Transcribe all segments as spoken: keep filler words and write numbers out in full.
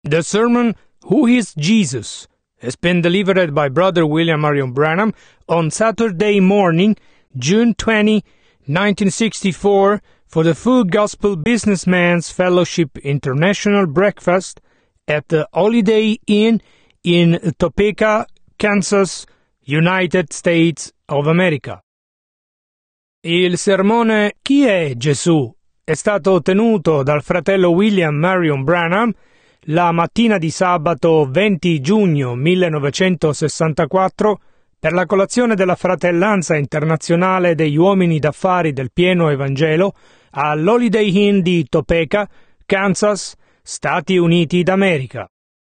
The sermon, Who is Jesus?, has been delivered by Brother William Marion Branham on Saturday morning, June twentieth, nineteen sixty-four, for the Full Gospel Businessman's Fellowship International Breakfast at the Holiday Inn in Topeka, Kansas, United States of America. Il sermone Chi è Gesù? È stato tenuto dal fratello William Marion Branham la mattina di sabato venti giugno millenovecentosessantaquattro per la colazione della Fratellanza Internazionale degli Uomini d'Affari del Pieno Evangelo all'Holiday Inn di Topeka, Kansas, Stati Uniti d'America.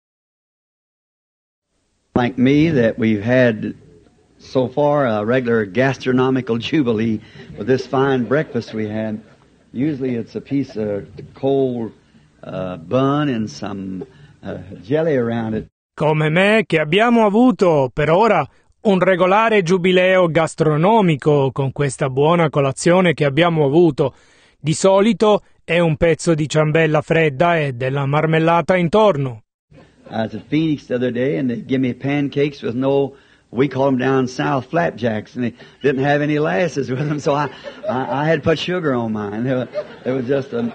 Like me, that we've had so far a regular gastronomical jubilee with this fine breakfast we had. Usually it's a piece of cold uh, bun and some uh, jelly around it. Come me, che abbiamo avuto per ora un regolare giubileo gastronomico con questa buona colazione che abbiamo avuto. Di solito è un pezzo di ciambella fredda e della marmellata intorno. I was at Phoenix the other day and they give me pancakes with no, we call them down south, flapjacks, and they didn't have any lasses with them, so I, I, I had put sugar on mine. It was, it was just a,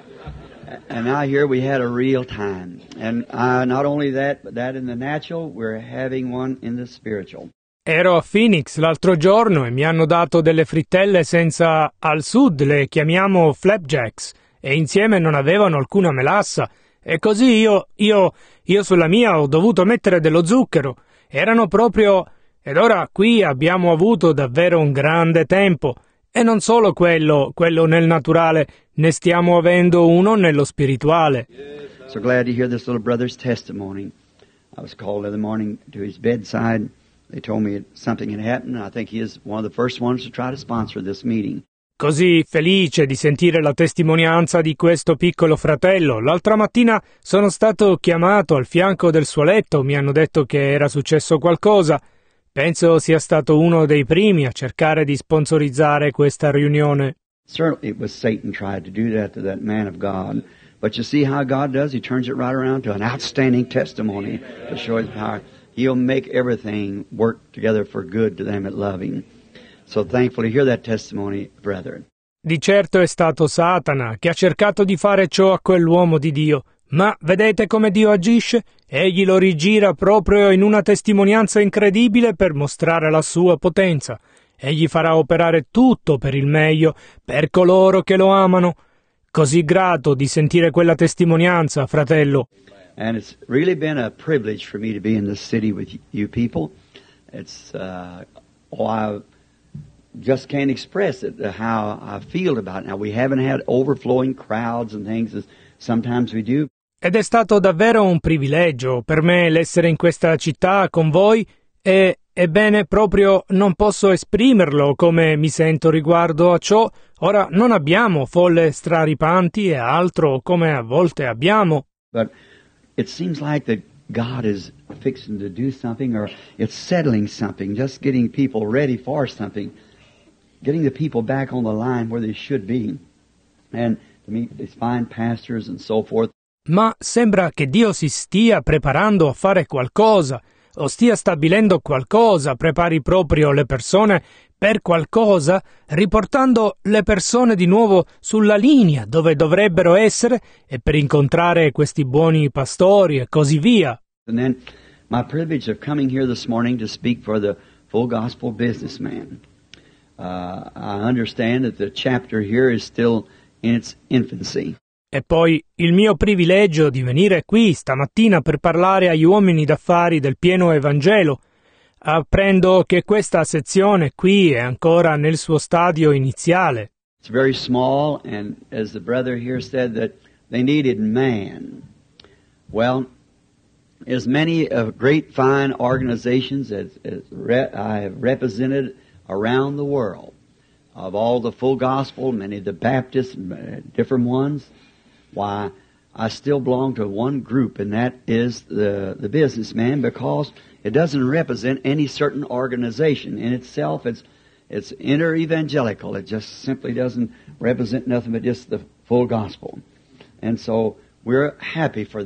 and out here we had a real time. And uh, not only that, but that in the natural, we're having one in the spiritual. Ero a Phoenix l'altro giorno e mi hanno dato delle frittelle senza, al sud le chiamiamo flapjacks, e insieme non avevano alcuna melassa, e così io, io, io sulla mia ho dovuto mettere dello zucchero. Erano proprio, ed ora qui abbiamo avuto davvero un grande tempo, e non solo quello, quello nel naturale, ne stiamo avendo uno nello spirituale. So glad to hear this little brother's testimony. I was called the other morning to his bedside. They told me something had happened, and I think he is one of the first ones to try to sponsor this meeting. Così felice di sentire la testimonianza di questo piccolo fratello. L'altra mattina sono stato chiamato al fianco del suo letto, mi hanno detto che era successo qualcosa. Penso sia stato uno dei primi a cercare di sponsorizzare questa riunione. Certainly it was Satan tried to do that to that man of God. But you see how God does? He turns it right around to an outstanding testimony to show His power. He'll make everything work together for good to them that love Him. So thankful to hear that testimony, brethren. Di certo è stato Satana che ha cercato di fare ciò a quell'uomo di Dio, ma vedete come Dio agisce? Egli lo rigira proprio in una testimonianza incredibile per mostrare la sua potenza. Egli farà operare tutto per il meglio, per coloro che lo amano. Così grato di sentire quella testimonianza, fratello. And it's really been a privilege for me to be in this city with you people. It's, uh, oh, I just can't express it, uh, how I feel about it. Now, we haven't had overflowing crowds and things as sometimes we do. Ed è stato davvero un privilegio per me l'essere in questa città con voi e, ebbene, proprio non posso esprimerlo come mi sento riguardo a ciò. Ora non abbiamo folle straripanti e altro come a volte abbiamo. But it seems like that God is fixing to do something, or it's settling something, just getting people ready for something, getting the people back on the line where they should be, and to meet these fine pastors and so forth. Ma sembra che Dio si stia preparando a fare qualcosa, o stia stabilendo qualcosa, prepari proprio le persone per qualcosa, riportando le persone di nuovo sulla linea dove dovrebbero essere e per incontrare questi buoni pastori e così via. And then my privilege of coming here this morning to speak for the Full Gospel Businessman. Uh, I understand that the chapter here is still in its infancy. E poi il mio privilegio di venire qui stamattina per parlare agli uomini d'affari del pieno Evangelo. Apprendo che questa sezione qui è ancora nel suo stadio iniziale. It's very small, and as the brother here said, that they needed man. Well, as many of great fine organizations as, as re- I have represented around the world, of all the Full Gospel, many of the Baptists, uh, different ones, why, I still belong to one group, and that is the, the businessman, because it doesn't represent any certain organization. In itself, it's, it's inter-evangelical. It just simply doesn't represent nothing but just the full gospel. And so we're happy for that.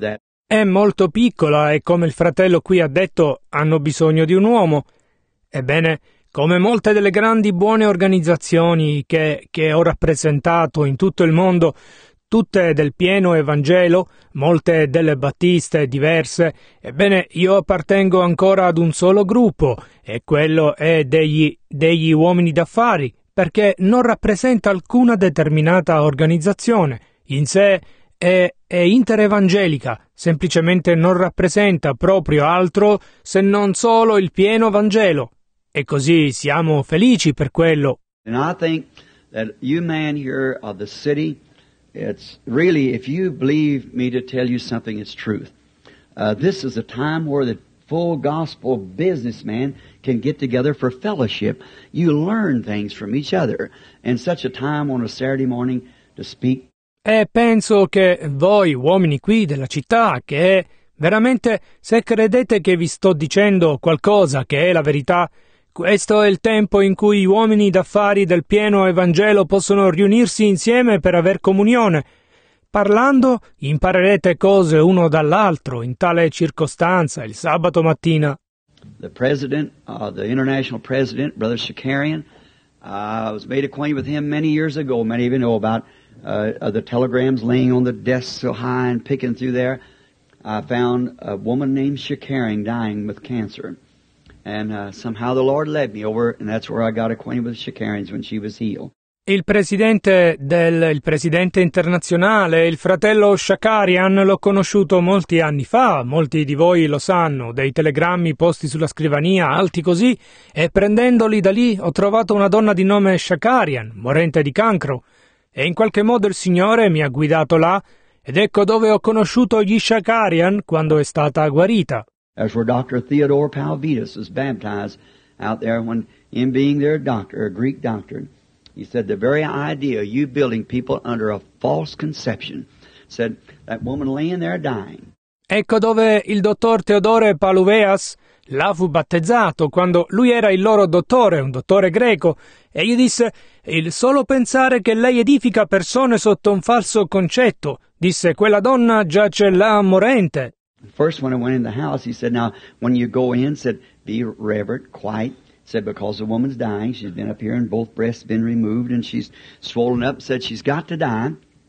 è molto piccola e, come il fratello qui ha detto, hanno bisogno di un uomo. Ebbene, come molte delle grandi buone organizzazioni che, che ho rappresentato in tutto il mondo, tutte del pieno Evangelo, molte delle battiste diverse, ebbene io appartengo ancora ad un solo gruppo, e quello è degli, degli uomini d'affari, perché non rappresenta alcuna determinata organizzazione. In sé è, è interevangelica, semplicemente non rappresenta proprio altro se non solo il pieno Vangelo. E così siamo felici per quello. And I think that you man here of the city, it's really, if you believe me to tell you something, it's truth. Uh, this is a time where the full gospel businessman can get together for fellowship. You learn things from each other. And such a time on a Saturday morning to speak. E penso che voi, uomini qui della città, che è veramente, se credete che vi sto dicendo qualcosa che è la verità, questo è il tempo in cui gli uomini d'affari del pieno Evangelo possono riunirsi insieme per aver comunione. Parlando, imparerete cose uno dall'altro in tale circostanza il sabato mattina. The president, uh, the international president, Brother Shakarian, uh, I was made acquainted with him many years ago. Many of you know about uh, the telegrams laying on the desk so high and picking through there. I found a woman named Shakarian dying with cancer. And uh, somehow the Lord led me over, and that's where I got acquainted with Shakarians when she was healed. Il presidente del il presidente internazionale, il fratello Shakarian, l'ho conosciuto molti anni fa, molti di voi lo sanno, dei telegrammi posti sulla scrivania alti così, e prendendoli da lì ho trovato una donna di nome Shakarian, morente di cancro, e in qualche modo il Signore mi ha guidato là, ed ecco dove ho conosciuto gli Shakarian quando è stata guarita. That's where Doctor Theodore Palvitas was baptized out there when, him being their doctor, a Greek doctor, he said the very idea of you building people under a false conception, said that woman laying there dying. Ecco dove il dottor Teodore Paluveas là fu battezzato, quando lui era il loro dottore, un dottore greco, e gli disse, il solo pensare che lei edifica persone sotto un falso concetto, disse, quella donna giace là morente. First, when I went in the house, he said, now, when you go in, said, be reverent, quiet. Said, because the woman's dying. She's been up here and both breasts been removed and she's swollen up. Said, she's got to die.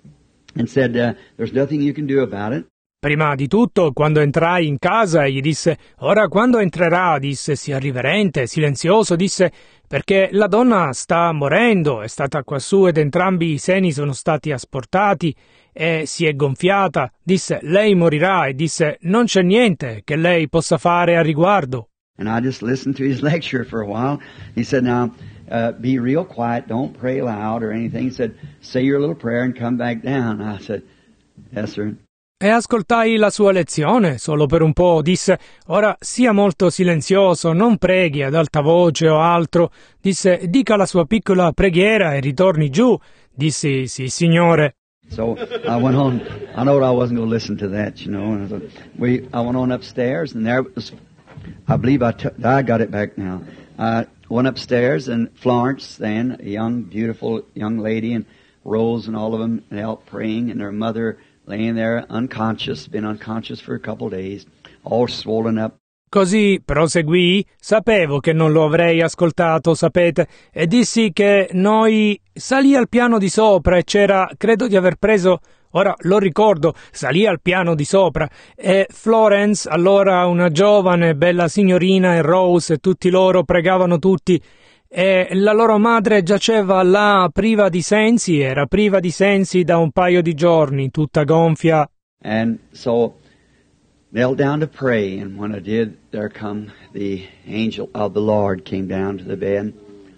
And said, uh, there's nothing you can do about it. Prima di tutto, quando entrai in casa, gli disse, ora quando entrerà, disse, sia riverente, silenzioso, disse, perché la donna sta morendo, è stata quassù ed entrambi i seni sono stati asportati e si è gonfiata, disse, lei morirà, e disse, non c'è niente che lei possa fare a riguardo. And I just listened to his lecture for a while. He said, now, uh, be real quiet, don't pray loud or anything. He said, say your little prayer and come back down. I said, yes, sir. E ascoltai la sua lezione, solo per un po', disse, ora sia molto silenzioso, non preghi ad alta voce o altro, disse, dica la sua piccola preghiera e ritorni giù, dissi, sì signore. So I went on, I know I wasn't going to listen to that, you know, and I, thought, we, I went on upstairs and there was, I believe I, t- I got it back now, I went upstairs and Florence then, a young, beautiful young lady, and Rose and all of them knelt praying, and their mother laying there unconscious, been unconscious for a couple of days, all swollen up. Così proseguì, sapevo che non lo avrei ascoltato, sapete, e dissi che noi salì al piano di sopra e c'era, credo di aver preso, ora lo ricordo, salì al piano di sopra e Florence, allora una giovane, bella signorina, e Rose e tutti loro pregavano tutti, e la loro madre giaceva là priva di sensi, era priva di sensi da un paio di giorni, tutta gonfia. And so knelt down to pray, and when I did, there come the angel of the Lord came down to the bed,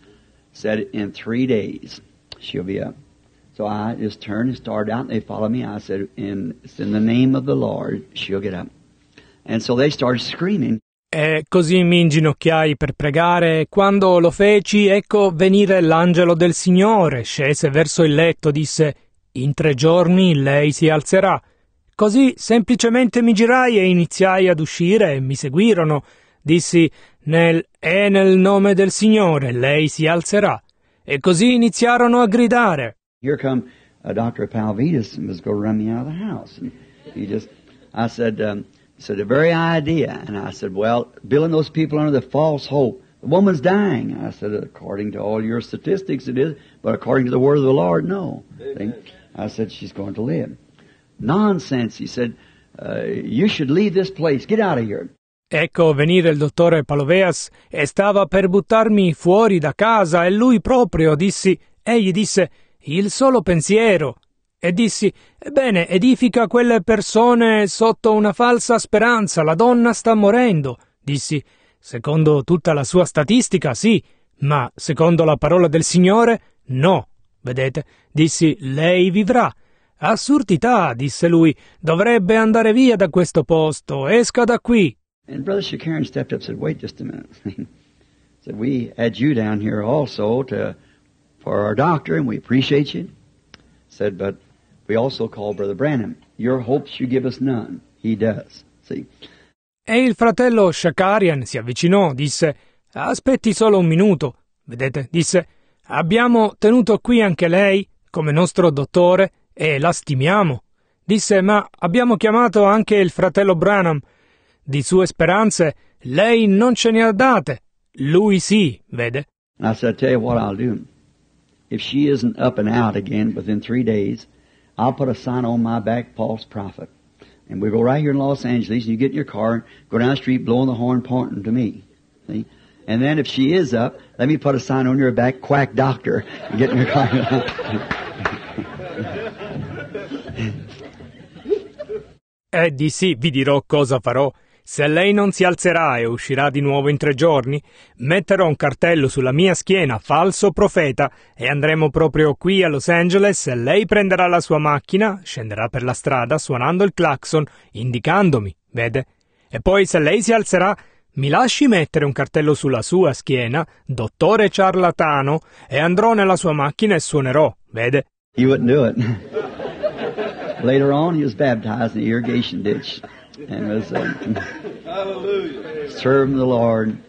said in three days she'll be up. So I just turned and started out, and they followed me. I said, in, it's in the name of the Lord, she'll get up. And so they started screaming. E così mi inginocchiai per pregare, e quando lo feci, ecco venire l'angelo del Signore, scese verso il letto, disse, in tre giorni lei si alzerà. Così semplicemente mi girai e iniziai ad uscire e mi seguirono. Dissi, nel, e nel nome del Signore lei si alzerà. E così iniziarono a gridare. Here come uh, Doctor Palvitas and was going to run me out of the house. And he just I said, um, he said, the very idea. And I said, well, billing those people under the false hope. The woman's dying. I said, according to all your statistics it is, but according to the word of the Lord, no. See? I said, she's going to live. Nonsense. He said, uh, you should leave this place. Get out of here. Ecco venire il dottore Paloveas e stava per buttarmi fuori da casa e lui proprio dissi, egli disse, il solo pensiero. E dissi, ebbene, edifica quelle persone sotto una falsa speranza, la donna sta morendo. Dissi, secondo tutta la sua statistica, sì, ma secondo la parola del Signore, no. Vedete? Dissi, lei vivrà. Assurdità, disse lui, dovrebbe andare via da questo posto, esca da qui. And Brother Shakarian stepped up and said, wait just a minute. Said, we had you down here also to for our doctor, and we appreciate you. Said, but we also call Brother Branham. Your hopes you give us none. He does. See? E il fratello Shakarian si avvicinò, disse, aspetti solo un minuto. Vedete, disse, abbiamo tenuto qui anche lei, come nostro dottore, e la stimiamo. Disse, ma abbiamo chiamato anche il fratello Branham. Di sue speranze lei non ce ne ha date. Lui sì, vede. And I said, I tell you what I'll do. If she isn't up and out again within three days, I'll put a sign on my back, false prophet. And we go right here in Los Angeles, and you get in your car, and go down the street blowing the horn, pointing to me. See? And then if she is up, let me put a sign on your back, quack doctor, and get in your car. E dissi, vi dirò cosa farò. Se lei non si alzerà e uscirà di nuovo in tre giorni, metterò un cartello sulla mia schiena, falso profeta, e andremo proprio qui a Los Angeles e lei prenderà la sua macchina, scenderà per la strada suonando il clacson, indicandomi, vede? E poi se lei si alzerà, mi lasci mettere un cartello sulla sua schiena, dottore ciarlatano, e andrò nella sua macchina e suonerò, vede? He wouldn't do it. Later on, he was baptized in the irrigation ditch. And was uh, serving the Lord.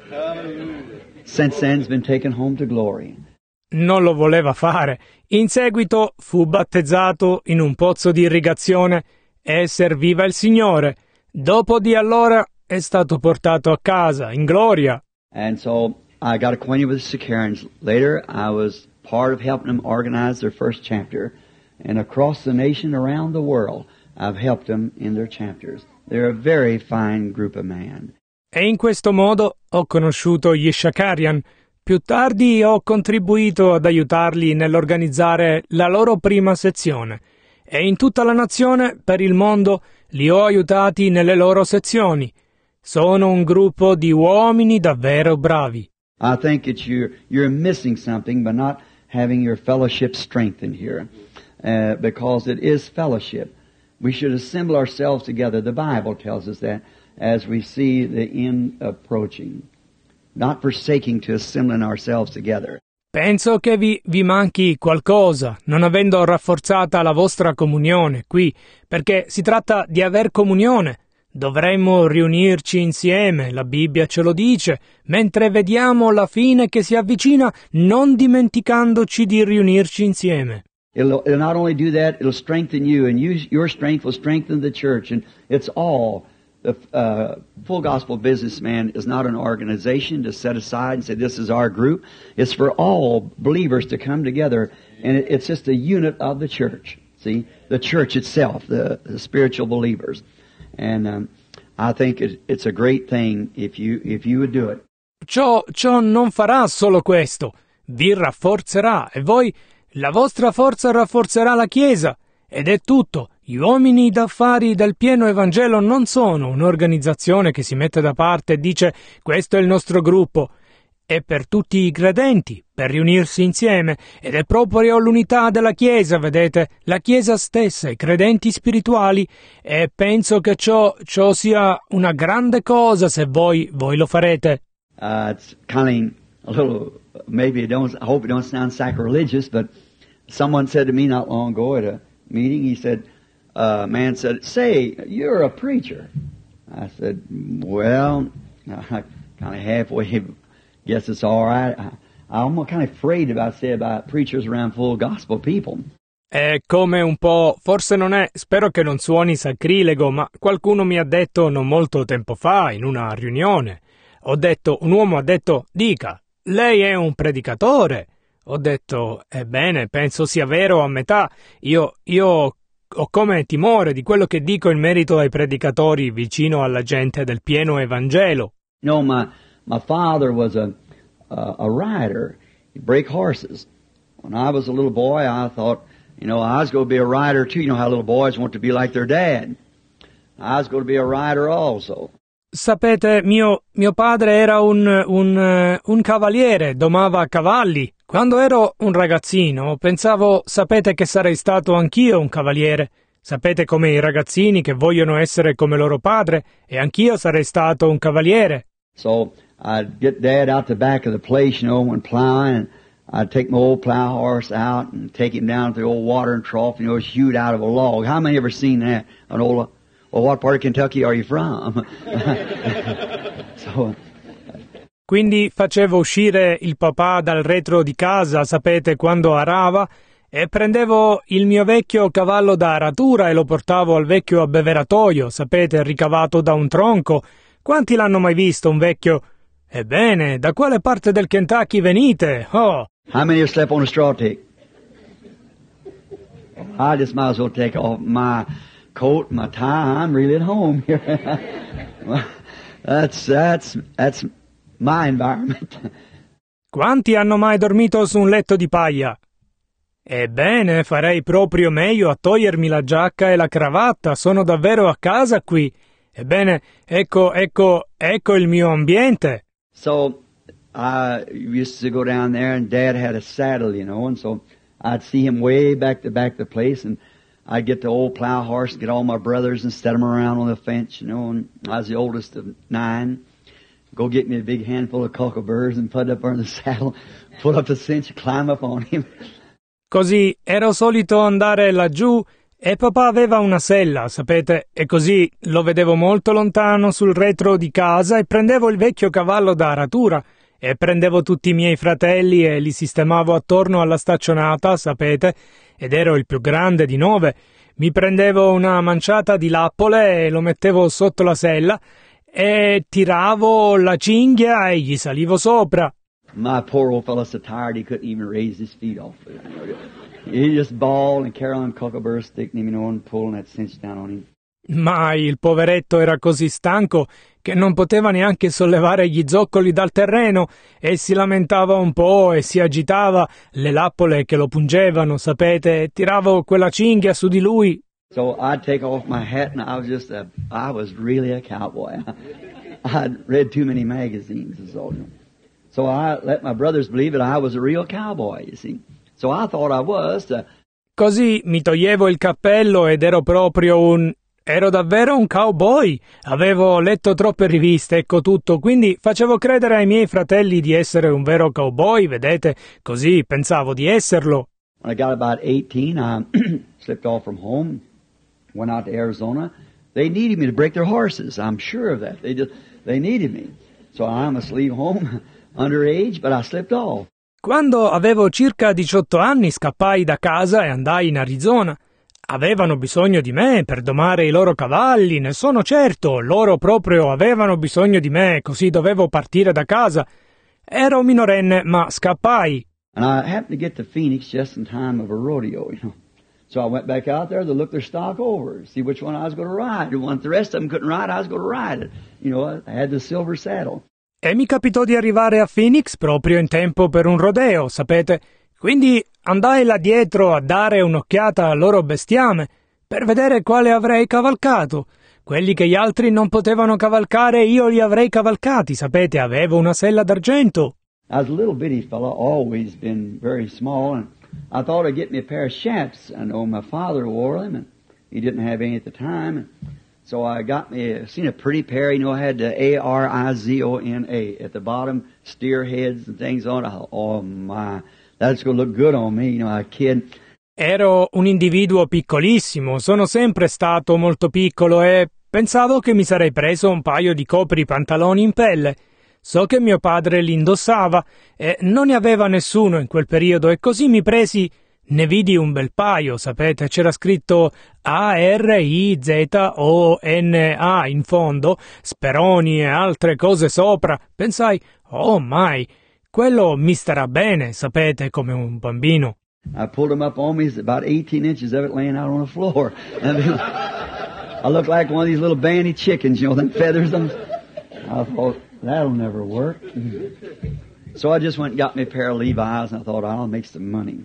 Since then, he's been taken home to glory. Non lo voleva fare. In seguito fu battezzato in un pozzo di irrigazione e serviva il Signore. Dopo di allora è stato portato a casa in gloria. And so I got acquainted with the Shakarians. Later, I was part of helping them organize their first chapter. And across the nation, around the world, I've helped them in their chapters. They're a very fine group of men. E in questo modo ho conosciuto gli Shakarian. Più tardi ho contribuito ad aiutarli nell'organizzare la loro prima sezione. E in tutta la nazione, per il mondo, li ho aiutati nelle loro sezioni. Sono un gruppo di uomini davvero bravi. I think that you're, you're missing something by not having your fellowship strengthened here. Uh, because it is fellowship. We should assemble ourselves together. The Bible tells us that as we see the end approaching. Not forsaking to assembling ourselves together. Penso che vi, vi manchi qualcosa, non avendo rafforzata la vostra comunione qui, perché si tratta di aver comunione. Dovremmo riunirci insieme, la Bibbia ce lo dice, mentre vediamo la fine che si avvicina, non dimenticandoci di riunirci insieme. It'll, it'll not only do that, it'll strengthen you, and you, your strength will strengthen the church, and it's all. The uh, Full Gospel Businessman is not an organization to set aside and say, this is our group. It's for all believers to come together, and it, it's just a unit of the church. See? The church itself, the, the spiritual believers. And um, I think it, it's a great thing if you, if you would do it. Ciò, ciò non farà solo questo, vi rafforzerà, e voi... La vostra forza rafforzerà la Chiesa, ed è tutto. Gli uomini d'affari del pieno Evangelo non sono un'organizzazione che si mette da parte e dice questo è il nostro gruppo. È per tutti i credenti, per riunirsi insieme, ed è proprio l'unità della Chiesa, vedete, la Chiesa stessa, i credenti spirituali, e penso che ciò, ciò sia una grande cosa se voi, voi lo farete. Uh, it's kind of a little... Maybe it don't, I hope it don't sound sacrilegious, but someone said to me not long ago at a meeting, he said, a uh, man said, say, you're a preacher. I said, well, I kind of halfway, guess it's all right. I, I'm kind of afraid about say about preachers around full gospel people. È come un po', forse non è, spero che non suoni sacrilego, ma qualcuno mi ha detto non molto tempo fa, in una riunione. Ho detto, un uomo ha detto, dica, lei è un predicatore. Ho detto, ebbene, penso sia vero a metà. Io, io ho come timore di quello che dico in merito ai predicatori vicino alla gente del pieno Evangelo. You know, my, my father was a, a, a rider. He'd break horses. When I was a little boy, I thought, you know, I was going to be a rider too. You know how little boys want to be like their dad. I was going to be a rider also. Sapete, mio, mio padre era un, un, uh, un cavaliere, domava cavalli. Quando ero un ragazzino, pensavo, sapete che sarei stato anch'io un cavaliere. Sapete come i ragazzini che vogliono essere come loro padre, e anch'io sarei stato un cavaliere. So I'd get Dad out the back of the place, you know, when plowing, and I'd take my old plow horse out and take him down to the old watering trough, you know, hewed out of a log. How many ever seen that? An old, well, what part of Kentucky are you from? so, Quindi facevo uscire il papà dal retro di casa, sapete, quando arava, e prendevo il mio vecchio cavallo da aratura e lo portavo al vecchio abbeveratoio, sapete, ricavato da un tronco. Quanti l'hanno mai visto un vecchio? Ebbene, da quale parte del Kentucky venite? Oh! How many have slept on a straw tick? I just might as well take off my coat, my tie. I'm really at home here. that's that's that's my environment. Quanti hanno mai dormito su un letto di paglia? Ebbene, farei proprio meglio a togliermi la giacca e la cravatta. Sono davvero a casa qui. Ebbene, ecco, ecco, ecco il mio ambiente. So I used to go down there, and Dad had a saddle, you know, and so I'd see him way back to back the place, and I'd get the old plow horse and get all my brothers and set them around on the fence, you know, and I was the oldest of nine. Go get me a big handful of cockleburs and put it up on the saddle, pull up the cinch, climb up on him. Così ero solito andare laggiù e papà aveva una sella, sapete, e così lo vedevo molto lontano sul retro di casa e prendevo il vecchio cavallo da aratura e prendevo tutti i miei fratelli e li sistemavo attorno alla staccionata, sapete, ed ero il più grande di nove. Mi prendevo una manciata di lappole e lo mettevo sotto la sella e tiravo la cinghia e gli salivo sopra. My poor old fellow so tired he couldn't even raise his feet off it. He just bawled and carried on cockleburs sticking him, you know, and pulling that cinch down on him. Ma il poveretto era così stanco che non poteva neanche sollevare gli zoccoli dal terreno e si lamentava un po' e si agitava, le lappole che lo pungevano, sapete, e tiravo quella cinghia su di lui. So I'd take off my hat and I was just a, I was really a cowboy. I'd read too many magazines and so on. So I let my brothers believe that I was a real cowboy, you see. So I thought I was. To... Così mi toglievo il cappello ed ero proprio un... Ero davvero un cowboy. Avevo letto troppe riviste, ecco tutto, quindi facevo credere ai miei fratelli di essere un vero cowboy, vedete? Così pensavo di esserlo. When I got about eighteen, I slipped off from home, went out to Arizona. They needed me to break their horses. I'm sure of that. They just, they needed me. So I must leave home underage, but I slipped off. Quando avevo circa diciotto anni scappai da casa e andai in Arizona. Avevano bisogno di me per domare i loro cavalli, ne sono certo, loro proprio avevano bisogno di me, così dovevo partire da casa. Ero minorenne, ma scappai. And I happened to get to Phoenix just in time of a rodeo, you know. So I went back out there to look their stock over, see which one I was going to ride. And once the rest of them couldn't ride, I was going to ride it. You know, I had the silver saddle. E mi capitò di arrivare a Phoenix proprio in tempo per un rodeo, sapete? Quindi andai là dietro a dare un'occhiata al loro bestiame per vedere quale avrei cavalcato. Quelli che gli altri non potevano cavalcare io li avrei cavalcati, sapete, avevo una sella d'argento. I was a little bitty fella, always been very small, and I thought I'd get me a pair of chaps. I know my father wore them, and he didn't have any at the time. And so I got me, seen a pretty pair, you know, I had the A R I Z O N A at the bottom, steer heads and things on it. Oh my, that's going to look good on me, you know, a kid. Ero un individuo piccolissimo, sono sempre stato molto piccolo e pensavo che mi sarei preso un paio di copri pantaloni in pelle. So che mio padre li indossava e non ne aveva nessuno in quel periodo e così mi presi, Ne vidi un bel paio, sapete, c'era scritto A R I Z O N A in fondo, speroni e altre cose sopra. Pensai, oh mai, quello mi starà bene, sapete, come un bambino. I pulled them up on me, about eighteen inches of it laying out on the floor. I look like one of these little banty chickens, you know, them feathers. Them. I thought, that'll never work. So I just went and got me a pair of Levi's, and I thought, I'll make some money.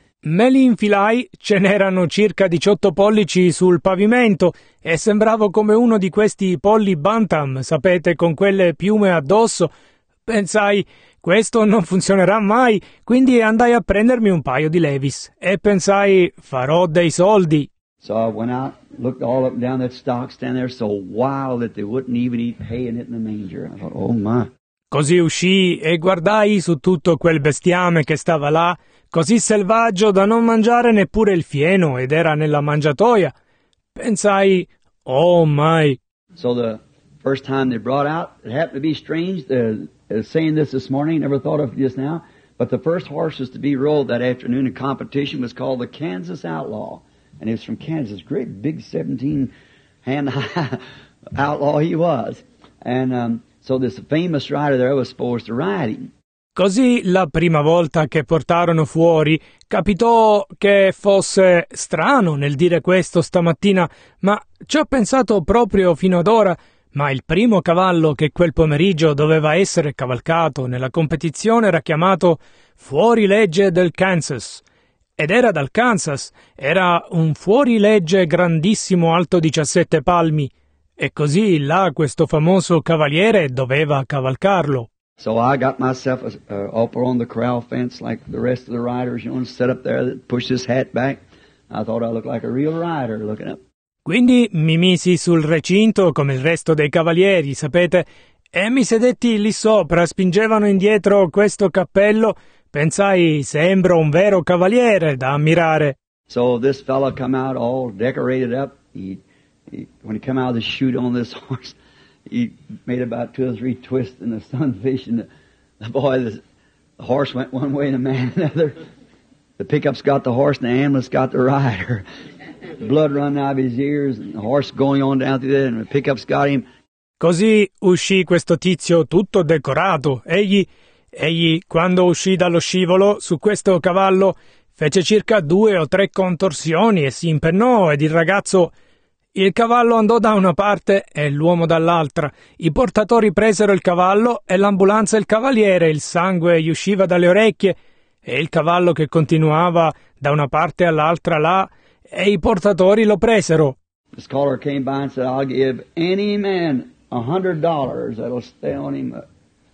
Me li infilai, ce n'erano circa diciotto pollici sul pavimento e sembravo come uno di questi polli bantam, sapete, con quelle piume addosso. Pensai, questo non funzionerà mai, quindi andai a prendermi un paio di Levi's e pensai, farò dei soldi. So I went out, looked all up and down that stock, stand there so wild that they wouldn't even eat hay and it in the manger. I thought, oh my. Così uscii e guardai su tutto quel bestiame che stava là, così selvaggio da non mangiare neppure il fieno ed era nella mangiatoia. Pensai, oh my. So the first time they brought out, it happened to be strange, uh, uh, saying this this morning, never thought of it just now, but the first horses to be rolled that afternoon in competition was called the Kansas Outlaw. And he was from Kansas, great big seventeen hand high outlaw he was. And um, so this famous rider there was supposed to ride him. Così la prima volta che portarono fuori capitò che fosse strano nel dire questo stamattina, ma ci ho pensato proprio fino ad ora, ma il primo cavallo che quel pomeriggio doveva essere cavalcato nella competizione era chiamato Fuorilegge del Kansas. Ed era dal Kansas, era un fuorilegge grandissimo alto diciassette palmi, e così là questo famoso cavaliere doveva cavalcarlo. So I got myself uh, up on the corral fence like the rest of the riders, you know, and set up there, pushed his hat back. I thought I looked like a real rider looking up. Quindi mi misi sul recinto come il resto dei cavalieri, sapete, e mi sedetti lì sopra, spingevano indietro questo cappello. Pensai, sembro un vero cavaliere da ammirare. So this fellow come out all decorated up. He, he, when he come out of the chute on this horse, he made about two or three twists in the sunfish, and the, the boy, the, the horse went one way and the man another. The pickup's got the horse and the ambulance got the rider. Blood running out of his ears, and the horse going on down through there, and the pickup's got him. Così uscì questo tizio tutto decorato. Egli... Egli, quando uscì dallo scivolo, su questo cavallo, fece circa due o tre contorsioni e si impennò ed il ragazzo... Il cavallo andò da una parte e l'uomo dall'altra. I portatori presero il cavallo e l'ambulanza il cavaliere, il sangue gli usciva dalle orecchie e il cavallo che continuava da una parte all'altra là e i portatori lo presero. The scholar came by and said, I'll give any man a hundred dollars that'll stay on him uh,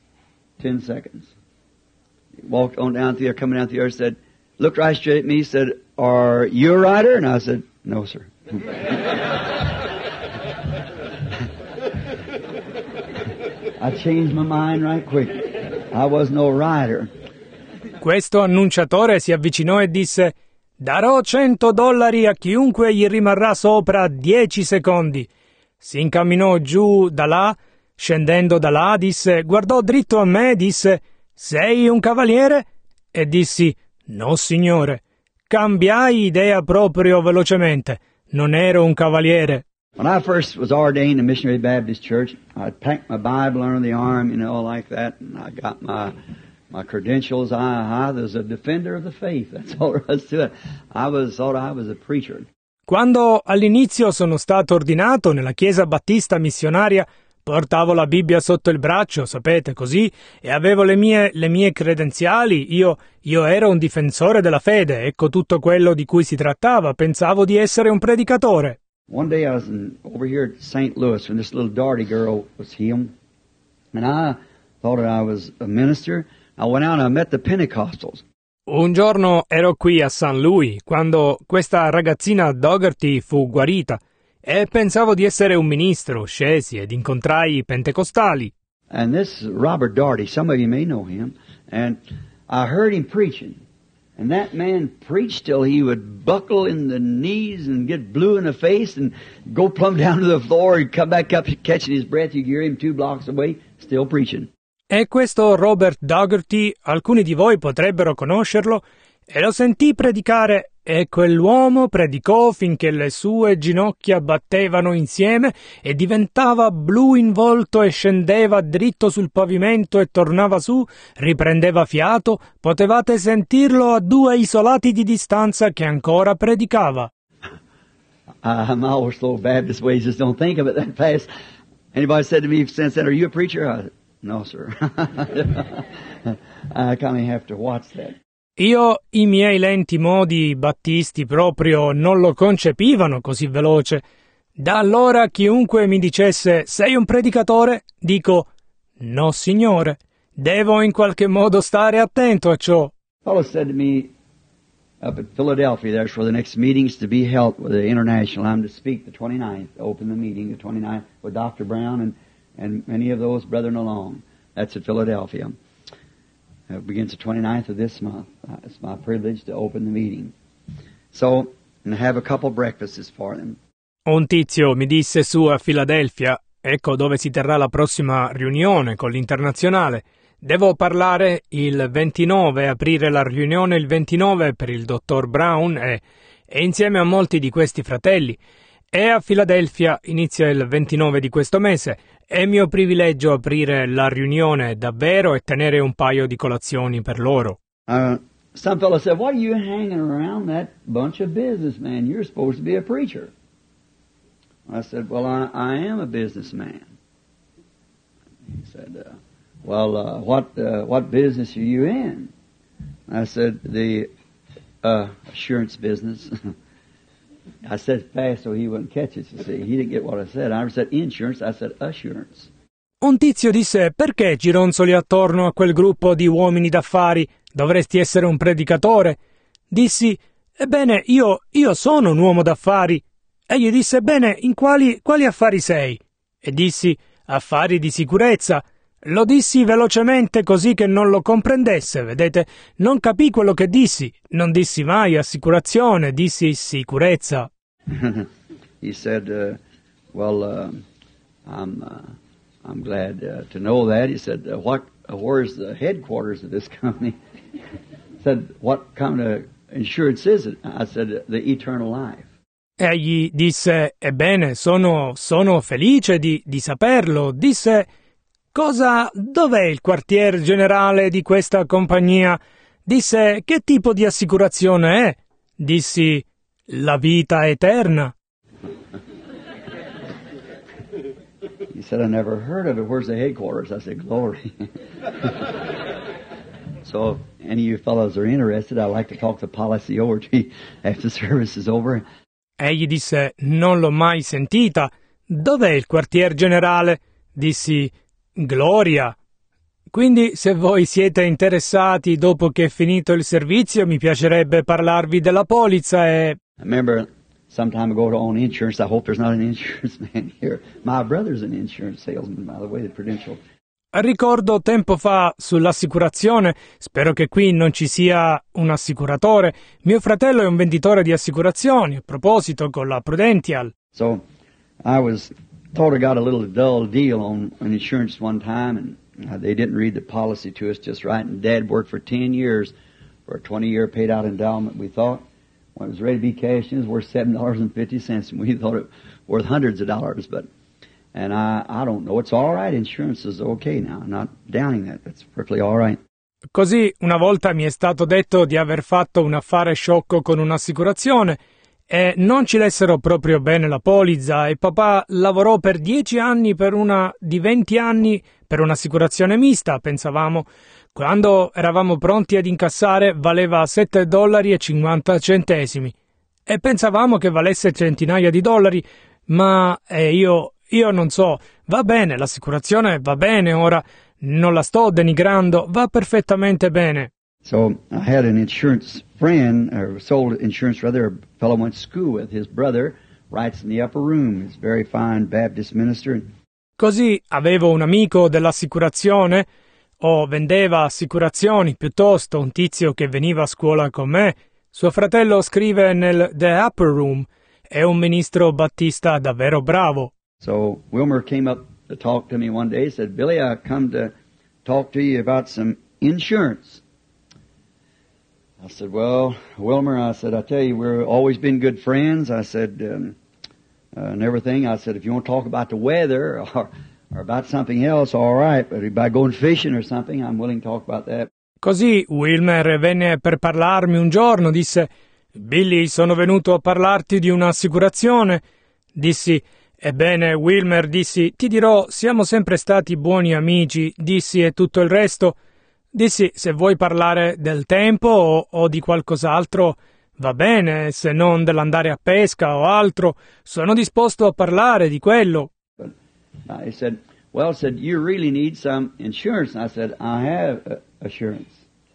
ten seconds. He walked on down there, coming down the earth, said, looked right straight at me, said, are you a rider? And I said, no, sir. I changed my mind right quick. I was no rider. Questo annunciatore si avvicinò e disse, darò cento dollari a chiunque gli rimarrà sopra dieci secondi. Si incamminò giù da là, scendendo da là, disse, guardò dritto a me, disse, sei un cavaliere? E dissi, no signore. Cambiai idea proprio velocemente. Non ero un cavaliere. When I first was ordained in Missionary Baptist Church, I packed my Bible under the arm, you know, like that, and I got my my credentials. I, I was a defender of the faith. That's all there was to it. I was thought I was a preacher. Quando all'inizio sono stato ordinato nella Chiesa Battista Missionaria, portavo la Bibbia sotto il braccio, sapete, così, e avevo le mie le mie credenziali. Io io ero un difensore della fede. Ecco tutto quello di cui si trattava. Pensavo di essere un predicatore. One day I was in, over here at Saint Louis when this little Darty girl was healed, and I thought that I was a minister. I went out and I met the Pentecostals. Un giorno ero qui a Saint Louis quando questa ragazzina Dougherty fu guarita e pensavo di essere un ministro. Scesi ed incontrai i pentecostali. And this Robert Darty, some of you may know him, and I heard him preaching. And that man preached till he would buckle in the knees and get blue in the face and go plumb down to the floor and come back up catching his breath. You hear him two blocks away, still preaching. E questo Robert Dougherty, alcuni di voi potrebbero conoscerlo, e lo sentì predicare, e quell'uomo predicò finché le sue ginocchia battevano insieme e diventava blu in volto e scendeva dritto sul pavimento e tornava su, riprendeva fiato, potevate sentirlo a due isolati di distanza che ancora predicava. Uh, my old slow Baptist ways just don't think of it that fast. Anybody said to me since then, "Are you a preacher?" I said, "No, sir." I kind of have to watch that. Io, i miei lenti modi battisti proprio non lo concepivano così veloce. Da allora chiunque mi dicesse sei un predicatore, dico no signore, devo in qualche modo stare attento a ciò. Fellow said to me up at Philadelphia, there's where the next meeting's to be held with the International. I'm to speak the twenty-ninth, open the meeting the twenty-ninth with Doctor Brown and, and many of those brethren along. That's at Philadelphia. It begins the twenty-ninth of this month. Uh, it's my privilege to open the meeting. So, and have a couple breakfasts for them. Un tizio mi disse su a Filadelfia, ecco dove si terrà la prossima riunione con l'Internazionale. Devo parlare il ventinove, aprire la riunione il ventinove per il dottor Brown e, e insieme a molti di questi fratelli. E a Filadelfia inizia il ventinove di questo mese. È mio privilegio aprire la riunione davvero e tenere un paio di colazioni per loro. Uh, some fellow said, "What are you hanging around that bunch of businessmen? You're supposed to be a preacher." I said, "Well, I, I am a businessman." He said, uh, "Well, uh, what uh, what business are you in?" I said, "The uh, assurance business." I said fast so he wouldn't catch it, you see. He didn't get what I said. I said insurance, I said assurance. Un tizio disse, perché gironzoli attorno a quel gruppo di uomini d'affari? Dovresti essere un predicatore. Dissi, ebbene, io, io sono un uomo d'affari. Egli disse, bene, in quali, quali affari sei? E dissi, affari di sicurezza. Lo dissi velocemente così che non lo comprendesse, vedete? Non capì quello che dissi. Non dissi mai assicurazione, dissi sicurezza. He said, uh, well, uh, I'm, uh, I'm glad uh, to know that. He said, uh, what, uh, where's the headquarters of this company? He said, what kind of insurance is it? I said, the eternal life. Egli disse, ebbene, sono, sono felice di, di saperlo. Disse, cosa, dov'è il quartier generale di questa compagnia? Disse, che tipo di assicurazione è? Dissi, la vita eterna. He said, I never heard of it. Where's the headquarters? I said, glory. So, if any of you fellows are interested, I'd like to talk the policy over to you after the service is over. Egli disse, non l'ho mai sentita. Dov'è il quartier generale? Dissi, gloria. Quindi, se voi siete interessati dopo che è finito il servizio, mi piacerebbe parlarvi della polizza e... I remember some time ago to own insurance. I hope there's not an insurance man here. My brother's an insurance salesman, by the way, the Prudential. Ricordo tempo fa sull'assicurazione, spero che qui non ci sia un assicuratore. Mio fratello è un venditore di assicurazioni, a proposito, con la Prudential. So, I was told I got a little dull deal on an insurance one time, and uh, they didn't read the policy to us just right. And Dad worked for ten years for a twenty-year paid-out endowment, we thought. When it was ready to be cashed in, it was worth seven dollars and fifty cents, and we thought it was worth hundreds of dollars. But, and I, I don't know. It's all right. Insurance is okay now. I'm not downing that. That's perfectly all right. Così una volta mi è stato detto di aver fatto un affare sciocco con un'assicurazione e non ci lessero proprio bene la polizza e papà lavorò per dieci anni per una di venti anni per un'assicurazione mista, pensavamo. Quando eravamo pronti ad incassare valeva sette dollari e cinquanta centesimi e pensavamo che valesse centinaia di dollari, ma eh, io, io non so, va bene, l'assicurazione va bene ora, non la sto denigrando, va perfettamente bene. So I had an insurance friend, or sold insurance rather, a fellow went to school with. His brother writes in the upper room. He's a very fine Baptist minister. Così avevo un amico dell'assicurazione, o vendeva assicurazioni, piuttosto un tizio che veniva a scuola con me. Suo fratello scrive nel The Upper Room. È un ministro battista davvero bravo. So Wilmer came up to talk to me one day. He said, Billy, I come to talk to you about some insurance. I said, well, Wilmer, I said, I tell you, we've always been good friends. I said, um, uh, and everything. I said, if you want to talk about the weather or, or about something else, all right. But about going fishing or something, I'm willing to talk about that. Così Wilmer venne per parlarmi un giorno, disse, Billy, sono venuto a parlarti di un'assicurazione. Dissi, ebbene, Wilmer, dissi, ti dirò, siamo sempre stati buoni amici, dissi, e tutto il resto. Dissi, se vuoi parlare del tempo o, o di qualcos'altro, va bene, se non dell'andare a pesca o altro, sono disposto a parlare di quello. But I said, well, said, you really need some insurance. And I said, I have uh, assurance.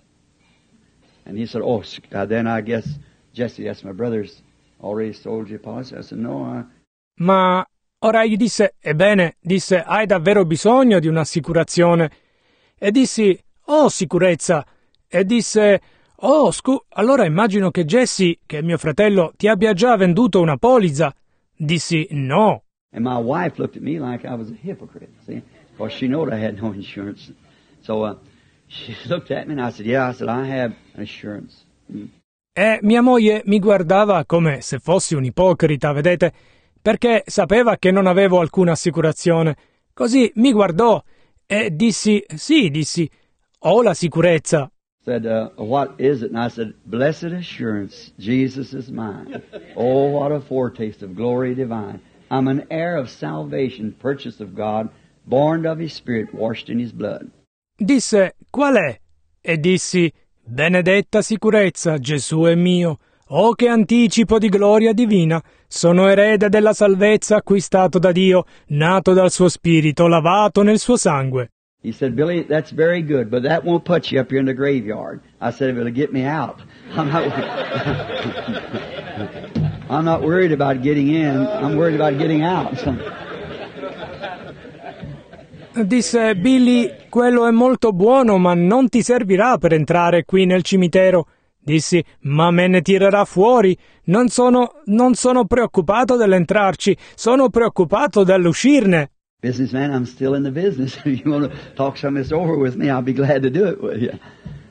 And he said, oh, uh, then I guess, Jesse, that's my brother's already sold you a policy. I said, no, I... Ma ora gli disse, ebbene, disse, hai davvero bisogno di un'assicurazione? E dissi, oh, sicurezza. E disse, oh, scu... allora immagino che Jesse, che è mio fratello, ti abbia già venduto una polizza. Dissi, no. And my wife looked at me like I was a hypocrite, see, because she knowed I had no insurance. So uh, she looked at me and I said, yeah, I said, I have insurance. Mm. E mia moglie mi guardava come se fossi un ipocrita, vedete, perché sapeva che non avevo alcuna assicurazione. Così mi guardò e dissi, sì, dissi, ho la sicurezza. Said, uh, what is it? And I said, blessed assurance, Jesus is mine. Oh, what a foretaste of glory divine. I'm an heir of salvation, purchased of God, born of His Spirit, washed in His blood. Disse, qual è? E dissi, benedetta sicurezza, Gesù è mio. Oh, che anticipo di gloria divina! Sono erede della salvezza acquistato da Dio, nato dal suo spirito, lavato nel suo sangue. He said, Billy, that's very good, but that won't put you up here in the graveyard. I said, it'll get me out. I'm not, I'm not worried about getting in. I'm worried about getting out. Disse, Billy, quello è molto buono, ma non ti servirà per entrare qui nel cimitero. Dissi, ma me ne tirerà fuori. Non sono, non sono preoccupato dell'entrarci, sono preoccupato dell'uscirne. Businessman, I'm still in the business. If you want to talk some of this over with me, I'll be glad to do it with you.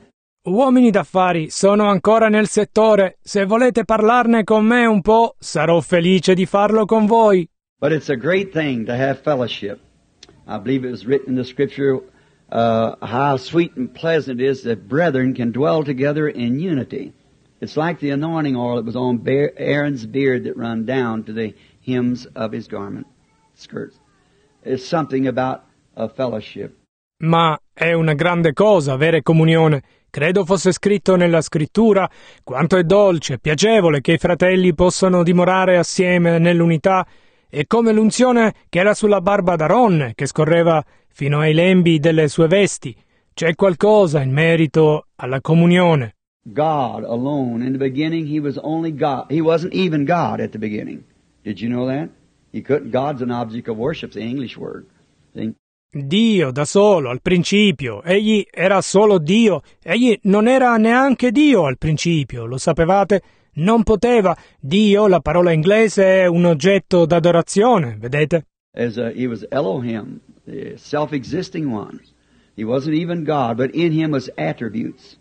Uomini d'affari, sono ancora nel settore. Se volete parlarne con me un po', sarò felice di farlo con voi. But it's a great thing to have fellowship. I believe it was written in the Scripture, uh, how sweet and pleasant it is that brethren can dwell together in unity. It's like the anointing oil that was on Aaron's beard that run down to the hems of his garment, skirts. It's something about a fellowship. Ma è una grande cosa avere comunione. Credo fosse scritto nella scrittura quanto è dolce e piacevole che i fratelli possano dimorare assieme nell'unità, e come l'unzione che era sulla barba d'Aaron, che scorreva fino ai lembi delle sue vesti. C'è qualcosa in merito alla comunione. God alone. In the beginning, He was only God. He wasn't even God at the beginning. Did you know that? He couldn't. God's an object of worship, the English word. See? Dio da solo, al principio. Egli era solo Dio. Egli non era neanche Dio al principio, lo sapevate? Non poteva. Dio, la parola inglese, è un oggetto d'adorazione, vedete? As a, he was Elohim, the self-existing one. He wasn't even God, but in Him was attributes,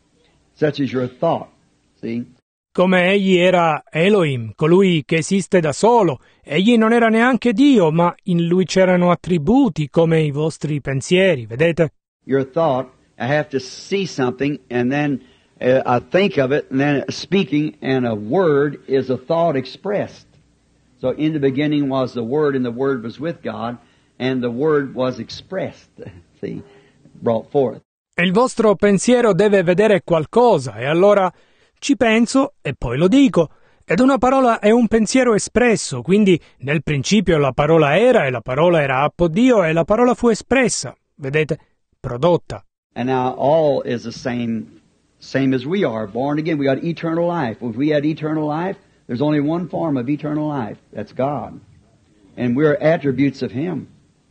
such as your thought. See? Come egli era Elohim, colui che esiste da solo. Egli non era neanche Dio, ma in lui c'erano attributi come i vostri pensieri, vedete? Your thought, I have to see something and then uh, I think of it and then speaking, and a word is a thought expressed. So in the beginning was the Word, and the Word was with God, and the Word was expressed, see, brought forth. E il vostro pensiero deve vedere qualcosa, e allora ci penso e poi lo dico. Ed una parola è un pensiero espresso, quindi nel principio la parola era, e la parola era appo Dio, e la parola fu espressa, vedete, prodotta. And now all is the same, same as we are, born again. We got eternal life. If we had eternal life, there's only one form of eternal life. That's God. And we're attributes of Him.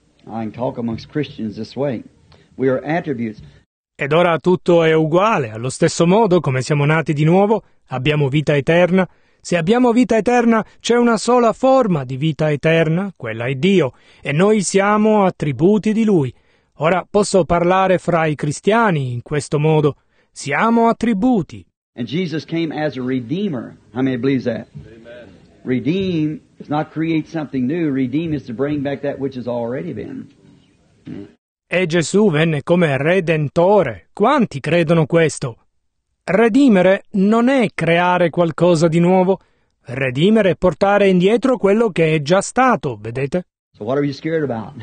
I can talk amongst Christians this way. We are attributes. Ed ora tutto è uguale, allo stesso modo come siamo nati di nuovo, abbiamo vita eterna. Se abbiamo vita eterna, c'è una sola forma di vita eterna, quella è Dio, e noi siamo attributi di Lui. Ora posso parlare fra i cristiani in questo modo. Siamo attributi. And Jesus came as a redeemer. How many believes that? Amen. Redeem is not create something new. Redeem is to bring back that which has already been. Mm. E Gesù venne come redentore. Quanti credono questo? Redimere non è creare qualcosa di nuovo. Redimere è portare indietro quello che è già stato, vedete? So what are you scared about?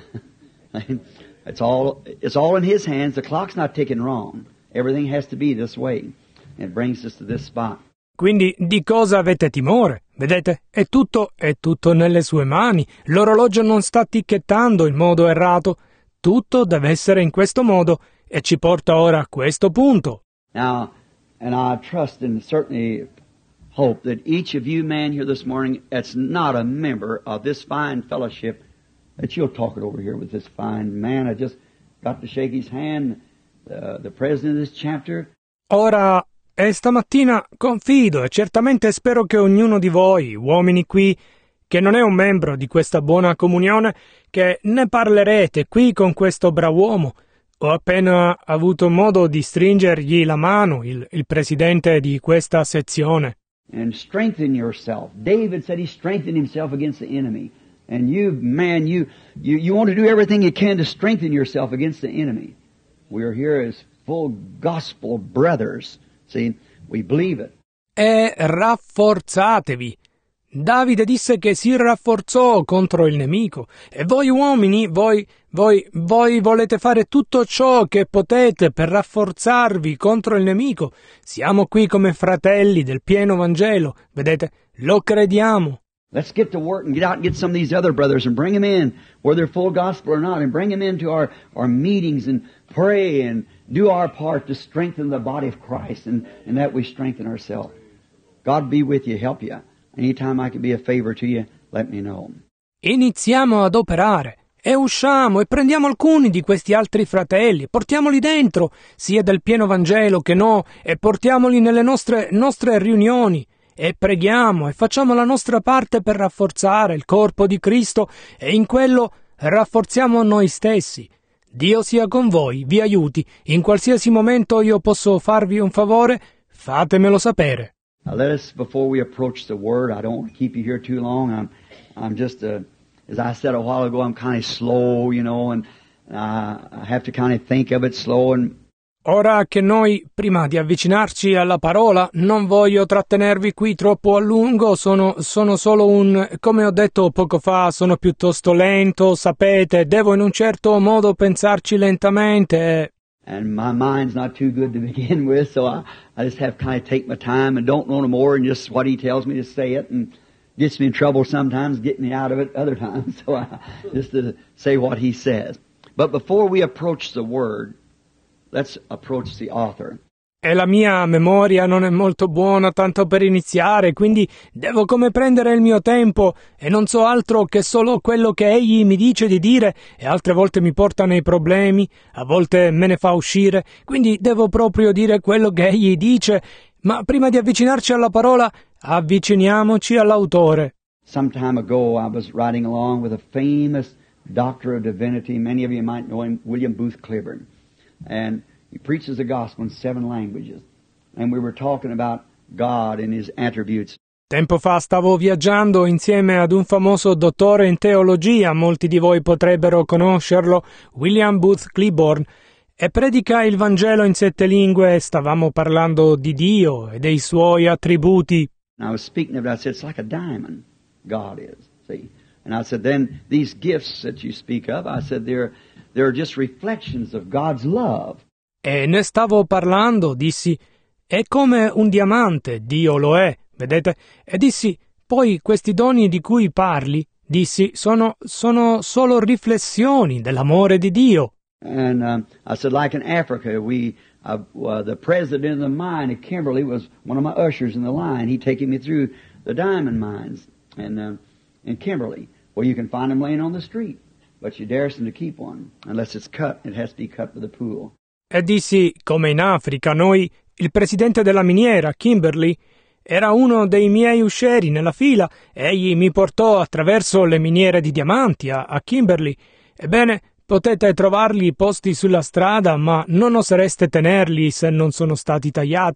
It's all, it's all in His hands. The clock's not ticking wrong. Everything has to be this way. It brings us to this spot. Quindi di cosa avete timore? Vedete? È tutto, è tutto nelle sue mani. L'orologio non sta ticchettando in modo errato. Tutto deve essere in questo modo e ci porta ora a questo punto. Now, and I trust and certainly hope that each of you men here this morning that's not a member of this fine fellowship, that you'll talk it over here with this fine man. I just got to shake his hand, uh, the president of this chapter. Ora, e stamattina confido e certamente spero che ognuno di voi, uomini qui, che non è un membro di questa buona comunione, che ne parlerete qui con questo brav'uomo. Ho appena avuto modo di stringergli la mano, il, il presidente di questa sezione. And strengthen yourself. David said he strengthened himself against the enemy. And you, man, you, you, you want to do everything you can to strengthen yourself against the enemy. We are here as full gospel brothers. See, we believe it. E rafforzatevi. Davide disse che si rafforzò contro il nemico. E voi uomini, voi, voi, voi volete fare tutto ciò che potete per rafforzarvi contro il nemico. Siamo qui come fratelli del pieno Vangelo. Vedete, lo crediamo. Let's get to work and get out and get some of these other brothers and bring them in, whether they're full gospel or not, and bring them into our, our meetings and pray and do our part to strengthen the body of Christ, and, and that we strengthen ourselves. God be with you, help you. Anytime I can be a favor to you, let me know. Iniziamo ad operare e usciamo e prendiamo alcuni di questi altri fratelli, portiamoli dentro, sia del pieno Vangelo che no, e portiamoli nelle nostre, nostre riunioni. E preghiamo e facciamo la nostra parte per rafforzare il corpo di Cristo e in quello rafforziamo noi stessi. Dio sia con voi, vi aiuti. In qualsiasi momento io posso farvi un favore, fatemelo sapere. Now let us, before we approach the Word, I don't want to keep you here too long. I'm, I'm just, uh, as I said a while ago, I'm kind of slow, you know, and uh, I have to kind of think of it slow and Ora che noi, prima di avvicinarci alla parola, non voglio trattenervi qui troppo a lungo, sono, sono solo un, come ho detto poco fa, sono piuttosto lento, sapete, devo in un certo modo pensarci lentamente. And my mind's not too good to begin with, so I, I just have to kind of take my time and don't know no more and just what he tells me to say it, and gets me in trouble sometimes, get me out of it other times, so I, just to say what he says. But before we approach the Word, let's approach the author. E la mia memoria non è molto buona tanto per iniziare, quindi devo come prendere il mio tempo e non so altro che solo quello che egli mi dice di dire e altre volte mi porta nei problemi, a volte me ne fa uscire, quindi devo proprio dire quello che egli dice, ma prima di avvicinarci alla parola, avviciniamoci all'autore. Some time ago I was riding along with a famous doctor of divinity, many of you might know him, William Booth Cliburn. And he preaches the gospel in seven languages. And we were talking about God and His attributes. Tempo fa stavo viaggiando insieme ad un famoso dottore in teologia, molti di voi potrebbero conoscerlo, William Booth Cliburn, e predica il Vangelo in sette lingue e stavamo parlando di Dio e dei Suoi attributi. And I was speaking of it, I said, it's like a diamond, God is, see. And I said, then these gifts that you speak of, I said, they're They're just reflections of God's love. E ne stavo parlando, dissi, è come un diamante, Dio lo è, vedete? E dissi, poi questi doni di cui parli, dissi, sono, sono solo riflessioni dell'amore di Dio. And um, I said, like in Africa, we, uh, uh, the president of the mine at Kimberley was one of my ushers in the line. He taking me through the diamond mines in, uh, in Kimberley, where you can find them laying on the street. But you daresn't to keep one, unless it's cut, it has to be cut with a pool. E dissi, come in Africa, noi, il presidente della miniera, Kimberley, era uno dei miei uscieri nella fila, egli mi portò attraverso le miniere di diamanti a, a Kimberley. Ebbene, potete trovarli posti sulla strada, ma non osereste tenerli se non sono stati tagliati.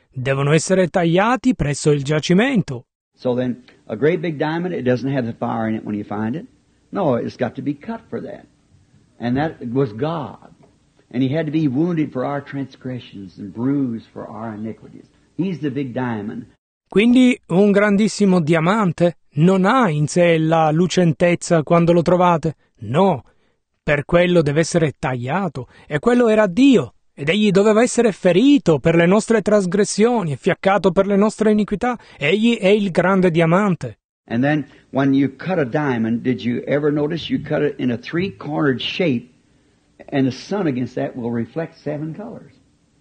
devono essere tagliati presso il giacimento. So then, a great big diamond, it doesn't have the fire in it when you find it. No, it's got to be cut for that. And that was God. And He had to be wounded for our transgressions and bruised for our iniquities. He's the big diamond. Quindi un grandissimo diamante non ha in sé la lucentezza quando lo trovate. No, per quello deve essere tagliato. E quello era Dio. Ed egli doveva essere ferito per le nostre trasgressioni e fiaccato per le nostre iniquità. Egli è il grande diamante. And then, when you cut a diamond, did you ever notice you cut it in a three-cornered shape, and the sun against that will reflect seven colors?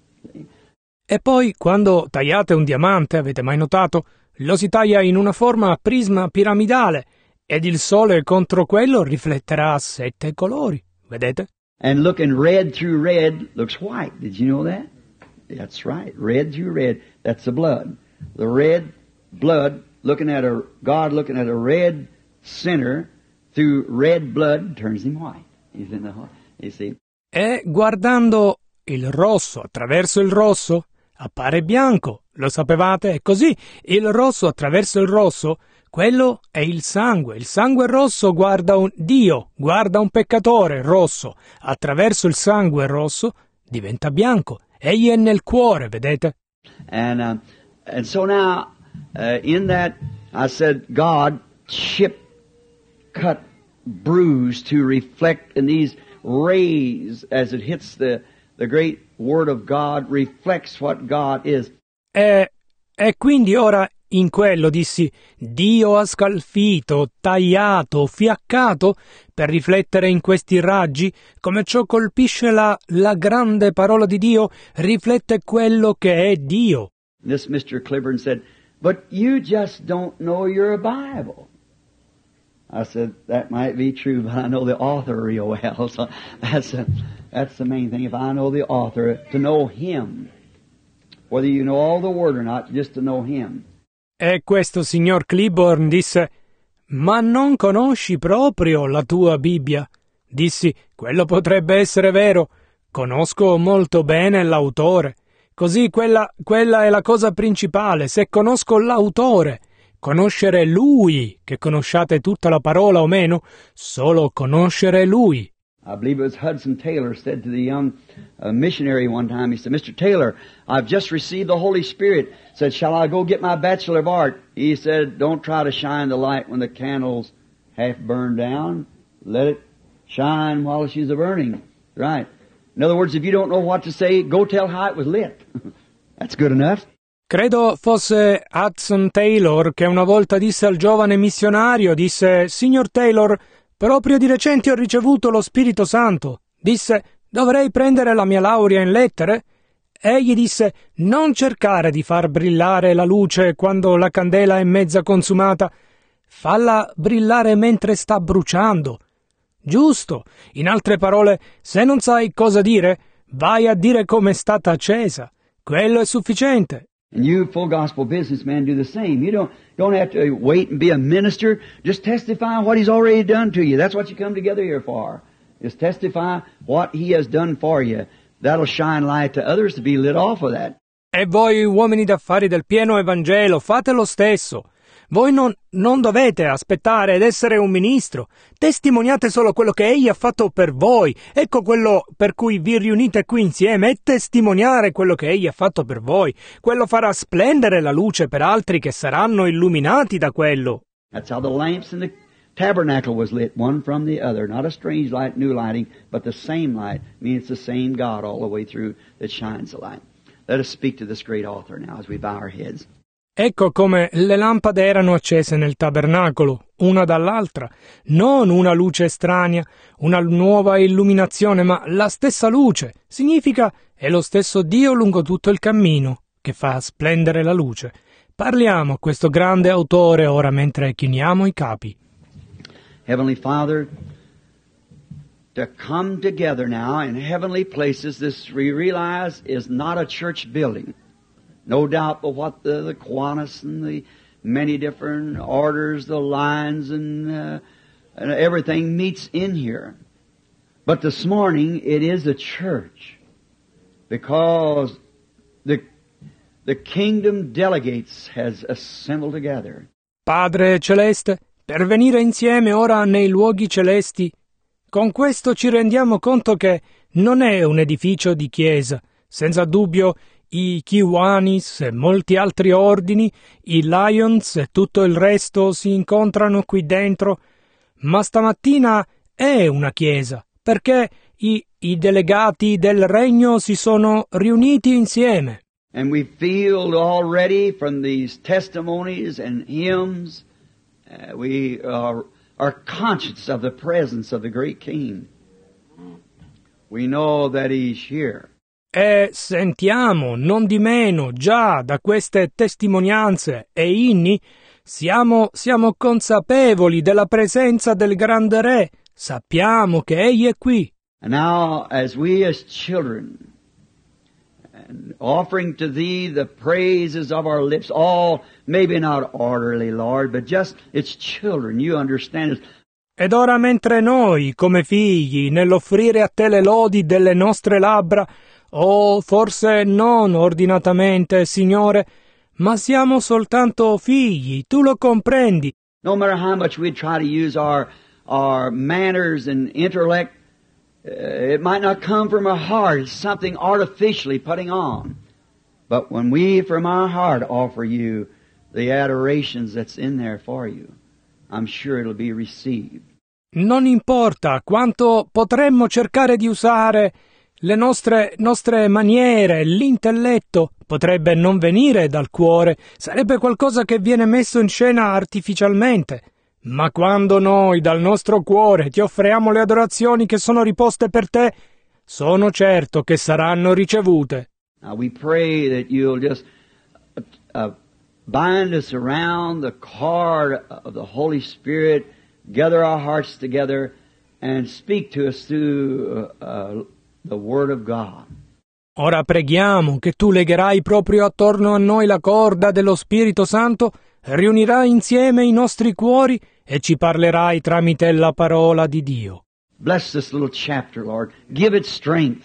E poi, quando tagliate un diamante, avete mai notato, lo si taglia in una forma a prisma piramidale, ed il sole contro quello rifletterà sette colori, vedete? And looking red through red looks white. Did you know that? That's right. Red through red. That's the blood. The red blood, looking at a, God looking at a red sinner through red blood turns him white. He's in the, you see? E guardando il rosso attraverso il rosso, appare bianco. Lo sapevate? È così. Il rosso attraverso il rosso, quello è il sangue. Il sangue rosso guarda un Dio, guarda un peccatore rosso. Attraverso il sangue rosso diventa bianco. Egli è nel cuore, vedete? And uh, and so now, uh, in that, I said, God chip, cut, bruise to reflect in these rays as it hits the the great Word of God, reflects what God is. E, e quindi ora in quello dissi, Dio ha scalfito, tagliato, fiaccato per riflettere in questi raggi, come ciò colpisce la, la grande parola di Dio, riflette quello che è Dio. This Mister Cliburn said, but you just don't know your Bible. I said, that might be true, but I know the author real well. So that's, a, that's the main thing. If I know the author, to know him. Whether you know all the word or not, just to know him. E questo signor Cliburn disse, ma non conosci proprio la tua Bibbia? Dissi, quello potrebbe essere vero. Conosco molto bene l'autore. Così quella, quella è la cosa principale. Se conosco l'autore, conoscere lui, che conosciate tutta la parola o meno, solo conoscere lui. I believe it was Hudson Taylor said to the young uh, missionary one time, he said, Mister Taylor, I've just received the Holy Spirit. Said, shall I go get my Bachelor of Art? He said, don't try to shine the light when the candle's half burned down. Let it shine while she's a-burning. Right. In other words, if you don't know what to say, go tell how it was lit. That's good enough. Credo fosse Hudson Taylor che una volta disse al giovane missionario, disse, Signor Taylor, proprio di recente ho ricevuto lo Spirito Santo. Disse, dovrei prendere la mia laurea in lettere? Egli disse, non cercare di far brillare la luce quando la candela è mezza consumata. Falla brillare mentre sta bruciando. Giusto. In altre parole, se non sai cosa dire, vai a dire come è stata accesa. Quello è sufficiente. And you, full gospel businessmen, do the same. You don't don't have to wait and be a minister. Just testify what He's already done to you. That's what you come together here for. Just testify what He has done for you. That'll shine light to others to be lit off of that. E voi, uomini d'affari del pieno Evangelo, fate lo stesso. Voi non, non dovete aspettare ed essere un ministro. Testimoniate solo quello che Egli ha fatto per voi. Ecco quello per cui vi riunite qui insieme, e testimoniare quello che Egli ha fatto per voi. Quello farà splendere la luce per altri che saranno illuminati da quello. That's how the lamps in the tabernacle was lit, one from the other. Not a strange light, new lighting, but the same light. I mean, it's the same God all the way through that shines the light. Let us speak to this great author now as we bow our heads. Ecco come le lampade erano accese nel tabernacolo, una dall'altra, non una luce estranea, una nuova illuminazione, ma la stessa luce. Significa è lo stesso Dio lungo tutto il cammino che fa splendere la luce. Parliamo a questo grande autore ora mentre chiniamo i capi. Heavenly Father, to come together now in heavenly places, this we realize is not a church building. No doubt but what the, the Kiwanis and the many different orders, the lines and, uh, and everything meets in here. But this morning it is a church because the the kingdom delegates has assembled together. Padre Celeste, per venire insieme ora nei luoghi celesti, con questo ci rendiamo conto che non è un edificio di chiesa. Senza dubbio i Kiwanis e molti altri ordini, i Lions e tutto il resto si incontrano qui dentro, ma stamattina è una chiesa, perché i, i delegati del regno si sono riuniti insieme. And we feel already from these testimonies and hymns, uh, we are, are conscious of the presence of the great King. We know that He's here. E sentiamo, non di meno, già da queste testimonianze e inni, siamo, siamo consapevoli della presenza del grande Re, sappiamo che Egli è qui. And now, as we as children, and offering to Thee the praises of our lips, all maybe not orderly, Lord, but just it's children, you understand it. Ed ora mentre noi, come figli, nell'offrire a te le lodi delle nostre labbra, o forse non ordinatamente, Signore, ma siamo soltanto figli, tu lo comprendi. No matter how much we try to use our, our manners and intellect, uh, it might not come from our heart. It's something artificially putting on. But when we from our heart offer you the adorations that's in there for you, I'm sure it'll be received. Non importa quanto potremmo cercare di usare le nostre, nostre maniere, l'intelletto, potrebbe non venire dal cuore, sarebbe qualcosa che viene messo in scena artificialmente. Ma quando noi dal nostro cuore ti offriamo le adorazioni che sono riposte per te, sono certo che saranno ricevute. Now we pray that you'll just uh, bind us around the cord of the Holy Spirit, gather our hearts together, and speak to us through uh, the Word of God. Ora preghiamo che tu legherai proprio attorno a noi la corda dello Spirito Santo, riunirai insieme i nostri cuori e ci parlerai tramite la parola di Dio. Bless this little chapter, Lord. Give it strength.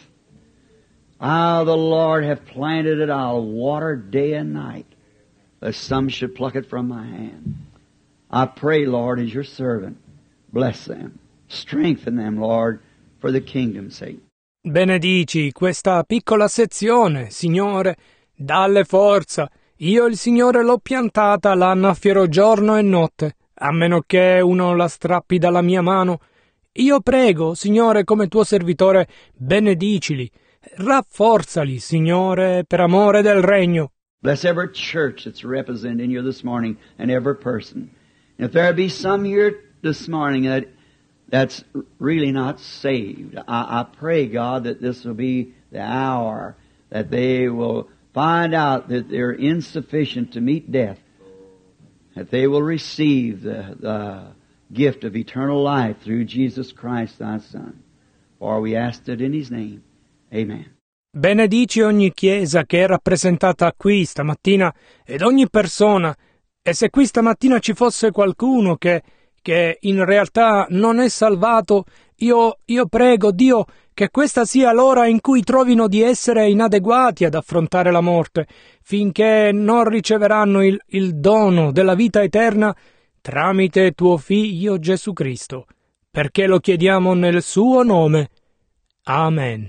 I, the Lord, have planted it. I'll water day and night, lest some should pluck it from my hand. I pray, Lord, as your servant, bless them. Strengthen them, Lord, for the kingdom's sake. Benedici questa piccola sezione, Signore, dalle forza. Io il Signore l'ho piantata, la annaffierò giorno e notte, a meno che uno la strappi dalla mia mano. Io prego, Signore, come tuo servitore, benedicili, rafforzali, Signore, per amore del regno. Bless every church that's represented in here this morning and every person. And if there be some here this morning that that's really not saved, I, I pray, God, that this will be the hour that they will find out that they're insufficient to meet death, that they will receive the, the gift of eternal life through Jesus Christ, thy Son. For we asked it in His name. Amen. Benedici ogni chiesa che è rappresentata qui stamattina ed ogni persona, e se qui stamattina ci fosse qualcuno che, che in realtà non è salvato, io, io prego Dio che questa sia l'ora in cui trovino di essere inadeguati ad affrontare la morte, finché non riceveranno il, il dono della vita eterna tramite tuo Figlio Gesù Cristo, perché lo chiediamo nel suo nome. Amen.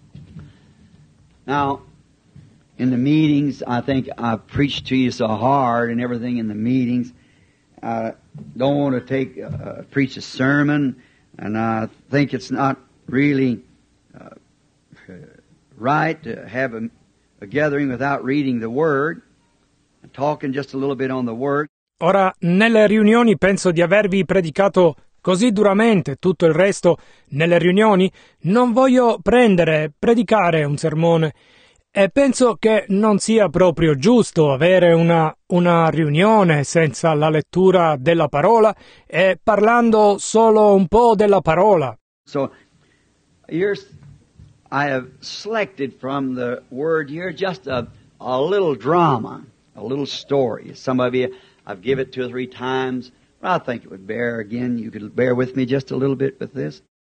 Now, in the meetings, I think I've preached to you so hard and everything in the meetings. I don't want to take uh, preach a sermon, and I think it's not really uh, right to have a, a gathering without reading the Word and talking just a little bit on the Word. Ora, nelle riunioni penso di avervi predicato così duramente, tutto il resto nelle riunioni non voglio prendere, predicare un sermone, e penso che non sia proprio giusto avere una, una riunione senza la lettura della parola e parlando solo un po' della parola. So, here's, I have selected from the Word here just a, a little drama, a little story. Some of you, I've given it two or three times. I think it would bear, again, you could bear with me just a little bit with this.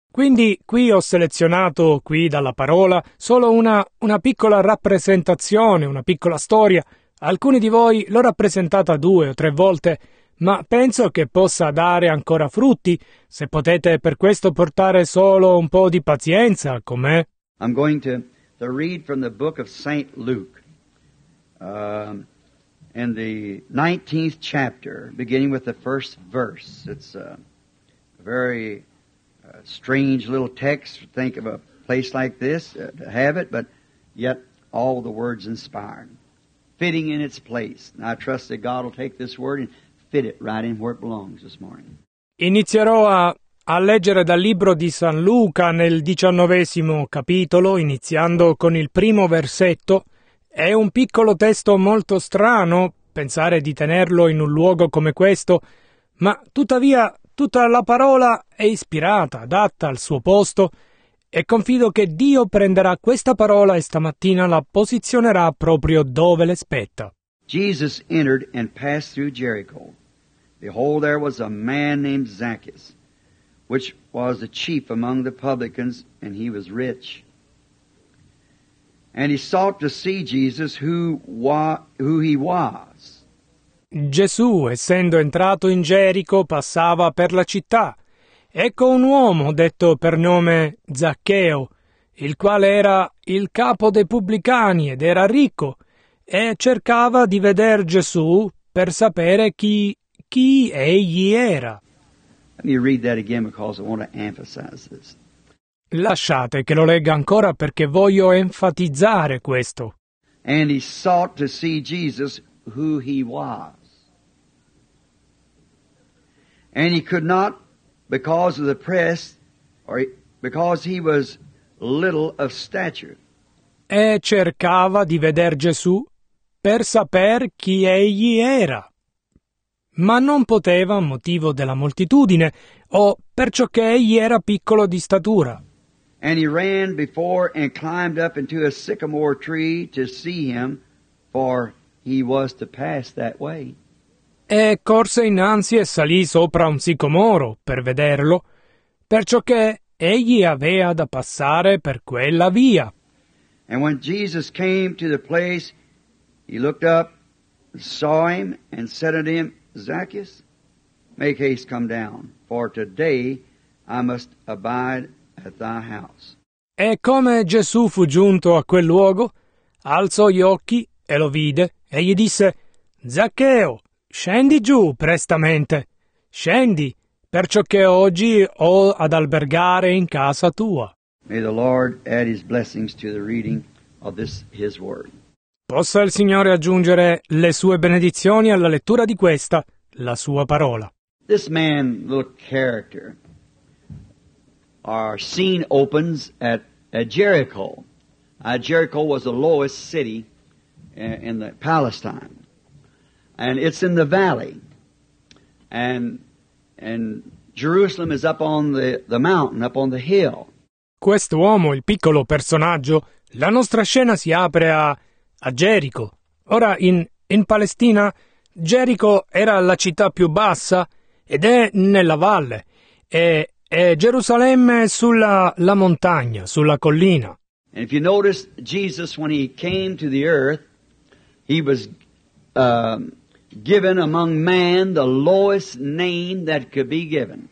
Quindi qui ho selezionato, qui dalla parola, solo una, una piccola rappresentazione, una piccola storia. Alcuni di voi l'ho rappresentata due o tre volte, ma penso che possa dare ancora frutti, se potete per questo portare solo un po' di pazienza con me. I'm going to, to read from the book of Saint Luke, um, in the nineteenth chapter, beginning with the first verse. It's a very uh, strange little text to think of a place like this, uh, to have it, but yet all the words inspired, fitting in its place. And I trust that God will take this word and fit it right in where it belongs this morning. Inizierò a, a leggere dal libro di San Luca nel diciannovesimo capitolo, iniziando con il primo versetto. È un piccolo testo molto strano pensare di tenerlo in un luogo come questo, ma tuttavia tutta la parola è ispirata, adatta al suo posto, e confido che Dio prenderà questa parola e stamattina la posizionerà proprio dove le spetta. Jesus entered and passed through Jericho. Behold, there was a man named Zacchaeus, which was the chief among the publicans, and he was rich. And he sought to see Jesus, who, wa- who he was. Gesù, essendo entrato in Gerico, passava per la città. Ecco un uomo detto per nome Zaccheo, il quale era il capo dei pubblicani ed era ricco, e cercava di veder Gesù per sapere chi, chi egli era. Let me read that again because I want to emphasize this. Lasciate che lo legga ancora perché voglio enfatizzare questo. And he sought to see Jesus, who he was. And he could not, because of the press, or because he was little of stature. E cercava di veder Gesù per saper chi egli era. Ma non poteva a motivo della moltitudine, o perciò che egli era piccolo di statura. And he ran before and climbed up into a sycamore tree to see him, for he was to pass that way. E corse innanzi e salì sopra un sicomoro per vederlo, perciò che egli aveva da passare per quella via. And when Jesus came to the place, he looked up, saw him, and said unto him, Zacchaeus, make haste, come down, for today I must abide at thy house. E come Gesù fu giunto a quel luogo, alzò gli occhi e lo vide, e gli disse, Zaccheo, scendi giù prestamente, scendi, perciò che oggi ho ad albergare in casa tua. May the Lord add his blessings to the reading of this his word. Possa il Signore aggiungere le sue benedizioni alla lettura di questa, la sua parola. This man, little character, our scene opens at, at Jericho. Uh, Jericho was the lowest city in, in the Palestine, and it's in the valley, and and Jerusalem is up on the, the mountain, up on the hill. Quest'uomo, il piccolo personaggio, la nostra scena si apre a, a Gerico. Ora, in, in Palestina, Gerico era la città più bassa ed è nella valle, e, e Gerusalemme sulla la montagna, sulla collina. And if you notice, Jesus, when he came to the earth, he was um, given among man the lowest name that could be given.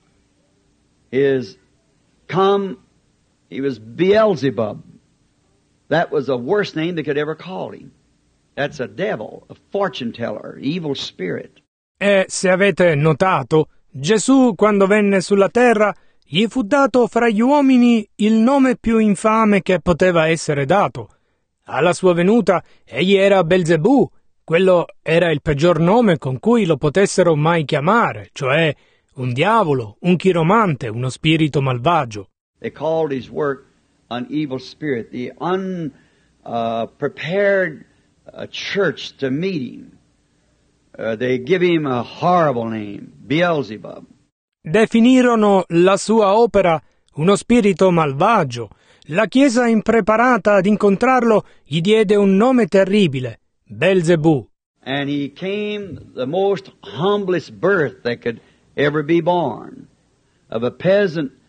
His come, he was Beelzebub. That was the worst name they could ever call him. That's a devil, a fortune teller, evil spirit. E se avete notato, Gesù, quando venne sulla terra, gli fu dato fra gli uomini il nome più infame che poteva essere dato. Alla sua venuta egli era Belzebù, quello era il peggior nome con cui lo potessero mai chiamare, cioè un diavolo, un chiromante, uno spirito malvagio. They called his work an evil spirit, the unprepared uh, uh, church to meet him. Uh, they give him a horrible name, Beelzebub. Definirono la sua opera uno spirito malvagio. La Chiesa impreparata ad incontrarlo gli diede un nome terribile, Belzebù. And he came the most humblest birth that could ever be born, of a peasant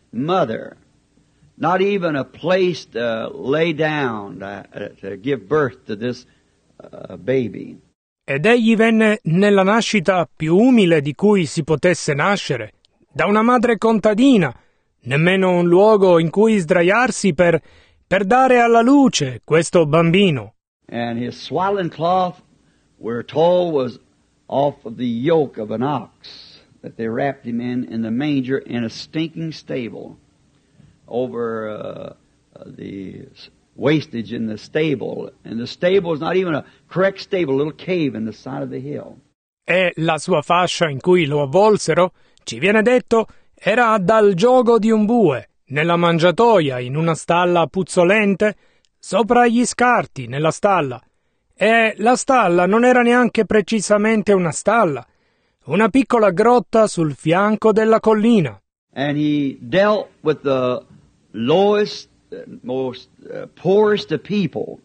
mother, not even a place to lay down uh, to give birth to this uh, baby. Ed egli venne nella nascita più umile di cui si potesse nascere, da una madre contadina, nemmeno un luogo in cui sdraiarsi per, per dare alla luce questo bambino. And his swaddling cloth, we're told, was off of the yoke of an ox that they wrapped him in in the manger in a stinking stable over uh, the wastage in the stable. And the stable is not even a correct stable, a little cave in the side of the hill. E la sua fascia in cui lo avvolsero, ci viene detto, era dal giogo di un bue, nella mangiatoia, in una stalla puzzolente, sopra gli scarti, nella stalla. E la stalla non era neanche precisamente una stalla, una piccola grotta sul fianco della collina. And he dealt with the lowest, most uh, poorest of people.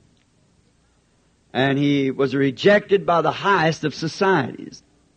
And he was rejected by the highest of societies.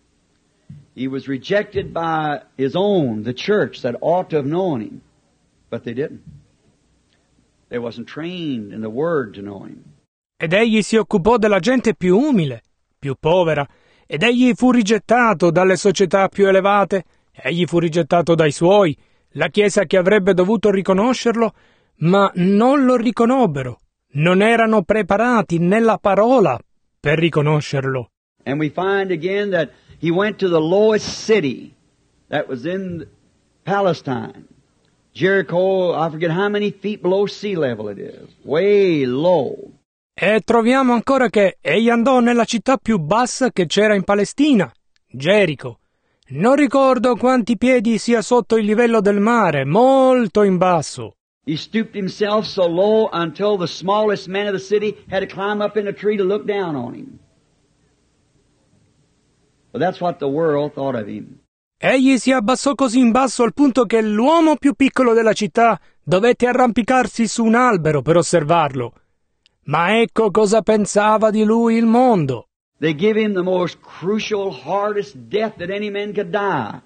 He was rejected by his own, the church, that ought to have known him. But they didn't. They wasn't trained in the Word to know him. Ed egli si occupò della gente più umile, più povera, ed egli fu rigettato dalle società più elevate, egli fu rigettato dai suoi, la Chiesa che avrebbe dovuto riconoscerlo, ma non lo riconobbero, non erano preparati nella parola per riconoscerlo. And we find again that he went to the lowest city that was in Palestine. Jericho, I forget how many feet below sea level it is. Way low. E troviamo ancora che egli andò nella città più bassa che c'era in Palestina, Gerico. Non ricordo quanti piedi sia sotto il livello del mare, molto in basso. He stooped himself so low until the smallest man of the city had to climb up in a tree to look down on him. But that's what the world thought of him. Egli si abbassò così in basso al punto che l'uomo più piccolo della città dovette arrampicarsi su un albero per osservarlo. Ma ecco cosa pensava di lui il mondo. They give him the most crucial, hardest death that any man could die.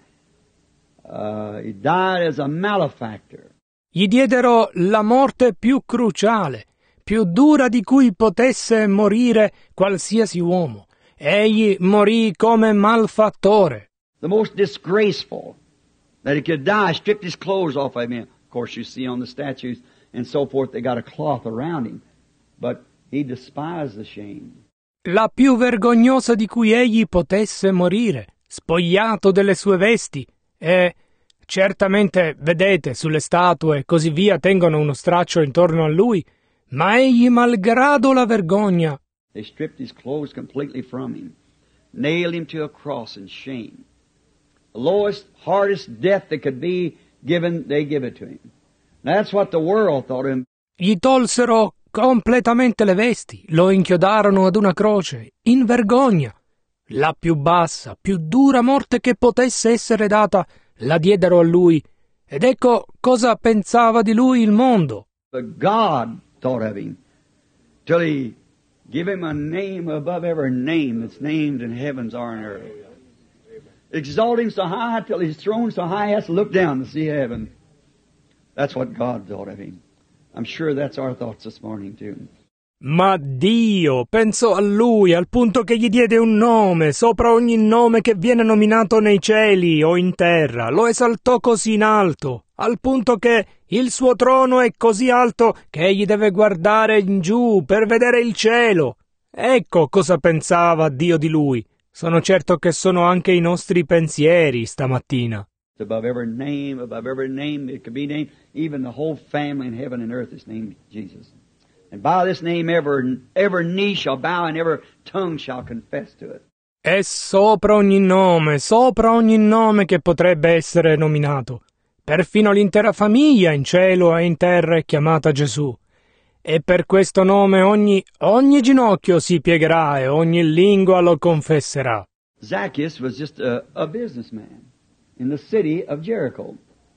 Uh, he died as a malefactor. Gli diedero la morte più cruciale, più dura di cui potesse morire qualsiasi uomo. Egli morì come malfattore. The most disgraceful that he could die, stripped his clothes off of him. Of course, you see on the statues and so forth, they got a cloth around him. But he despised the shame. La più vergognosa di cui egli potesse morire, spogliato delle sue vesti, e certamente, vedete, sulle statue e così via tengono uno straccio intorno a lui, ma egli, malgrado la vergogna, They stripped his clothes completely from him, nailed him to a cross in shame. The lowest, hardest death that could be given, they give it to him. That's what the world thought of him. gli tolsero completamente le vesti, lo inchiodarono ad una croce, in vergogna. La più bassa, più dura morte che potesse essere data, la diedero a lui. Ed ecco cosa pensava di lui il mondo. But God thought of him till he gave him a name above every name that's named in heavens or in earth. Exalt him so high till he's thrown so high he has to look down to see heaven. That's what God thought of him. I'm sure that's our thoughts this morning too. Ma Dio pensò a lui al punto che gli diede un nome sopra ogni nome che viene nominato nei cieli o in terra. Lo esaltò così in alto, al punto che il suo trono è così alto che egli deve guardare in giù per vedere il cielo. Ecco cosa pensava Dio di lui. Sono certo che sono anche i nostri pensieri stamattina. Above every name, above every name it could be named, even the whole family in heaven and earth is named Jesus. And by this name every, every knee shall bow and every tongue shall confess to it. È sopra ogni nome, sopra ogni nome che potrebbe essere nominato. Perfino l'intera famiglia in cielo e in terra è chiamata Gesù. E per questo nome ogni, ogni ginocchio si piegherà e ogni lingua lo confesserà. Zacchaeus was just a, a businessman in the city of Jericho.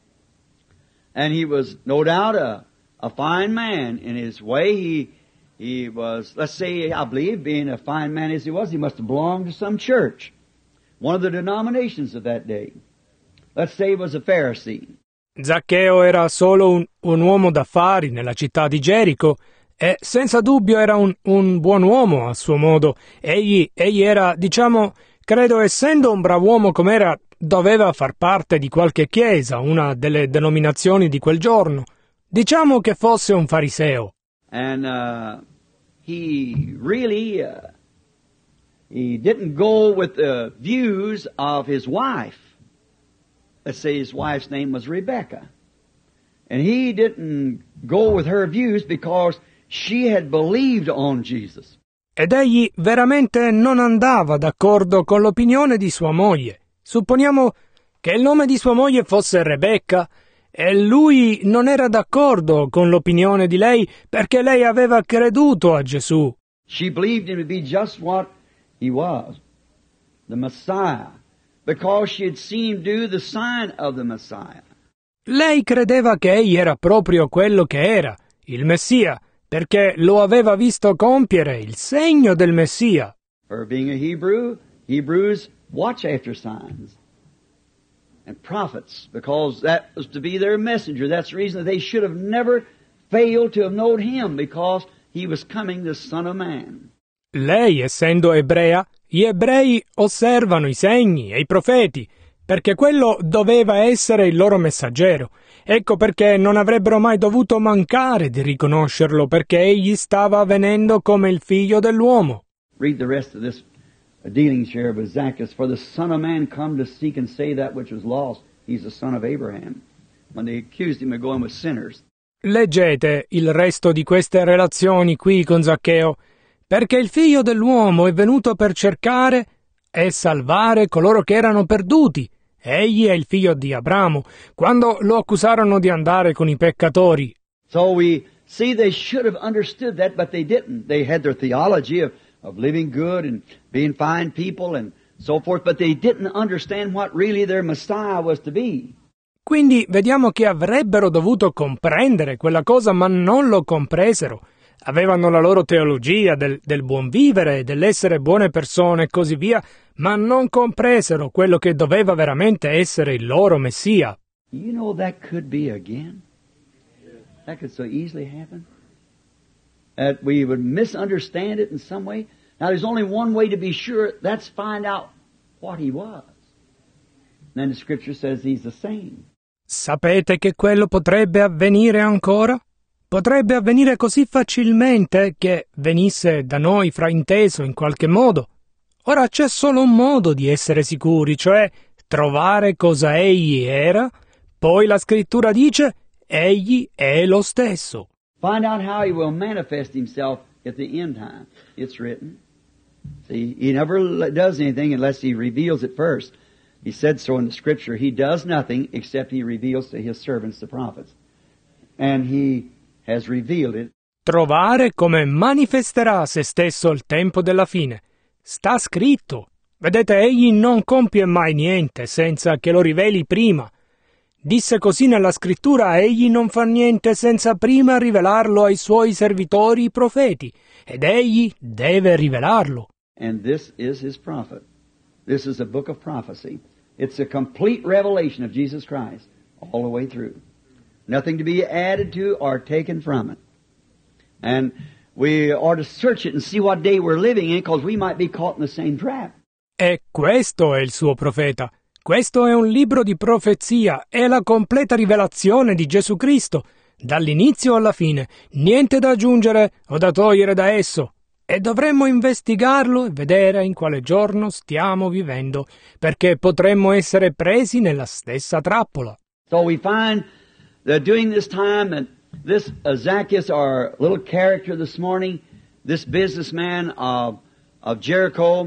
And he was no doubt a, a fine man in his way. He, he was, let's say, I believe, being a fine man as he was, he must have belonged to some church, one of the denominations of that day. Let's say he was a Pharisee. Zaccheo era solo un, un uomo d'affari nella città di Gerico e senza dubbio era un, un buon uomo a suo modo. Egli, egli era, diciamo, credo essendo un brav'uomo com'era, doveva far parte di qualche chiesa, una delle denominazioni di quel giorno. Diciamo che fosse un fariseo. And uh, he really, uh, he didn't go with the views of his wife. Let's say his wife's name was Rebecca. And he didn't go with her views because she had believed on Jesus. Ed egli veramente non andava d'accordo con l'opinione di sua moglie. Supponiamo che il nome di sua moglie fosse Rebecca e lui non era d'accordo con l'opinione di lei perché lei aveva creduto a Gesù. She believed him to be just what he was, the Messiah, because she had seen him do the sign of the Messiah. Lei credeva che egli era proprio quello che era, il Messia, perché lo aveva visto compiere il segno del Messia. Her being a Hebrew, Hebrews watch after signs and prophets, because that was to be their messenger. That's the reason that they should have never failed to have known him, because he was coming, the Son of Man. Lei, essendo ebrea, gli ebrei osservano i segni e i profeti, perché quello doveva essere il loro messaggero. Ecco perché non avrebbero mai dovuto mancare di riconoscerlo, perché egli stava venendo come il figlio dell'uomo. Read the rest of this dealings here with Zacchaeus. For the Son of Man come to seek and save that which was lost. He's the son of Abraham. When they accused him of going with sinners. Leggete il resto di queste relazioni qui con Zaccheo, perché il figlio dell'uomo è venuto per cercare e salvare coloro che erano perduti. Egli è il figlio di Abramo, quando lo accusarono di andare con i peccatori. So we see they should have understood that, but they didn't. They had their theology of, of living good and being fine people and so forth, but they didn't understand what really their Messiah was to be. Quindi vediamo che avrebbero dovuto comprendere quella cosa, ma non lo compresero. Avevano la loro teologia del, del buon vivere, dell'essere buone persone e così via, ma non compresero quello che doveva veramente essere il loro Messia. You know that could be again. That could so easily happen. That we would misunderstand it in some way. Now there's only one way to be sure, that's find out what he was. And then the scripture says he's the same. Sapete che quello potrebbe avvenire ancora? Potrebbe avvenire così facilmente che venisse da noi frainteso in qualche modo. Ora c'è solo un modo di essere sicuri, cioè trovare cosa egli era, poi la scrittura dice egli è lo stesso. Find out how he will manifest himself at the end time. It's written. See, he never does anything unless he reveals it first. He said so in the scripture. He does nothing except he reveals to his servants, the prophets. And he has revealed it. Trovare come manifesterà se stesso il tempo della fine. Sta scritto. Vedete, egli non compie mai niente senza che lo riveli prima. Disse così nella scrittura: egli non fa niente senza prima rivelarlo ai suoi servitori i profeti, ed egli deve rivelarlo. And this is his prophet. This is a book of prophecy. It's a complete revelation of Jesus Christ all the way through. Nothing to be added to or taken from it. And we ought to search it and see what day we're living in, because we might be caught in the same trap. E questo è il suo profeta. Questo è un libro di profezia, è la completa rivelazione di Gesù Cristo, dall'inizio alla fine, niente da aggiungere o da togliere da esso. E dovremmo investigarlo e vedere in quale giorno stiamo vivendo, perché potremmo essere presi nella stessa trappola. So we find that during this time that this uh, Zacchaeus, our little character this morning, this businessman of of Jericho,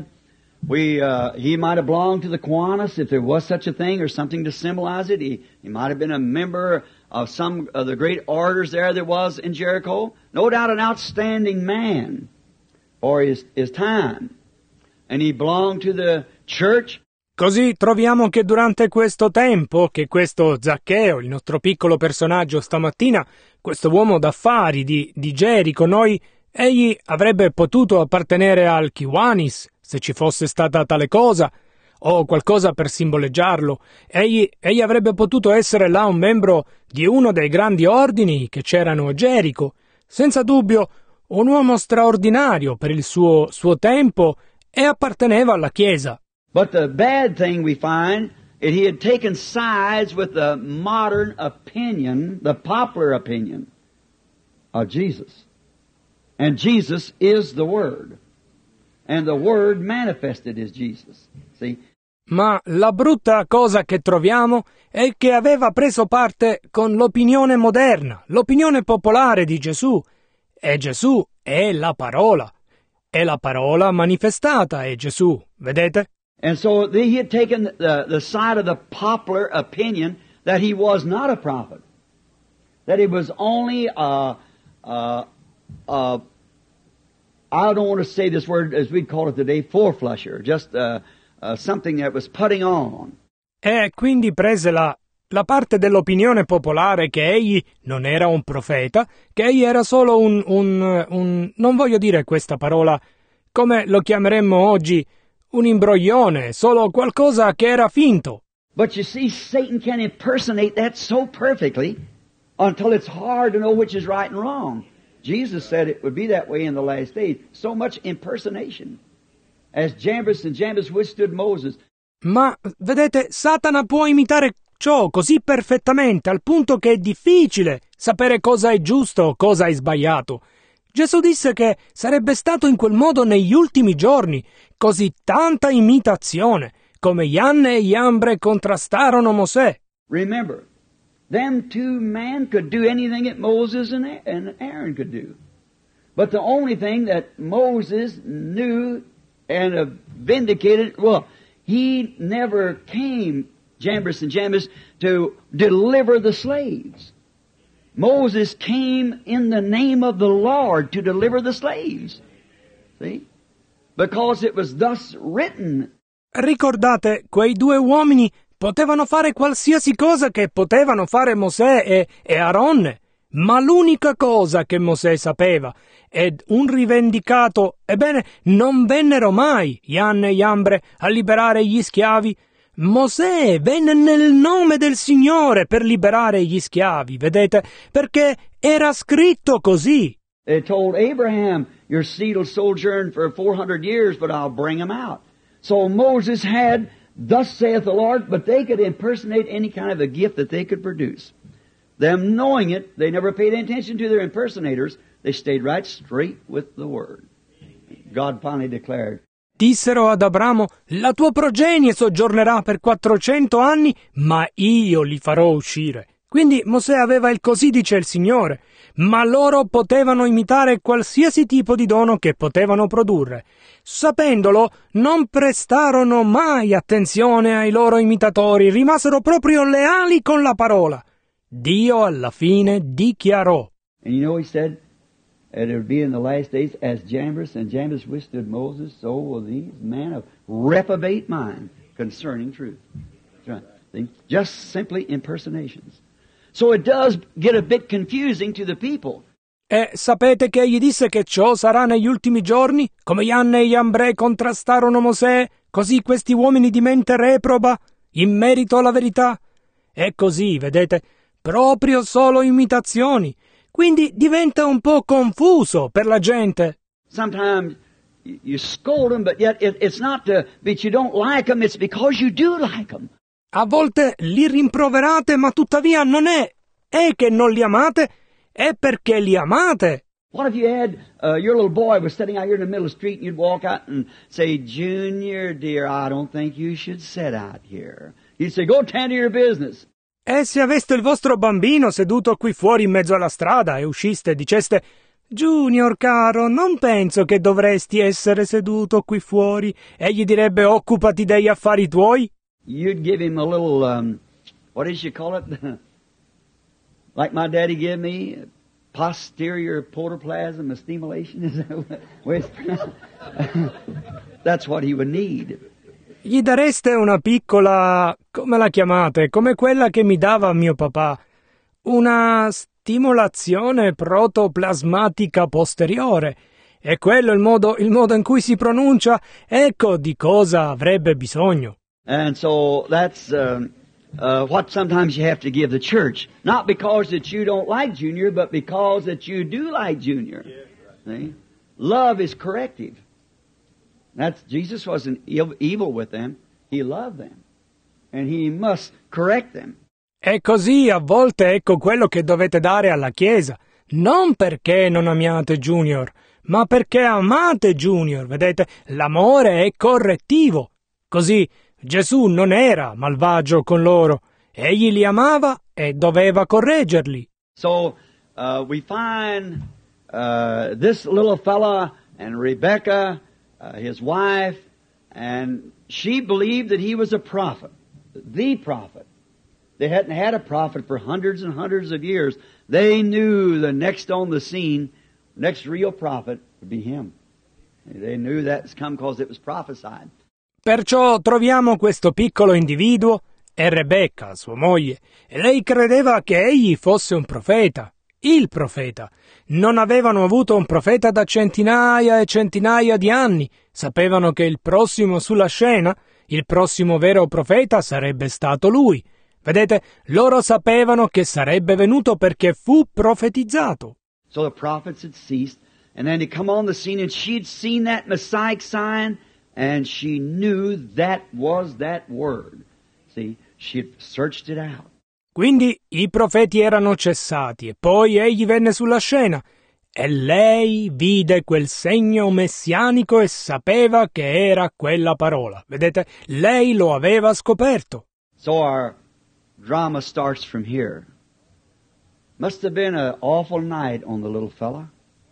we uh, he might have belonged to the Kiwanis, if there was such a thing, or something to symbolize it. He he might have been a member of some of the great orders there there was in Jericho. No doubt an outstanding man for his his time, and he belonged to the church. Così troviamo che durante questo tempo, che questo Zaccheo, il nostro piccolo personaggio stamattina, questo uomo d'affari di, di Gerico, noi, egli avrebbe potuto appartenere al Kiwanis, se ci fosse stata tale cosa, o qualcosa per simboleggiarlo. Egli, egli avrebbe potuto essere là un membro di uno dei grandi ordini che c'erano a Gerico. Senza dubbio, un uomo straordinario per il suo, suo tempo e apparteneva alla Chiesa. But the bad thing we find is he had taken sides with the modern opinion, the popular opinion of Jesus. And Jesus is the Word. And the Word manifested is Jesus. See? Ma la brutta cosa che troviamo è che aveva preso parte con l'opinione moderna, l'opinione popolare di Gesù. E Gesù è la parola. È la parola manifestata, è Gesù. Vedete? And so he had taken the, the side of the popular opinion that he was not a prophet. That he was only a, a, a I don't want to say this word as we'd call it today, four-flusher, just uh, uh, something that was putting on. E quindi prese la, la parte dell'opinione popolare che egli non era un profeta, che egli era solo un, un, un, non voglio dire questa parola, come lo chiameremmo oggi, un imbroglione, solo qualcosa che era finto. But you see, Satan can impersonate that so perfectly until it's hard to know which is right and wrong. Jesus said it would be that way in the last days. So much impersonation. As Jambres and Jambres withstood Moses. Ma, vedete, Satana può imitare ciò così perfettamente al punto che è difficile sapere cosa è giusto, cosa è sbagliato. Gesù disse che sarebbe stato in quel modo negli ultimi giorni, così tanta imitazione, come Ianne e Iambre contrastarono Mosè. Remember, them two men could do anything that Moses and Aaron could do. But the only thing that Moses knew and vindicated, well, he never came, Jambres and Jambres, to deliver the slaves. Moses came in the name of the Lord to deliver the slaves. See? Because it was thus written. Ricordate, quei due uomini potevano fare qualsiasi cosa che potevano fare Mosè e, e Aronne, ma l'unica cosa che Mosè sapeva ed un rivendicato, ebbene, non vennero mai Ianne e Iambre a liberare gli schiavi. Mosè venne nel nome del Signore per liberare gli schiavi, vedete, perché era scritto così. It told Abraham, your seed will sojourn for four hundred years, but I'll bring them out. So Moses had, thus saith the Lord, but they could impersonate any kind of a gift that they could produce. Them knowing it, they never paid any attention to their impersonators. They stayed right straight with the Word. God finally declared. Dissero ad Abramo, la tua progenie soggiornerà per quattrocento anni, ma io li farò uscire. Quindi Mosè aveva il così dice il Signore, ma loro potevano imitare qualsiasi tipo di dono che potevano produrre. Sapendolo, non prestarono mai attenzione ai loro imitatori, rimasero proprio leali con la parola. Dio alla fine dichiarò. And you know he said, and it would be in the last days, as Jambres and Jambres withstood Moses, so will these men of reprobate mind concerning truth. That's right. Just simply impersonations. So it does get a bit confusing to the people. E sapete che egli disse che ciò sarà negli ultimi giorni? Come Ianne e Iambre contrastarono Mosè, così questi uomini di mente reproba, in merito alla verità. E così, vedete, proprio solo imitazioni. Quindi diventa un po' confuso per la gente. Sometimes you scold them, but yet it's not to, that you don't like them, it's because you do like them. A volte li rimproverate, ma tuttavia non è, è che non li amate, è perché li amate. What if you had, uh, your little boy was sitting out here in the middle of the street and you'd walk out and say, Junior, dear, I don't think you should sit out here. You'd say, go tend to your business. E se aveste il vostro bambino seduto qui fuori in mezzo alla strada e usciste e diceste, Junior, caro, non penso che dovresti essere seduto qui fuori, egli direbbe, occupati degli affari tuoi. You'd give him a little, um, what did you call it? Like my daddy gave me, posterior protoplasm stimulation. Is that what it's pronounced? That's what he would need. Gli dareste una piccola, come la chiamate, come quella che mi dava mio papà, una stimolazione protoplasmatica posteriore. E quello il modo, il modo in cui si pronuncia, ecco di cosa avrebbe bisogno. And so that's um, uh, what sometimes you have to give the church. Not because that you don't like Junior, but because that you do like Junior. See? Love is corrective. That's, Jesus wasn't evil with them. He loved them. And He must correct them. E così a volte ecco quello che dovete dare alla Chiesa. Non perché non amiate Junior, ma perché amate Junior. Vedete, l'amore è correttivo. Così Gesù non era malvagio con loro. Egli li amava e doveva correggerli. So uh, we find uh, this little fella and Rebecca, uh, his wife, and she believed that he was a prophet, the prophet. They hadn't had a prophet for hundreds and hundreds of years. They knew the next on the scene, next real prophet would be him. They knew that's come because it was prophesied. Perciò troviamo questo piccolo individuo e Rebecca, sua moglie, e lei credeva che egli fosse un profeta, il profeta. Non avevano avuto un profeta da centinaia e centinaia di anni. Sapevano che il prossimo sulla scena, il prossimo vero profeta sarebbe stato lui. Vedete, loro sapevano che sarebbe venuto perché fu profetizzato. So the prophets had ceased, and then they come on the scene, and she'd seen that Messiah sign, and she knew that was that word. See, she had searched it out. Quindi i profeti erano cessati, e poi egli venne sulla scena, e lei vide quel segno messianico e sapeva che era quella parola. Vedete, lei lo aveva scoperto. So our drama starts from here. Must have been an awful night on the little fella.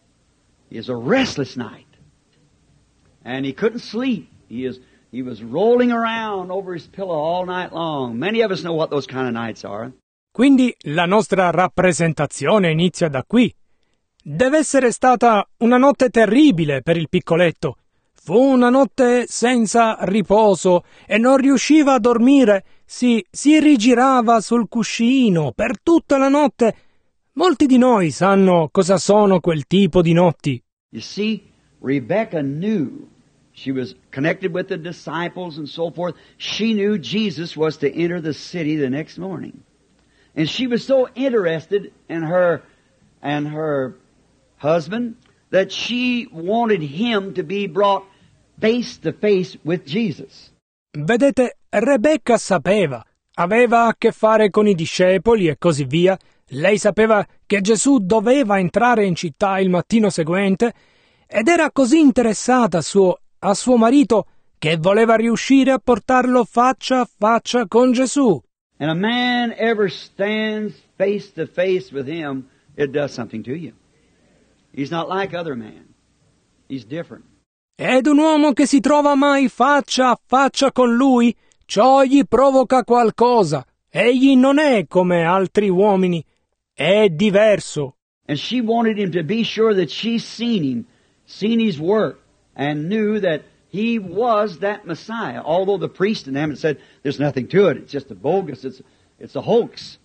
It was a restless night. And he couldn't sleep. He is he was rolling around over his pillow all night long. Many of us know what those kind of nights are. Quindi la nostra rappresentazione inizia da qui. Deve essere stata una notte terribile per il piccoletto. Fu una notte senza riposo e non riusciva a dormire. Si, si rigirava sul cuscino per tutta la notte. Molti di noi sanno cosa sono quel tipo di notti. You see, Rebecca knew. She was connected with the disciples and so forth. She knew Jesus was to enter the city the next morning. And she was so interested in her and her husband that she wanted him to be brought face to face with Jesus. Vedete, Rebecca sapeva, aveva a che fare con i discepoli e così via. Lei sapeva che Gesù doveva entrare in città il mattino seguente ed era così interessata a suo, a suo marito che voleva riuscire a portarlo faccia a faccia con Gesù. And a man ever stands face to face with him, it does something to you. He's not like other men. He's different. Ed un uomo che si trova mai faccia a faccia con lui, ciò gli provoca qualcosa. Egli non è come altri uomini, è diverso. And she wanted him to be sure that she's seen him, seen his work, and knew that he was that Messiah. Although the priest in them had said, there's nothing to it, it's just a bogus, it's, it's a hoax.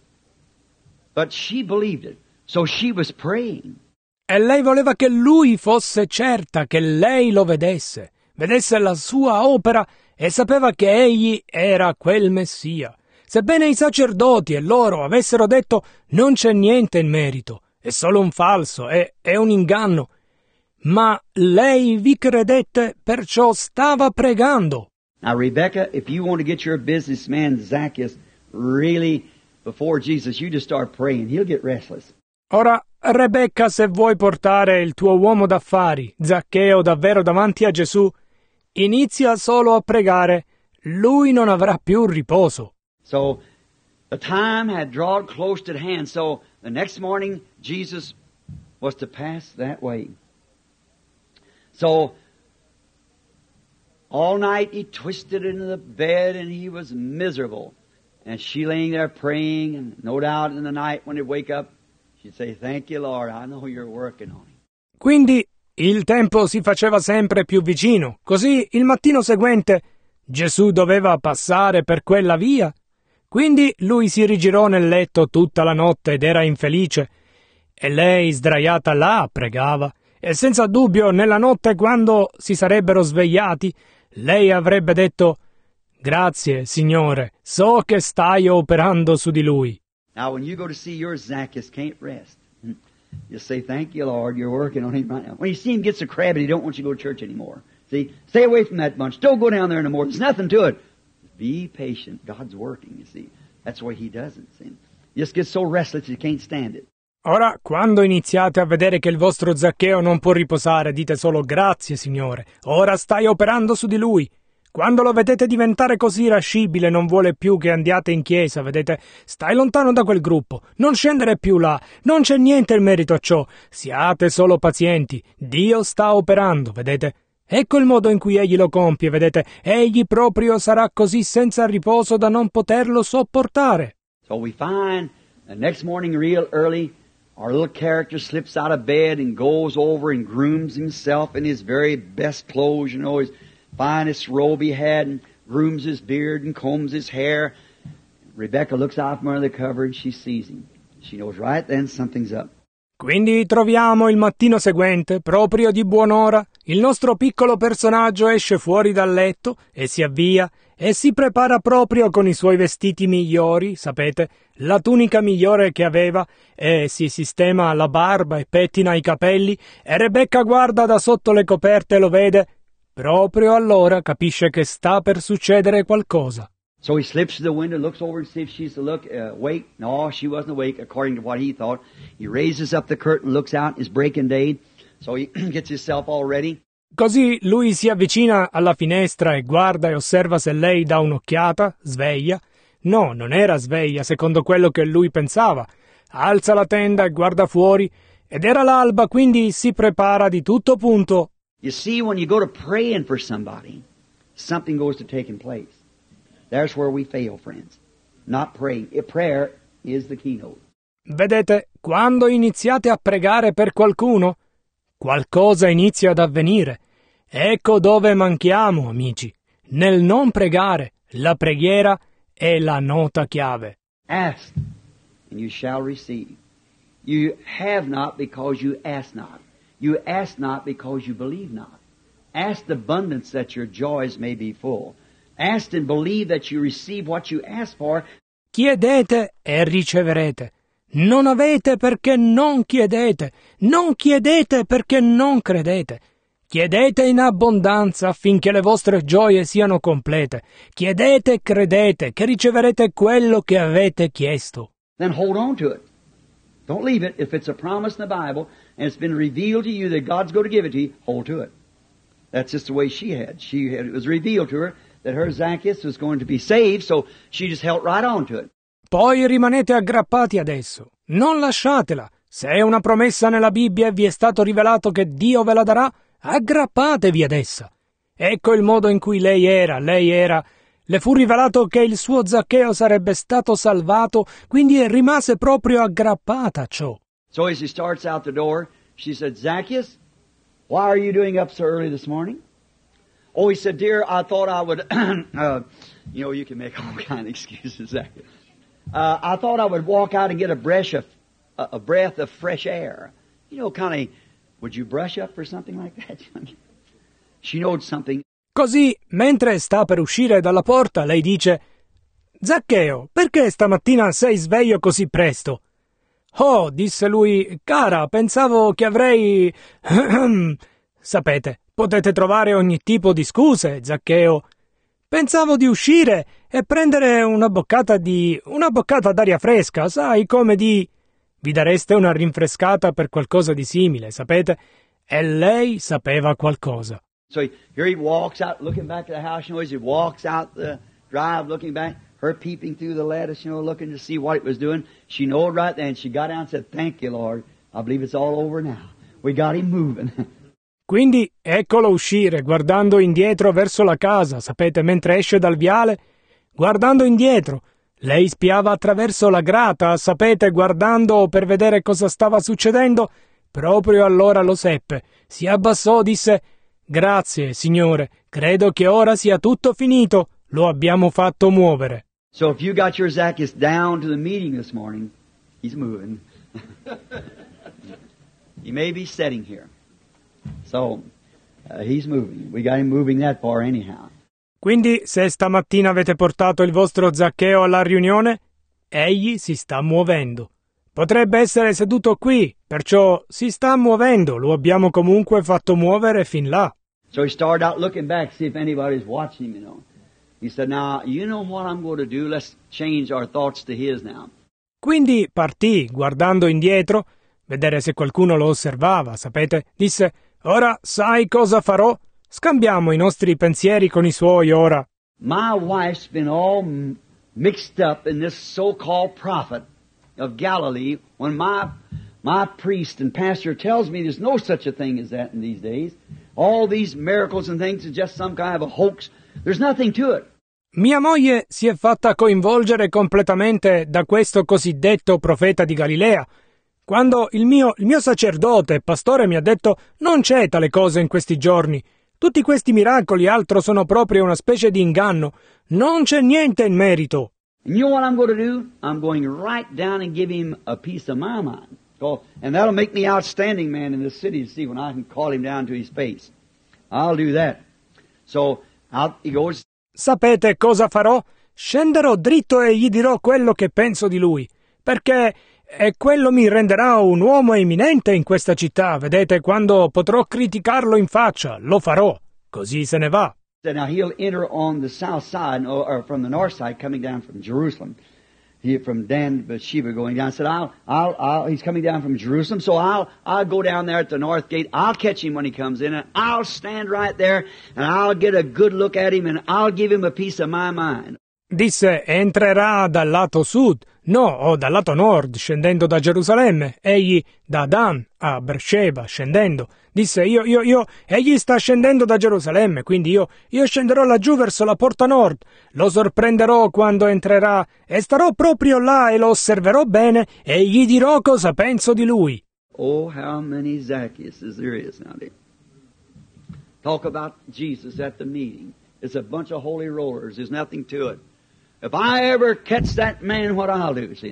But she believed it, so she was praying. E lei voleva che lui fosse certa che lei lo vedesse, vedesse la sua opera e sapeva che egli era quel Messia. Sebbene i sacerdoti e loro avessero detto non c'è niente in merito, è solo un falso, è, è un inganno. Ma lei vi credette, perciò stava pregando. Now Rebecca, if you want to get your businessman Zacchaeus really before Jesus, you just start praying. He'll get restless. Ora, Rebecca, se vuoi portare il tuo uomo d'affari, Zaccheo, davvero davanti a Gesù, inizia solo a pregare. Lui non avrà più riposo. So, the time had drawn close at hand. So, the next morning, Jesus was to pass that way. So, all night he twisted into the bed and he was miserable. And she laying there praying, and no doubt in the night when he'd wake up, she'd say, "Thank you, Lord, I know you're working on him." Quindi il tempo si faceva sempre più vicino. Così il mattino seguente Gesù doveva passare per quella via. Quindi lui si rigirò nel letto tutta la notte ed era infelice. E lei, sdraiata là, pregava. E senza dubbio, nella notte, quando si sarebbero svegliati, lei avrebbe detto: Grazie, Signore, so che stai operando su di lui. Now, when you go to see your Zacchaeus can't rest, you say, thank you, Lord, you're working on him right now. When you see him gets so crabby, he don't want you to go to church anymore. See, stay away from that bunch. Don't go down there anymore. There's nothing to it. Be patient. God's working, you see. That's the way he does it, see. You just get so restless you can't stand it. Ora, quando iniziate a vedere che il vostro Zaccheo non può riposare, dite solo grazie, Signore. Ora stai operando su di lui. Quando lo vedete diventare così irascibile, non vuole più che andiate in chiesa, vedete, stai lontano da quel gruppo, non scendere più là, non c'è niente in merito a ciò, siate solo pazienti, Dio sta operando, vedete. Ecco il modo in cui egli lo compie, vedete, egli proprio sarà così senza riposo da non poterlo sopportare. So we find the next morning real early, our little character slips out of bed and goes over and grooms himself in his very best clothes, you know, his finest robe he had, and grooms his beard and combs his hair. Rebecca looks out from under the cover and she sees him. She knows right then something's up. Quindi troviamo il mattino seguente, proprio di buon'ora, il nostro piccolo personaggio esce fuori dal letto e si avvia e si prepara proprio con i suoi vestiti migliori, sapete, la tunica migliore che aveva, e si sistema la barba e pettina i capelli, e Rebecca guarda da sotto le coperte e lo vede. Proprio allora capisce che sta per succedere qualcosa. So he slips to the window, looks over to see if she's to look, uh, awake. No, she wasn't awake, according to what he thought. He raises up the curtain, looks out, it's breaking day. So he gets himself all ready. Così lui si avvicina alla finestra e guarda e osserva se lei dà un'occhiata, sveglia. No, non era sveglia, secondo quello che lui pensava. Alza la tenda e guarda fuori, ed era l'alba, quindi si prepara di tutto punto. You see, when you go to praying for somebody, something goes to taking place. There's where we fail, friends. Not praying. A prayer is the keynote. Vedete, quando iniziate a pregare per qualcuno, qualcosa inizia ad avvenire. Ecco dove manchiamo, amici. Nel non pregare, la preghiera è la nota chiave. Ask, and you shall receive. You have not because you ask not. You ask not because you believe not. Ask the abundance that your joys may be full. Ask and believe that you receive what you ask for. Chiedete e riceverete. Non avete perché non chiedete. Non chiedete perché non credete. Chiedete in abbondanza affinché le vostre gioie siano complete. Chiedete e credete che riceverete quello che avete chiesto. Then hold on to it. Don't leave it. If it's a promise in the Bible and it's been revealed to you that God's going to give it to you, hold to it. That's just the way she had. She had, it was revealed to her that her Zacchaeus was going to be saved, so she just held right on to it. Poi rimanete aggrappati adesso. Non lasciatela. Se è una promessa nella Bibbia e vi è stato rivelato che Dio ve la darà, aggrappatevi ad essa. Ecco il modo in cui lei era, lei era. Le fu rivelato che il suo Zaccheo sarebbe stato salvato, quindi rimase proprio aggrappata a ciò. So as she starts out the door, she said, Zacchaeus, why are you doing up so early this morning? Oh, he said, dear, I thought I would, uh, you know, you can make all kind of excuses, Zacchaeus. Uh, I thought I would walk out and get a breath of, a breath of fresh air. You know, kind of, would you brush up for something like that? She knows something. Così, mentre sta per uscire dalla porta, lei dice, Zaccheo, perché stamattina sei sveglio così presto? Oh, disse lui, cara, pensavo che avrei... Sapete, potete trovare ogni tipo di scuse, Zaccheo. Pensavo di uscire e prendere una boccata di... una boccata d'aria fresca, sai, come di... Vi dareste una rinfrescata per qualcosa di simile, sapete? E lei sapeva qualcosa. So here he walks out, looking back at the house, you know, as he walks out the drive, looking back, her peeping through the lattice, you know, looking to see what it was doing. She knowed right then. She got down and said, thank you, Lord. I believe it's all over now. We got him moving. Quindi eccolo uscire, guardando indietro verso la casa, sapete, mentre esce dal viale, guardando indietro. Lei spiava attraverso la grata, sapete, guardando per vedere cosa stava succedendo. Proprio allora lo seppe. Si abbassò, disse, grazie, Signore, credo che ora sia tutto finito. Lo abbiamo fatto muovere. So if you got your Zacchaeus down to the meeting this morning, he's moving. He may be sitting here. So, uh, he's moving. We got him moving that far anyhow. Quindi, se stamattina avete portato il vostro Zaccheo alla riunione, egli si sta muovendo. Potrebbe essere seduto qui, perciò si sta muovendo, lo abbiamo comunque fatto muovere fin là. So he started out looking back to see if anybody's watching him, you know. He said, now, you know what I'm going to do? Let's change our thoughts to his now. Quindi partì, guardando indietro, vedere se qualcuno lo osservava, sapete? Disse, ora sai cosa farò? Scambiamo i nostri pensieri con i suoi ora. My wife's been all m- mixed up in this so-called prophet of Galilee when my my priest and pastor tells me there's no such a thing as that in these days. All these miracles and things are just some kind of a hoax. There's nothing to it. Mia moglie si è fatta coinvolgere completamente da questo cosiddetto profeta di Galilea, quando il mio, il mio sacerdote e pastore mi ha detto non c'è tale cosa in questi giorni. Tutti questi miracoli altro sono proprio una specie di inganno. Non c'è niente in merito. And you know what I'm going to do? I'm going right down and give him a piece of my mind. So, and that'll make me outstanding man in the city to see when I can call him down to his face. I'll do that. So out he goes. Sapete cosa farò? Scenderò dritto e gli dirò quello che penso di lui, perché e quello mi renderà un uomo eminente in questa città. Vedete, quando potrò criticarlo in faccia, lo farò. Così se ne va. Now he'll enter on the south side, or, or from the north side, coming down from Jerusalem. He, from Dan Bathsheba going down. I said, I'll, I'll, I'll, he's coming down from Jerusalem, so I'll, I'll go down there at the north gate. I'll catch him when he comes in, and I'll stand right there, and I'll get a good look at him, and I'll give him a piece of my mind. Disse, entrerà dal lato sud, no, o dal lato nord, scendendo da Gerusalemme. Egli da Dan a Beersheba, scendendo. Disse, io, io, io, egli sta scendendo da Gerusalemme, quindi io, io scenderò laggiù verso la porta nord. Lo sorprenderò quando entrerà e starò proprio là e lo osserverò bene e gli dirò cosa penso di lui. Oh, how many Zacchaeuses there is nowadays. Talk about Jesus at the meeting. It's a bunch of holy rollers. There's nothing to it. If I ever catch that man, what I'll do, see?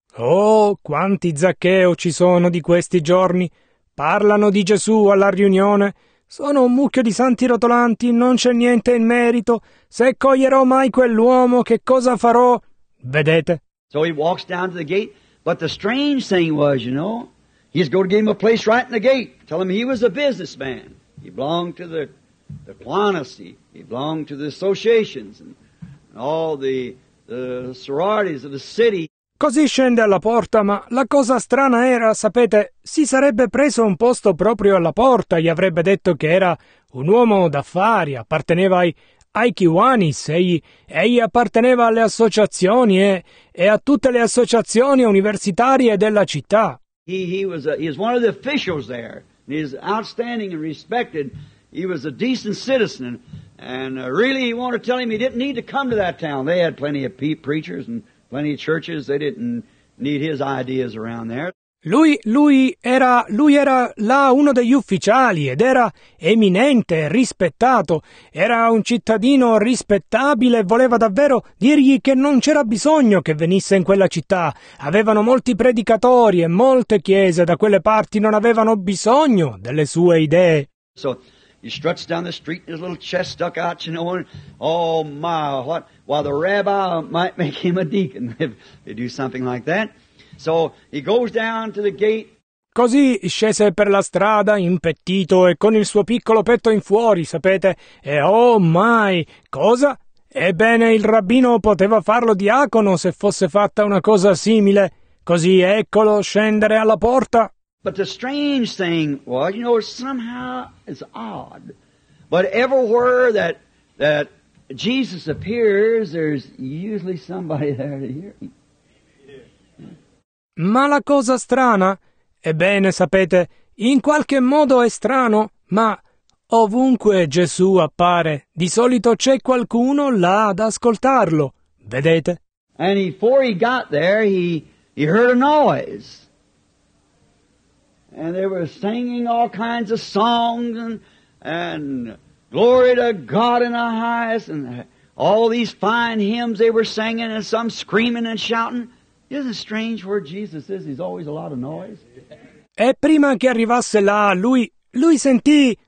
Oh, quanti Zaccheo ci sono di questi giorni. Parlano di Gesù alla riunione. Sono un mucchio di santi rotolanti, non c'è niente in merito. Se coglierò mai quell'uomo, che cosa farò? Vedete? So he walks down to the gate. But the strange thing was, you know, he's going to give him a place right in the gate. Tell him he was a businessman. He belonged to the, the Kiwanis. He, he belonged to the associations and all the, the sororities of the city. Così scende alla porta, ma la cosa strana era, sapete, si sarebbe preso un posto proprio alla porta, gli avrebbe detto che era un uomo d'affari, apparteneva ai, ai Kiwanis, egli, egli apparteneva alle associazioni e, e a tutte le associazioni universitarie della città. He, he, was a, he was one of the officials there. He was outstanding and respected. He was a decent citizen. And uh, really, he wanted to tell him he didn't need to come to that town. They had plenty of pe- preachers and plenty of churches. They didn't need his ideas around there. Lui, lui era, lui era là uno degli ufficiali ed era eminente, rispettato. Era un cittadino rispettabile e voleva davvero dirgli che non c'era bisogno che venisse in quella città. Avevano molti predicatori e molte chiese da quelle parti non avevano bisogno delle sue idee. So he struts down the street, his little chest stuck out, you know, and oh my, what, while the rabbi might make him a deacon if they do something like that. So he goes down to the gate. Così scese per la strada, impettito e con il suo piccolo petto in fuori, sapete, e oh mai, cosa? Ebbene, il rabbino poteva farlo diacono se fosse fatta una cosa simile. Così eccolo scendere alla porta. But the strange thing was, you know, somehow it's odd. But everywhere that that Jesus appears, there's usually somebody there to hear him. Ma la cosa strana? Ebbene, sapete, in qualche modo è strano, ma ovunque Gesù appare, di solito c'è qualcuno là ad ascoltarlo. Vedete? And before he got there, he he heard a noise. And they were singing all kinds of songs and, and glory to God in the highest and all these fine hymns they were singing and some screaming and shouting. Isn't it strange where Jesus is? He's always a lot of noise. E prima che arrivasse là, lui, lui sentì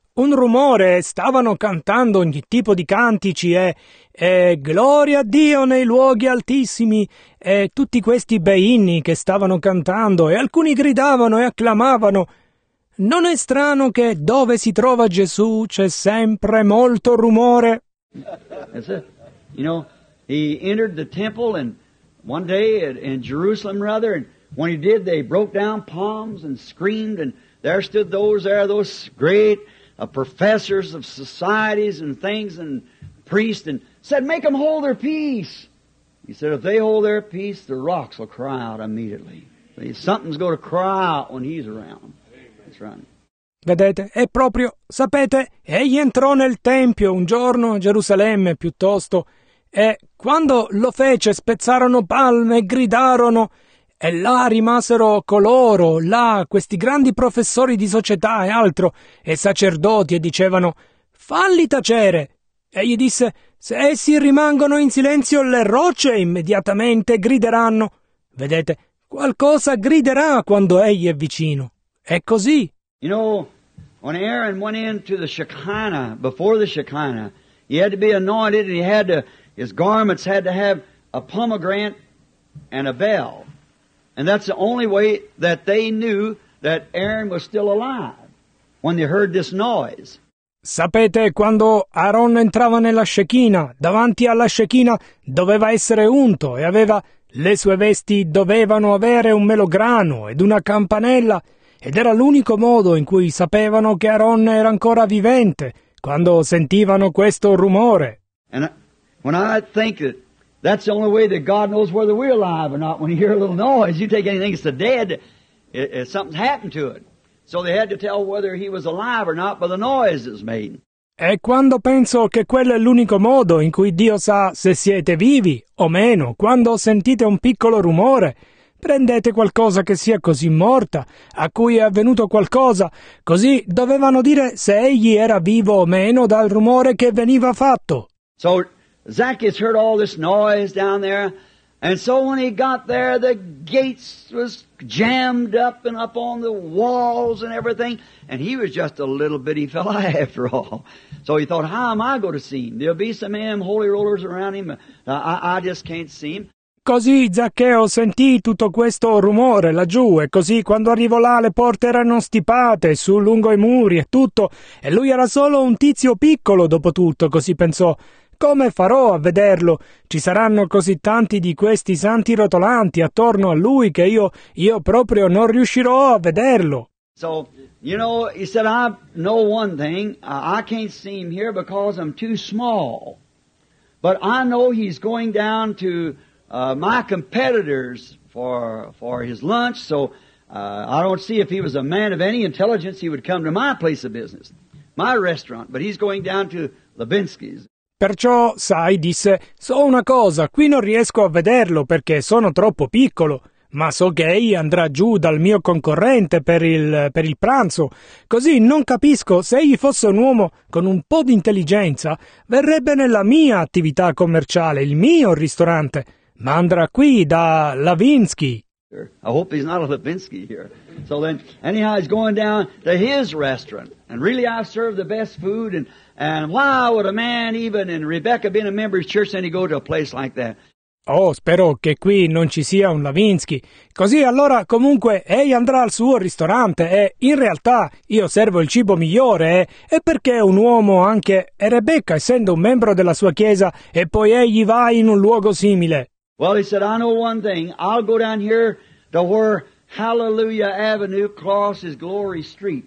un rumore, stavano cantando ogni tipo di cantici e, e gloria a Dio nei luoghi altissimi e tutti questi bei inni che stavano cantando e alcuni gridavano e acclamavano. Non è strano che dove si trova Gesù c'è sempre molto rumore? That's it. You know, he entered the temple and one day in, in Jerusalem rather, and when he did, they broke down palms and screamed, and there stood those there, those great uh, professors of societies and things and priests, and said, make them hold their peace. He said, if they hold their peace, the rocks will cry out immediately. Something's going to cry out when he's around. That's right. Vedete, è proprio, sapete, egli entrò nel Tempio un giorno a Gerusalemme piuttosto, e quando lo fece spezzarono palme e gridarono, e là rimasero coloro, là questi grandi professori di società e altro, e sacerdoti, e dicevano, falli tacere. Egli disse, se essi rimangono in silenzio le rocce immediatamente grideranno. Vedete, qualcosa griderà quando egli è vicino. È così. You know, when Aaron went into the Shekinah, before the Shekinah, he had to be anointed, and he had to, his garments had to have a pomegranate and a bell. And that's the only way that they knew that Aaron was still alive, when they heard this noise. Sapete, quando Aaron entrava nella Shekinah, davanti alla Shekinah doveva essere unto e aveva, le sue vesti dovevano avere un melograno ed una campanella, ed era l'unico modo in cui sapevano che Aaron era ancora vivente, quando sentivano questo rumore. And I, when I think that that's the only way that God knows whether we're alive or not, when you hear a little noise, you take anything that's dead, it, it, something's happened to it. So they had to tell whether he was alive or not by the noise that's made. E quando penso che quello è l'unico modo in cui Dio sa se siete vivi o meno, quando sentite un piccolo rumore, prendete qualcosa che sia così morta, a cui è avvenuto qualcosa, così dovevano dire se egli era vivo o meno dal rumore che veniva fatto. So Zacchaeus heard all this noise down there, and so when he got there, the gates was jammed up and up on the walls and everything, and he was just a little bitty fella after all. So he thought, how am I going to see him? There'll be some of them holy rollers around him. I, I just can't see him. Così Zaccheo sentì tutto questo rumore laggiù, e così quando arrivò là le porte erano stipate su lungo i muri e tutto, e lui era solo un tizio piccolo dopo tutto, così pensò, come farò a vederlo? Ci saranno così tanti di questi santi rotolanti attorno a lui che io, io proprio non riuscirò a vederlo. So, you know, he said, I know one thing, I can't see him here because I'm too small, but I know he's going down to Uh, my competitors for for his lunch, so uh, I don't see if he was a man of any intelligence, he would come to my place of business, my restaurant, but he's going down to Levinsky's. Perciò, sai, disse, so una cosa, qui non riesco a vederlo perché sono troppo piccolo, ma so che egli andrà giù dal mio concorrente per il, per il pranzo, così non capisco se egli fosse un uomo con un po' di intelligenza, verrebbe nella mia attività commerciale, il mio ristorante, ma andrà qui da Levinsky. I hope he's not a Levinsky here. So then, anyhow, he's going down to his restaurant. And really, I serve the best food. And, and why would a man, even in Rebecca being a member of his church, then he go to a place like that? Oh, spero che qui non ci sia un Levinsky. Così allora, comunque, egli andrà al suo ristorante e, in realtà, io servo il cibo migliore e, e perché un uomo anche, e Rebecca essendo un membro della sua chiesa, e poi egli va in un luogo simile. Well, he said, I know one thing. I'll go down here to where Hallelujah Avenue crosses Glory Street.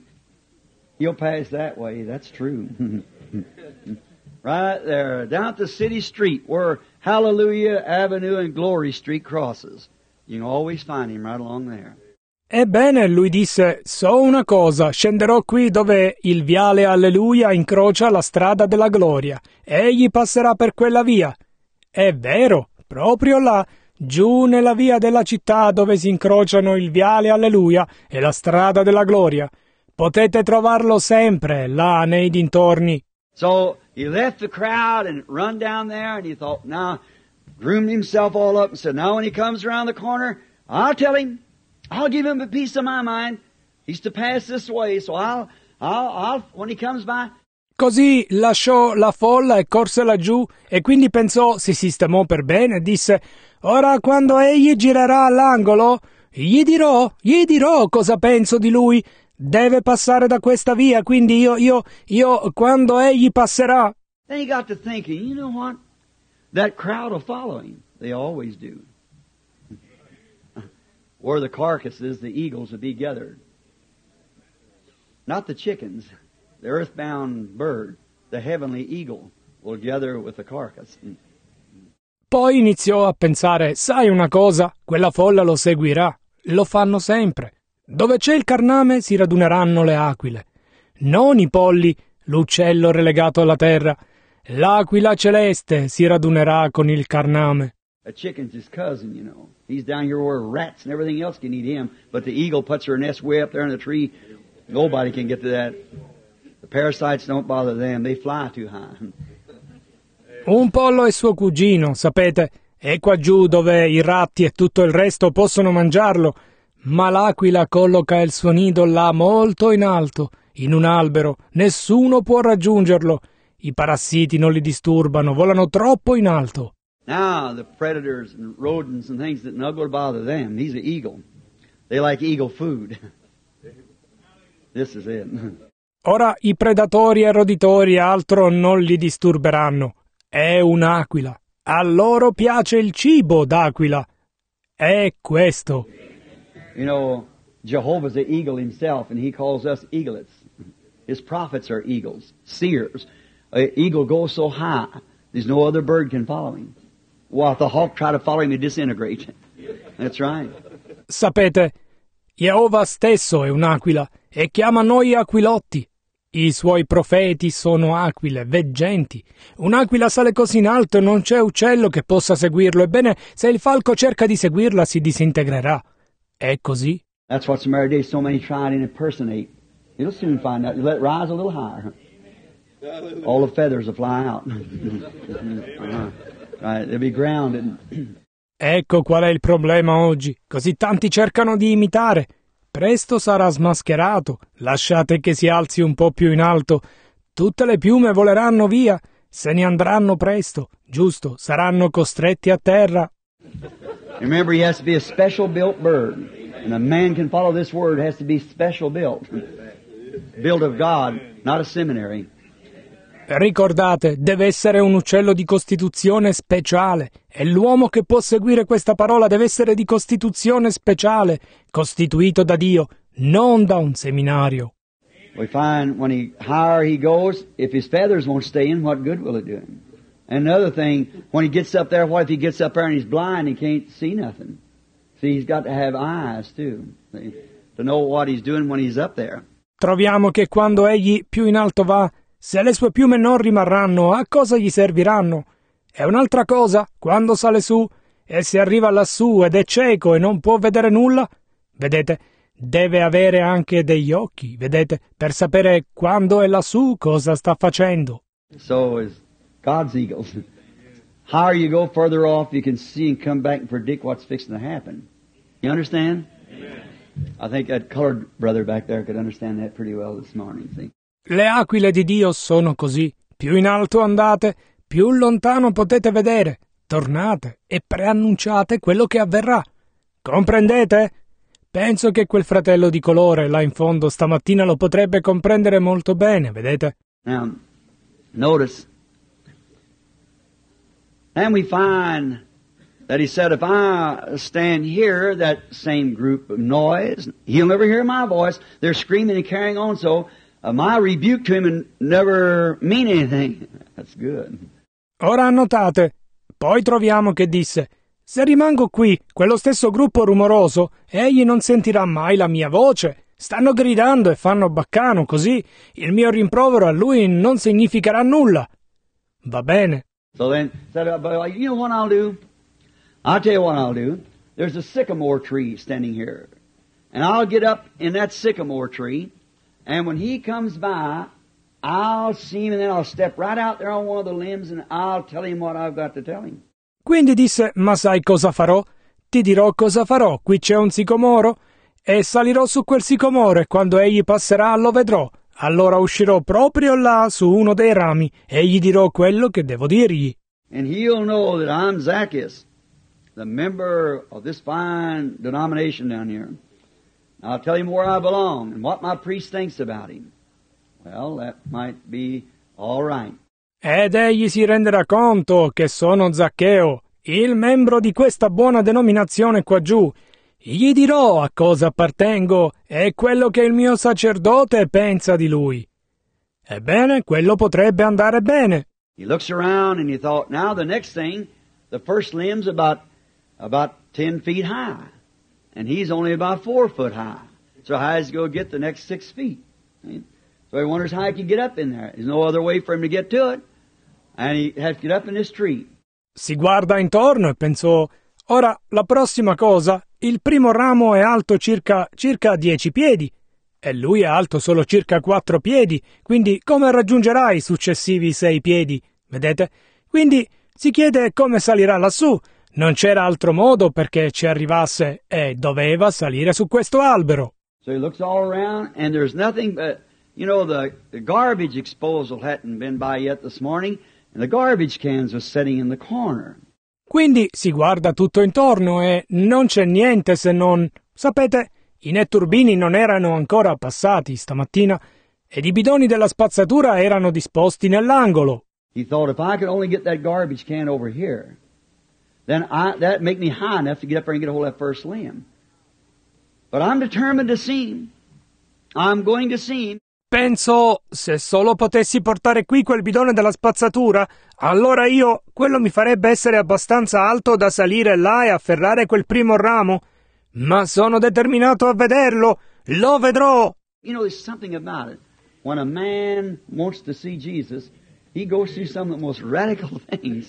He'll pass that way. That's true. Right there, down at the city street where Hallelujah Avenue and Glory Street crosses. You can always find him right along there. Ebbene, lui disse, so una cosa, scenderò qui dove il viale Alleluia incrocia la strada della gloria. Egli passerà per quella via. È vero. Proprio là, giù nella via della città dove si incrociano il viale Alleluia e la strada della gloria. Potete trovarlo sempre là nei dintorni. So he left the crowd and run down there, and he thought, now, groomed himself all up and said, now when he comes around the corner, I'll tell him, I'll give him a piece of my mind. He's to pass this way, so I'll I'll, I'll, when he comes by, Così lasciò la folla e corse laggiù, e quindi pensò, si sistemò per bene e disse: ora quando egli girerà all'angolo, gli dirò, gli dirò cosa penso di lui. Deve passare da questa via, quindi io, io, io, quando egli passerà. then he got to thinking, you know what? That crowd will follow him. They always do. Where the carcasses, the eagles will be gathered. Not the chickens. The earthbound bird, the heavenly eagle, will gather with the carcass. Poi iniziò a pensare, sai una cosa, quella folla lo seguirà, lo fanno sempre. Dove c'è il carname si raduneranno le aquile, non i polli, l'uccello relegato alla terra. L'aquila celeste si radunerà con il carname. A chicken's his cousin, you know. He's down here where rats and everything else can eat him, but the eagle puts her nest way up there in the tree. Nobody can get to that. The parasites don't bother them. They fly too high. Un pollo è suo cugino, sapete, è qua giù dove i ratti e tutto il resto possono mangiarlo, ma l'aquila colloca il suo nido là molto in alto, in un albero, nessuno può raggiungerlo. I parassiti non li disturbano, volano troppo in alto. Now, the predators and rodents and things that not going to bother them. He's an eagle. They like eagle food. This is it. Ora i predatori e roditori altro non li disturberanno. È un'aquila. A loro piace il cibo d'aquila. È questo. You know, Jehovah's the eagle himself, and he calls us eaglets. His prophets are eagles, seers. An eagle goes so high, there's no other bird can follow him. Well, if the hawk try to follow him, he disintegrates. That's right. Sapete, Jehovah stesso è un'aquila e chiama noi aquilotti. I suoi profeti sono aquile, veggenti. Un'aquila sale così in alto e non c'è uccello che possa seguirlo. Ebbene, se il falco cerca di seguirla, si disintegrerà. È così. That's what's the matter today. So many try to impersonate. You'll soon find out. You let it rise a little higher. All the feathers will fly out. uh-huh. Right, they'll be grounded. Ecco qual è il problema oggi. Così tanti cercano di imitare. Presto sarà smascherato. Lasciate che si alzi un po' più in alto. Tutte le piume voleranno via. Se ne andranno presto. Giusto, saranno costretti a terra. Remember, he has to be a special built bird. And a man can follow this word has to be special built. Built of God, not a seminary. Ricordate, deve essere un uccello di costituzione speciale, e l'uomo che può seguire questa parola deve essere di costituzione speciale, costituito da Dio, non da un seminario. We find when he higher he goes, if his feathers won't stay in, what good will it do him? And another thing, when he gets up there, what if he gets up there and he's blind, he can't see nothing? See, he's got to have eyes too, see, to know what he's doing when he's up there. Troviamo che quando egli più in alto va, se le sue piume non rimarranno, a cosa gli serviranno? E un'altra cosa, quando sale su, e si arriva lassù ed è cieco e non può vedere nulla, vedete, deve avere anche degli occhi, vedete, per sapere quando è lassù cosa sta facendo. So is God's eagles. Higher you go, further off, you can see and come back and predict what's fixing to happen. You understand? Amen. I think that colored brother back there could understand that pretty well this morning, see? Le aquile di Dio sono così. Più in alto andate, più lontano potete vedere. Tornate e preannunciate quello che avverrà. Comprendete? Penso che quel fratello di colore là in fondo stamattina lo potrebbe comprendere molto bene, vedete? Now, notice. And we find that he said, if I stand here, that same group of noise, he'll never hear my voice. They're screaming and carrying on, so uh, my rebuke to him and never mean anything. That's good. Ora notate. Poi troviamo che disse, se rimango qui, quello stesso gruppo rumoroso, egli non sentirà mai la mia voce. Stanno gridando e fanno baccano, così il mio rimprovero a lui non significherà nulla. Va bene. So then, said, uh, you know what I'll do? I'll tell you what I'll do. There's a sycamore tree standing here. And I'll get up in that sycamore tree, and when he comes by, I'll see him, and then I'll step right out there on one of the limbs, and I'll tell him what I've got to tell him. Quindi disse, ma sai cosa farò? Ti dirò cosa farò. Qui c'è un sicomoro, e salirò su quel sicomoro, e quando egli passerà lo vedrò. Allora uscirò proprio là su uno dei rami e gli dirò quello che devo dirgli. And he'll know that I'm Zacchaeus, the member of this fine denomination down here. I'll tell him where I belong and what my priest thinks about him. Well, that might be all right. Ed egli si renderà conto che sono Zaccheo, il membro di questa buona denominazione qua giù. Gli dirò a cosa appartengo e quello che il mio sacerdote pensa di lui. Ebbene, quello potrebbe andare bene. He looks around and he thought, now the next thing, the first limb's about about ten feet high, and he's only about four foot high. So how is he going to get the next six feet? So he wonders how he can get up in there. There's no other way for him to get to it, and he has to get up in this tree. Si guarda intorno e pensò, ora la prossima cosa, il primo ramo è alto circa circa dieci piedi e lui è alto solo circa quattro piedi, quindi come raggiungerà i successivi sei piedi? Vedete? Quindi si chiede come salirà lassù. Non c'era altro modo perché ci arrivasse e doveva salire su questo albero. So he looks all around and there's nothing but, you know, the, the garbage disposal hadn't been by yet this morning and the garbage cans was sitting in the corner. Quindi si guarda tutto intorno e non c'è niente se non... Sapete, i netturbini non erano ancora passati stamattina ed i bidoni della spazzatura erano disposti nell'angolo. He thought, if I could only get that garbage can over here, then I, that'd make me high enough to get up there and get a hold of that first limb. But I'm determined to see him. I'm going to see him. Penso, se solo potessi portare qui quel bidone della spazzatura, allora io, quello mi farebbe essere abbastanza alto da salire là e afferrare quel primo ramo. Ma sono determinato a vederlo, lo vedrò. You know, there's something about it. When a man wants to see Jesus, he goes through some of the most radical things.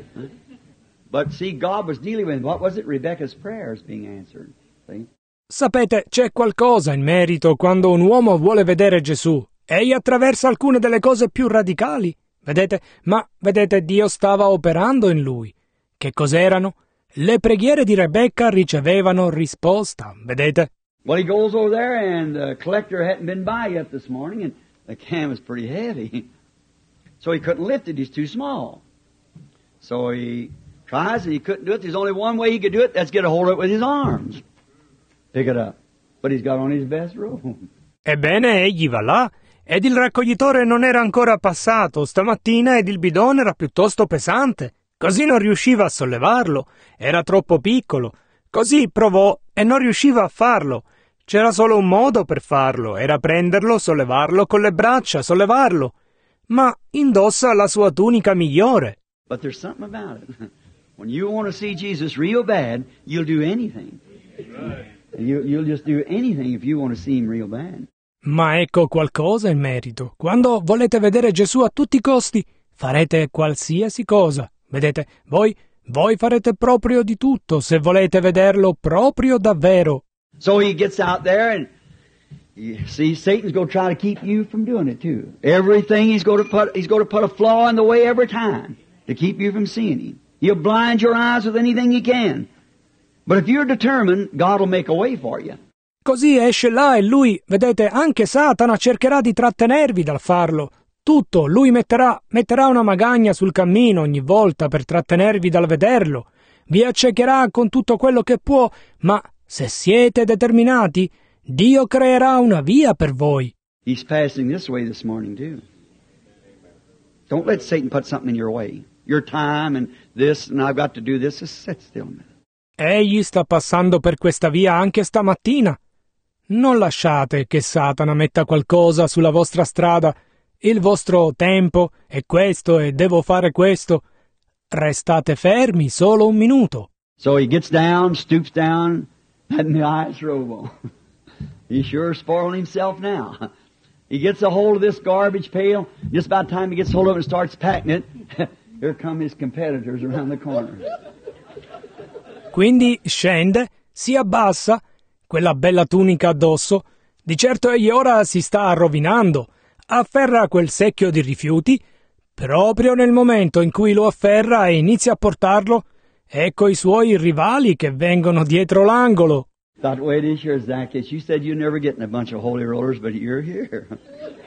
But see, God was dealing with, what was it? Rebecca's prayers being answered. See? Sapete, c'è qualcosa in merito quando un uomo vuole vedere Gesù. Egli attraversa alcune delle cose più radicali. Vedete? Ma, vedete, Dio stava operando in lui. Che cos'erano? Le preghiere di Rebecca ricevevano risposta, vedete? Well, he goes over there and the collector hadn't been by yet this morning and the can was pretty heavy. So he couldn't lift it, he's too small. So he tries and he couldn't do it. There's only one way he could do it, that's get a hold of it with his arms. Pick it up. But he's got on his best robe. Ebbene, egli va là, ed il raccoglitore non era ancora passato stamattina ed il bidone era piuttosto pesante. Così non riusciva a sollevarlo, era troppo piccolo. Così provò e non riusciva a farlo. C'era solo un modo per farlo, era prenderlo, sollevarlo con le braccia, sollevarlo. Ma indossa la sua tunica migliore. But there's something about it. When you want to see Jesus real bad, you'll do anything. You, you'll just do anything if you want to see him real bad. Ma ecco qualcosa in merito. Quando volete vedere Gesù a tutti i costi, farete qualsiasi cosa. Vedete, voi, voi farete proprio di tutto se volete vederlo proprio davvero. So he gets out there and you see Satan's going to try to keep you from doing it too. Everything he's going to put, he's going to put a flaw in the way every time to keep you from seeing him. He'll blind your eyes with anything he can. But if you're determined, God will make a way for you. Così esce là e lui, vedete, anche Satana cercherà di trattenervi dal farlo. Tutto, lui metterà, metterà una magagna sul cammino ogni volta per trattenervi dal vederlo. Vi accecherà con tutto quello che può, ma se siete determinati, Dio creerà una via per voi. He's passing this way this morning too. Don't let Satan put something in your way. Your time and this, and I've got to do this. Just sit still a minute. Egli sta passando per questa via anche stamattina. Non lasciate che Satana metta qualcosa sulla vostra strada. Il vostro tempo è questo e devo fare questo. Restate fermi solo un minuto. So he gets down, stoops down, and the eyes robe on. He's sure spoiling himself now. He gets a hold of this garbage pail. Just about time he gets hold of it and starts packing it, here come his competitors around the corner. Quindi scende, si abbassa, quella bella tunica addosso. Di certo egli ora si sta rovinando. Afferra quel secchio di rifiuti. Proprio nel momento in cui lo afferra e inizia a portarlo, ecco i suoi rivali che vengono dietro l'angolo. That way it is here, Zacchaeus. You said you'd never get in a bunch of holy rollers, but you're here.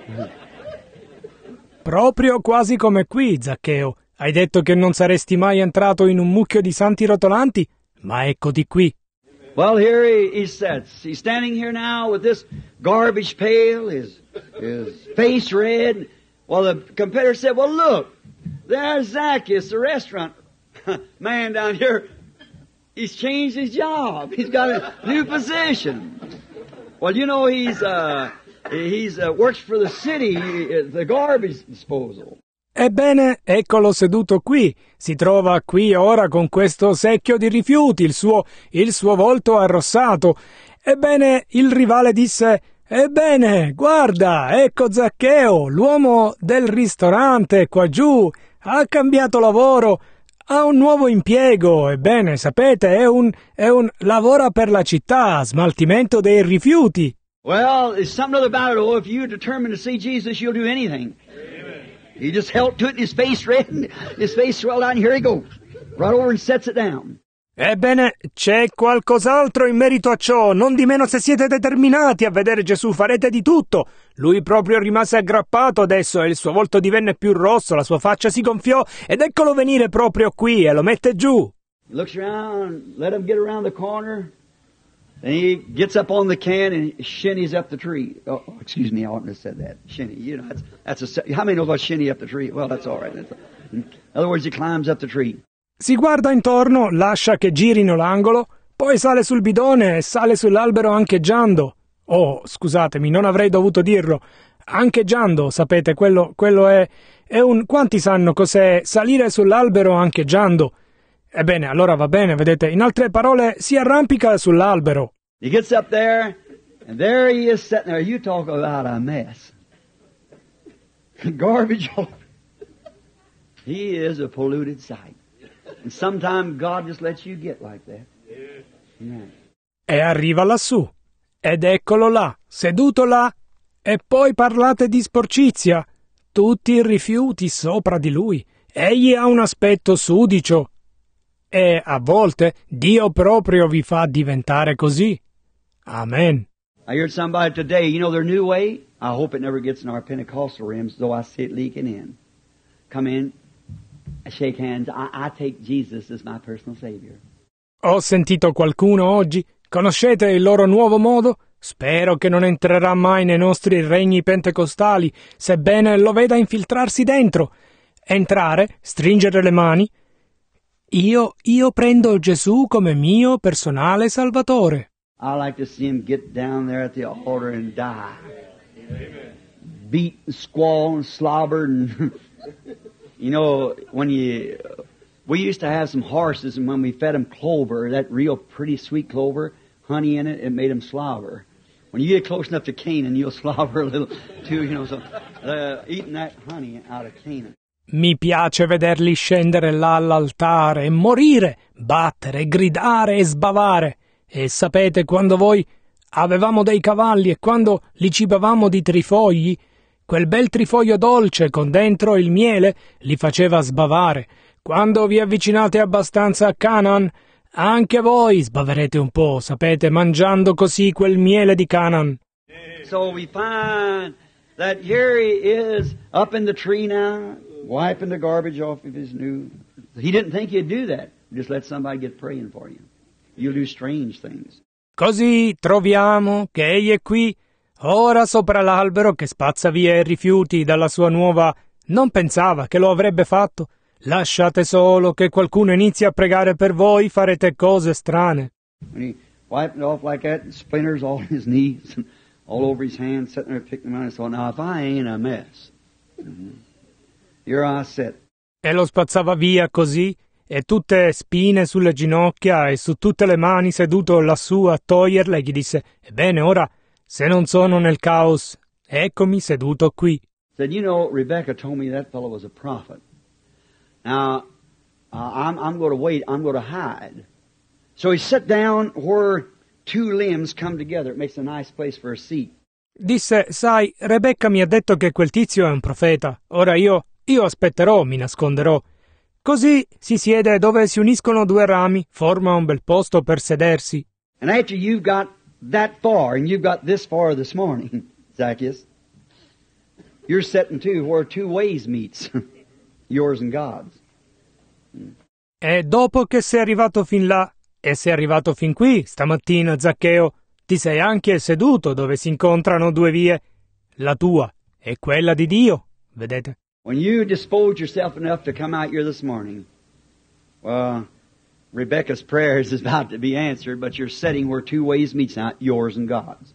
Proprio quasi come qui, Zaccheo. Hai detto che non saresti mai entrato in un mucchio di santi rotolanti, ma eccoti qui. Well, here he, he sits. He's standing here now with this garbage pail, his, his face red. Well, the competitor said, well, look, there's Zacchaeus, the restaurant man down here. He's changed his job. He's got a new position. Well, you know, he's, uh, he's, uh, works for the city, the garbage disposal. Ebbene, eccolo seduto qui. Si trova qui ora con questo secchio di rifiuti, il suo, il suo volto arrossato. Ebbene, il rivale disse, ebbene, guarda, ecco Zaccheo, l'uomo del ristorante qua giù, ha cambiato lavoro, ha un nuovo impiego. Ebbene, sapete, è un, è un, lavora per la città, smaltimento dei rifiuti. Well, there's something other about it, oh, if you're determined to see Jesus, you'll do anything. He just held to it and his face red and his face swelled out and here he goes. Right over and sets it down. Ebbene, c'è qualcos'altro in merito a ciò, non di meno se siete determinati a vedere Gesù farete di tutto. Lui proprio rimase aggrappato adesso e il suo volto divenne più rosso, la sua faccia si gonfiò ed eccolo venire proprio qui e lo mette giù. He looks around, let him get around the corner. Then he gets up on the can and shinnies up the tree. Oh, excuse me, I oughtn't have said that. Shinny, you know, that's, that's a, how many know about shinny up the tree? Well, that's all right. That's, in other words, he climbs up the tree. Si guarda intorno, lascia che girino l'angolo, poi sale sul bidone e sale sull'albero ancheggiando. Oh, scusatemi, non avrei dovuto dirlo. Ancheggiando, sapete, quello, quello è, è un... Quanti sanno cos'è salire sull'albero ancheggiando? Ebbene, allora va bene, vedete, in altre parole, si arrampica sull'albero. He gets up there, and there he is sitting there. You talk about a mess. Garbage all over. He is a polluted sight. And sometimes God just lets you get like that. Yeah. E arriva lassù. Ed eccolo là, seduto là. E poi parlate di sporcizia. Tutti i rifiuti sopra di lui. Egli ha un aspetto sudicio. E a volte Dio proprio vi fa diventare così. Amen. I heard somebody today, you know their new way? I hope it never gets in our Pentecostal rims, though I see it leaking in. Come in, shake hands. I, I take Jesus as my personal Savior. Ho sentito qualcuno oggi. Conoscete il loro nuovo modo? Spero che non entrerà mai nei nostri regni pentecostali, sebbene lo veda infiltrarsi dentro. Entrare, stringere le mani. Io, io prendo Gesù come mio personale salvatore. I like to see him get down there at the altar and die. Amen. Beat and squall and slobbered and you know, when you we used to have some horses and when we fed them clover, that real pretty sweet clover, honey in it, it made them slobber. When you get close enough to Canaan, you'll slobber a little too, you know, so uh, eating that honey out of Canaan. Mi piace vederli scendere là all'altare e morire, battere, gridare e sbavare. E sapete, quando voi avevamo dei cavalli e quando li cibavamo di trifogli, quel bel trifoglio dolce con dentro il miele li faceva sbavare. Quando vi avvicinate abbastanza a Canaan, anche voi sbaverete un po', sapete, mangiando così quel miele di Canaan. So we find that here he is up in the tree now, wiping the garbage off of his new... He didn't think he'd do that. Just let somebody get praying for you. You'll do strange things. Così troviamo che egli è qui, ora sopra l'albero che spazza via i rifiuti dalla sua nuova... Non pensava che lo avrebbe fatto. Lasciate solo che qualcuno inizi a pregare per voi, farete cose strane. When he wiped it off like that, splinters all his knees and all over his hands, sitting there picking them out. I thought, now if I ain't a mess, mm-hmm. Here I sit. E lo spazzava via così, e tutte spine sulle ginocchia e su tutte le mani seduto lassù a toglierle, gli disse, ebbene ora, se non sono nel caos, eccomi seduto qui. Said, you know, Rebecca told me that fellow was a prophet. Now, uh, I'm, I'm going to wait, I'm going to hide. So he sat down where two limbs come together. It makes a nice place for a seat. Disse, sai, Rebecca mi ha detto che quel tizio è un profeta. Ora io, io aspetterò, mi nasconderò. Così si siede dove si uniscono due rami, forma un bel posto per sedersi. And after you've got that far, and you've got this far this morning, Zacchaeus, you're sitting too where two ways meets, yours and God's. E dopo che sei arrivato fin là e sei arrivato fin qui, stamattina, Zaccheo, ti sei anche seduto dove si incontrano due vie, la tua e quella di Dio, vedete? When you dispose yourself enough to come out here this morning, well, Rebecca's prayer is about to be answered, but you're sitting where two ways meets now, yours and God's.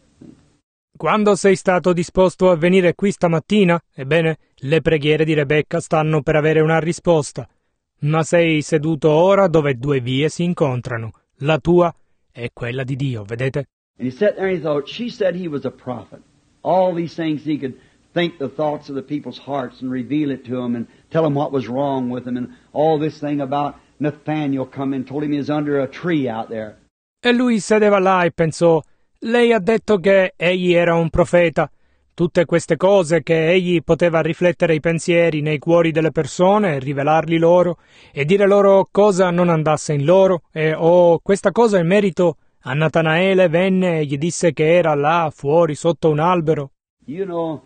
Quando sei stato disposto a venire qui stamattina, ebbene, le preghiere di Rebecca stanno per avere una risposta. Ma sei seduto ora dove due vie si incontrano, la tua e quella di Dio, vedete? And he sat there and he thought, she said he was a prophet. All these things he could think the thoughts of the people's hearts and reveal it to them and tell them what was wrong with them and all this thing about Nathaniel coming and told him he was under a tree out there. E lui sedeva là e pensò, lei ha detto che egli era un profeta. Tutte queste cose che egli poteva riflettere i pensieri nei cuori delle persone e rivelarli loro e dire loro cosa non andasse in loro e oh, questa cosa in merito a Natanaele venne e gli disse che era là fuori sotto un albero. You know,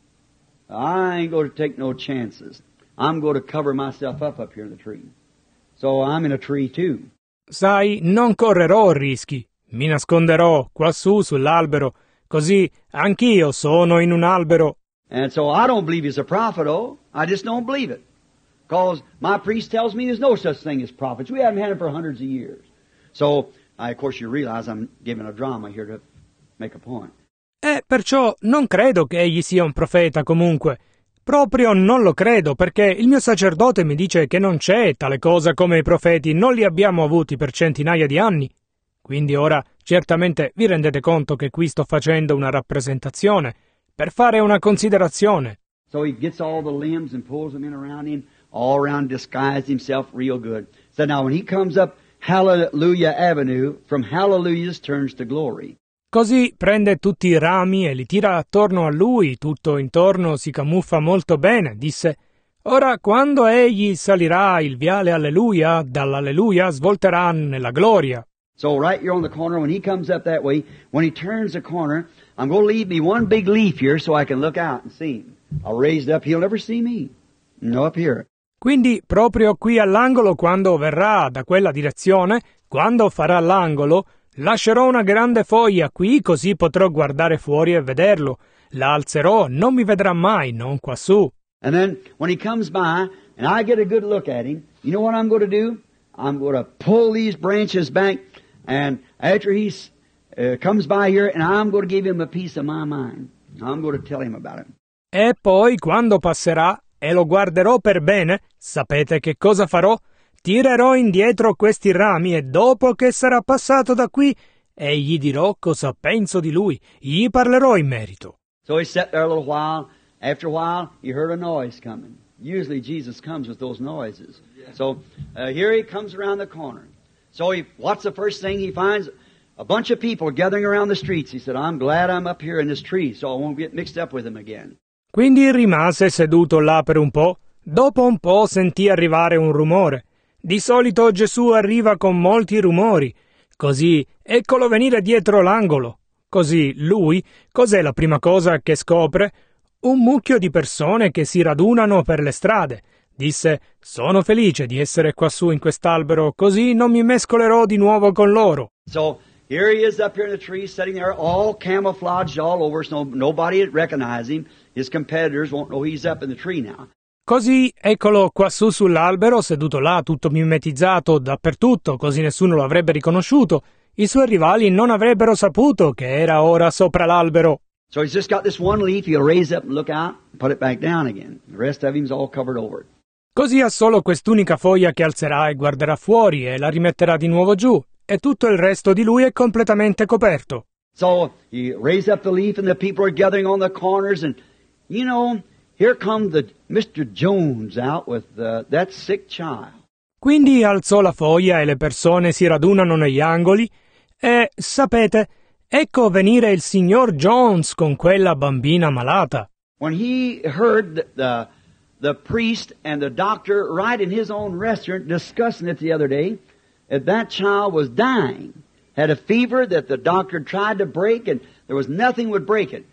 I ain't going to take no chances. I'm going to cover myself up up here in the tree. So I'm in a tree too. Sai, non correrò rischi. Mi nasconderò quassù sull'albero, così anch'io sono in un albero. And so I don't believe he's a prophet, oh. I just don't believe it. Because my priest tells me there's no such thing as prophets. We haven't had it for hundreds of years. So, I, of course, you realize I'm giving a drama here to make a point. E perciò non credo che egli sia un profeta comunque. Proprio non lo credo, perché il mio sacerdote mi dice che non c'è tale cosa come i profeti, non li abbiamo avuti per centinaia di anni. Quindi ora certamente vi rendete conto che qui sto facendo una rappresentazione per fare una considerazione. So he gets all the limbs and pulls them in around him, all around, disguised himself real good. So now when he comes up Hallelujah Avenue, from Hallelujahs turns to glory. Così prende tutti i rami e li tira attorno a lui, tutto intorno si camuffa molto bene, disse. Ora, quando egli salirà il viale Alleluia, dall'Alleluia svolterà nella gloria. So right here on the corner, when he comes up that way, when he turns the corner, I'm going to leave me one big leaf here so I can look out and see him. I'll raise it up, he'll never see me. No, up here. Quindi, proprio qui all'angolo, quando verrà da quella direzione, quando farà l'angolo, lascerò una grande foglia qui, così potrò guardare fuori e vederlo. La alzerò, non mi vedrà mai, non quassù. And then, when he comes by, and I get a good look at him, you know what I'm going to do? I'm going to pull these branches back, and after he uh, comes by here, and I'm going to give him a piece of my mind. I'm going to tell him about it. E poi, quando passerà, e lo guarderò per bene, sapete che cosa farò? Tirerò indietro questi rami e dopo che sarà passato da qui, e gli dirò cosa penso di lui, gli parlerò in merito. So he sat there a little while. After a while, he heard a noise coming. Usually Jesus comes with those noises. So uh, here he comes around the corner. So he, what's the first thing he finds? A bunch of people gathering around the streets. He said, I'm glad I'm up here in this tree so I won't get mixed up with them again. Quindi rimase seduto là per un po'. Dopo un po' sentì arrivare un rumore. Di solito Gesù arriva con molti rumori. Così, eccolo venire dietro l'angolo. Così lui, cos'è la prima cosa che scopre? Un mucchio di persone che si radunano per le strade. Disse, sono felice di essere quassù in quest'albero, così non mi mescolerò di nuovo con loro. So, here he is up here in the tree, sitting there, all camouflaged all over, so nobody would recognize him. His competitors won't know he's up in the tree now. Così, eccolo quassù sull'albero, seduto là, tutto mimetizzato dappertutto, così nessuno lo avrebbe riconosciuto. I suoi rivali non avrebbero saputo che era ora sopra l'albero. So he's just got this one leaf, he'll raise up and look out, and put it back down again. The rest of him's all covered over it. Così ha solo quest'unica foglia che alzerà e guarderà fuori e la rimetterà di nuovo giù, e tutto il resto di lui è completamente coperto. So he raised up the leaf and the people are gathering on the corners and, you know, here comes the Mister Jones out with the, that sick child. Quindi alzò la foglia e le persone si radunano negli angoli e, sapete, ecco venire il signor Jones con quella bambina malata. When he heard the, the, the priest and the doctor right in his own restaurant discussing it the other day, that that child was dying, had a fever that the doctor tried to break and there was nothing would break it.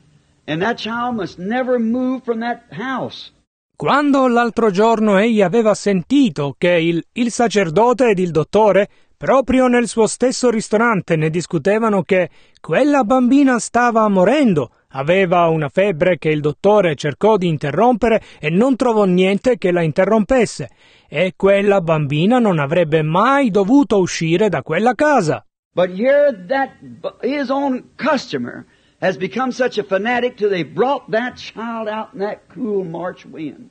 And that child must never move from that house. Quando l'altro giorno egli aveva sentito che il, il sacerdote ed il dottore, proprio nel suo stesso ristorante, ne discutevano che quella bambina stava morendo, aveva una febbre che il dottore cercò di interrompere e non trovò niente che la interrompesse, e quella bambina non avrebbe mai dovuto uscire da quella casa. But here that his own customer has become such a fanatic till they brought that child out in that cool March wind.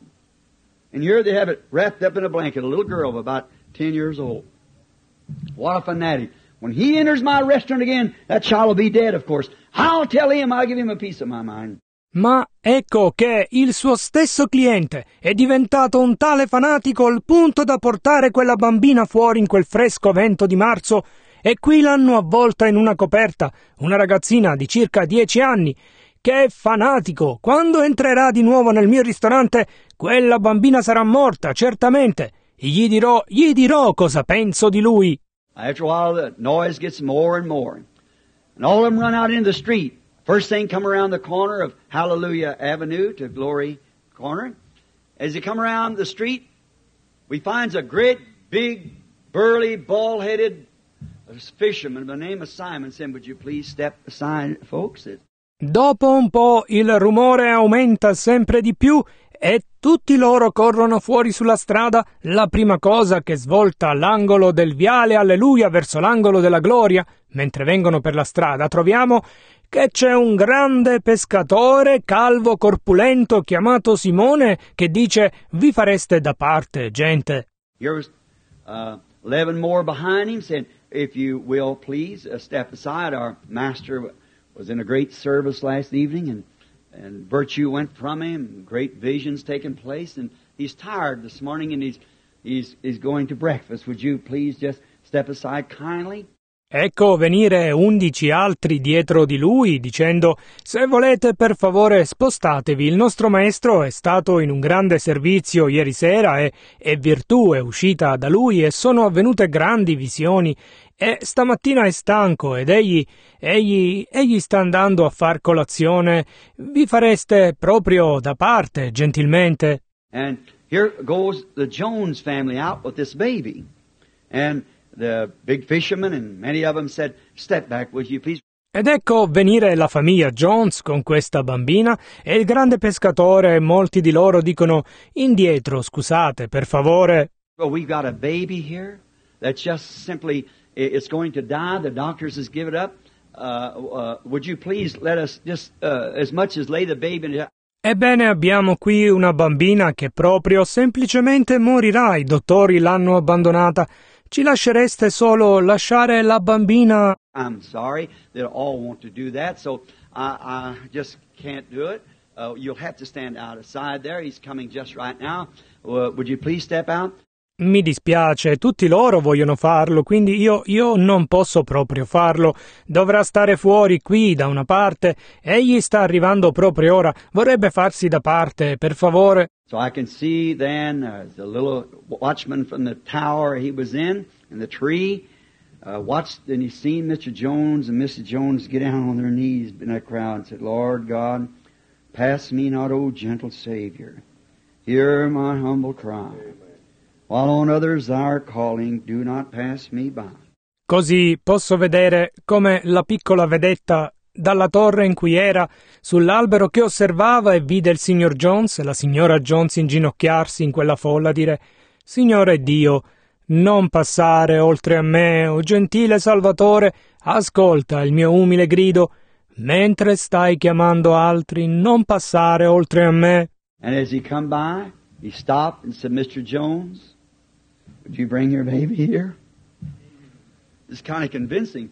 And here they have it wrapped up in a blanket, a little girl of about ten years old. What a fanatic. When he enters my restaurant again, that child will be dead, of course. I'll tell him, I'll give him a piece of my mind. Ma ecco che il suo stesso cliente è diventato un tale fanatico al punto da portare quella bambina fuori in quel fresco vento di marzo, e qui l'hanno avvolta in una coperta, una ragazzina di circa dieci anni. Che fanatico! Quando entrerà di nuovo nel mio ristorante, quella bambina sarà morta, certamente. Gli dirò, gli dirò cosa penso di lui. After a while, the noise gets more and more. And all of them run out into the street. First thing, come around the corner of Hallelujah Avenue to Glory Corner. As they come around the street, we finds a great, big, burly, bald-headed fisherman by the name of Simon saying, would you please step aside, folks? Dopo un po' il rumore aumenta sempre di più e tutti loro corrono fuori sulla strada. La prima cosa che svolta all'angolo del viale Alleluia verso l'angolo della Gloria, mentre vengono per la strada, troviamo che c'è un grande pescatore calvo corpulento chiamato Simone che dice: vi fareste da parte, gente. Here's uh, eleven more behind him said, if you will please uh, step aside. Our master was in a great service last evening, and and virtue went from him, great visions taking place, and he's tired this morning, and he's he's he's going to breakfast. Would you please just step aside kindly? Ecco venire undici altri dietro di lui, dicendo: se volete per favore spostatevi, il nostro maestro è stato in un grande servizio ieri sera e, e virtù è uscita da lui e sono avvenute grandi visioni, e stamattina è stanco ed egli, egli, egli sta andando a far colazione. Vi fareste proprio da parte, gentilmente? And here goes the Jones family out with this baby, and the big fisherman and many of them said, step back, would you please? Ed ecco venire la famiglia Jones con questa bambina e il grande pescatore e molti di loro dicono: indietro, scusate, per favore. Well, we've got a baby here that's just simply, it's going to die. The doctors has given it up. Uh, uh, would you please let us just, uh, as much as lay the baby in. Ebbene, abbiamo qui una bambina che proprio semplicemente morirà. I dottori l'hanno abbandonata. Ci lascereste solo lasciare la bambina? I'm sorry, they all want to do that, so I, I just can't do it. Uh, you'll have to stand outside there. He's coming just right now. Uh, would you please step out? Mi dispiace, tutti loro vogliono farlo, quindi io, io non posso proprio farlo. Dovrà stare fuori qui da una parte. Egli sta arrivando proprio ora. Vorrebbe farsi da parte, per favore. So I can see then uh, the little watchman from the tower he was in, in the tree, uh, watched and he seen Mister Jones and Missus Jones get down on their knees in that crowd and said, Lord God, pass me not, O gentle Savior. Hear my humble cry. While on others thou art calling, do not pass me by. Così posso vedere come la piccola vedetta dalla torre in cui era, sull'albero che osservava, e vide il signor Jones e la signora Jones inginocchiarsi in quella folla, dire: Signore Dio, non passare oltre a me, o gentile Salvatore, ascolta il mio umile grido, mentre stai chiamando altri, non passare oltre a me. And as he come by, he stopped and said, Mister Jones, would you bring your baby here? It's kind of convincing.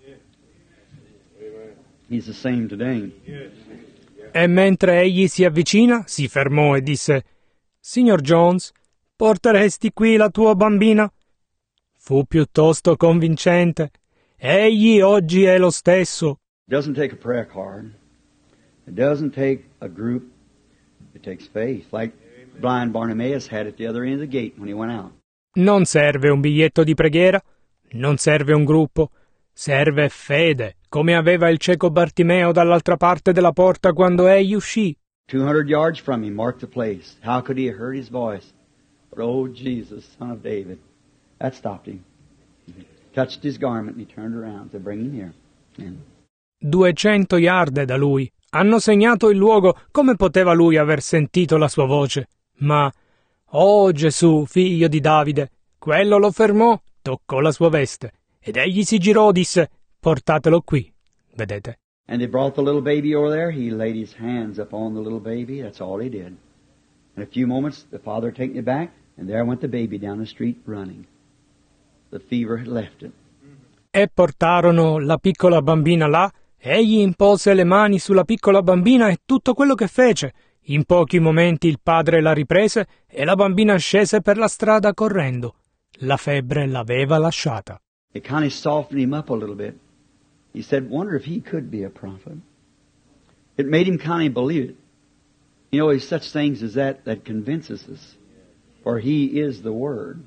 He's the same today. E mentre egli si avvicina, si fermò e disse: Signor Jones, porteresti qui la tua bambina? Fu piuttosto convincente. Egli oggi è lo stesso. It doesn't take a prayer card. It doesn't take a group. It takes faith. Like blind Bartimaeus had at the other end of the gate when he went out. Non serve un biglietto di preghiera, non serve un gruppo. serve fede, come aveva il cieco Bartimeo dall'altra parte della porta quando egli uscì. Two hundred yards from him, marked the place. How could he have heard his voice? But, oh, Jesus, Son of David. That stopped him. He touched his garment and he turned around to bring him here. And duecento yard da lui. Hanno segnato il luogo. Come poteva lui aver sentito la sua voce? Ma, oh Gesù, figlio di Davide, quello lo fermò, toccò la sua veste, ed egli si girò e disse, portatelo qui. Vedete? And they brought the little baby over there. He laid his hands upon the little baby. That's all he did. In a few moments, the father taken it back, and there went the baby down the street running. The fever had left it. E portarono la piccola bambina là. Egli impose le mani sulla piccola bambina e tutto quello che fece. In pochi momenti il padre la riprese e la bambina scese per la strada correndo. La febbre l'aveva lasciata. It kind of softened him up a little bit. He said, wonder if he could be a prophet. It made him kind of believe it. You know, there's such things as that that convinces us. For he is the Word.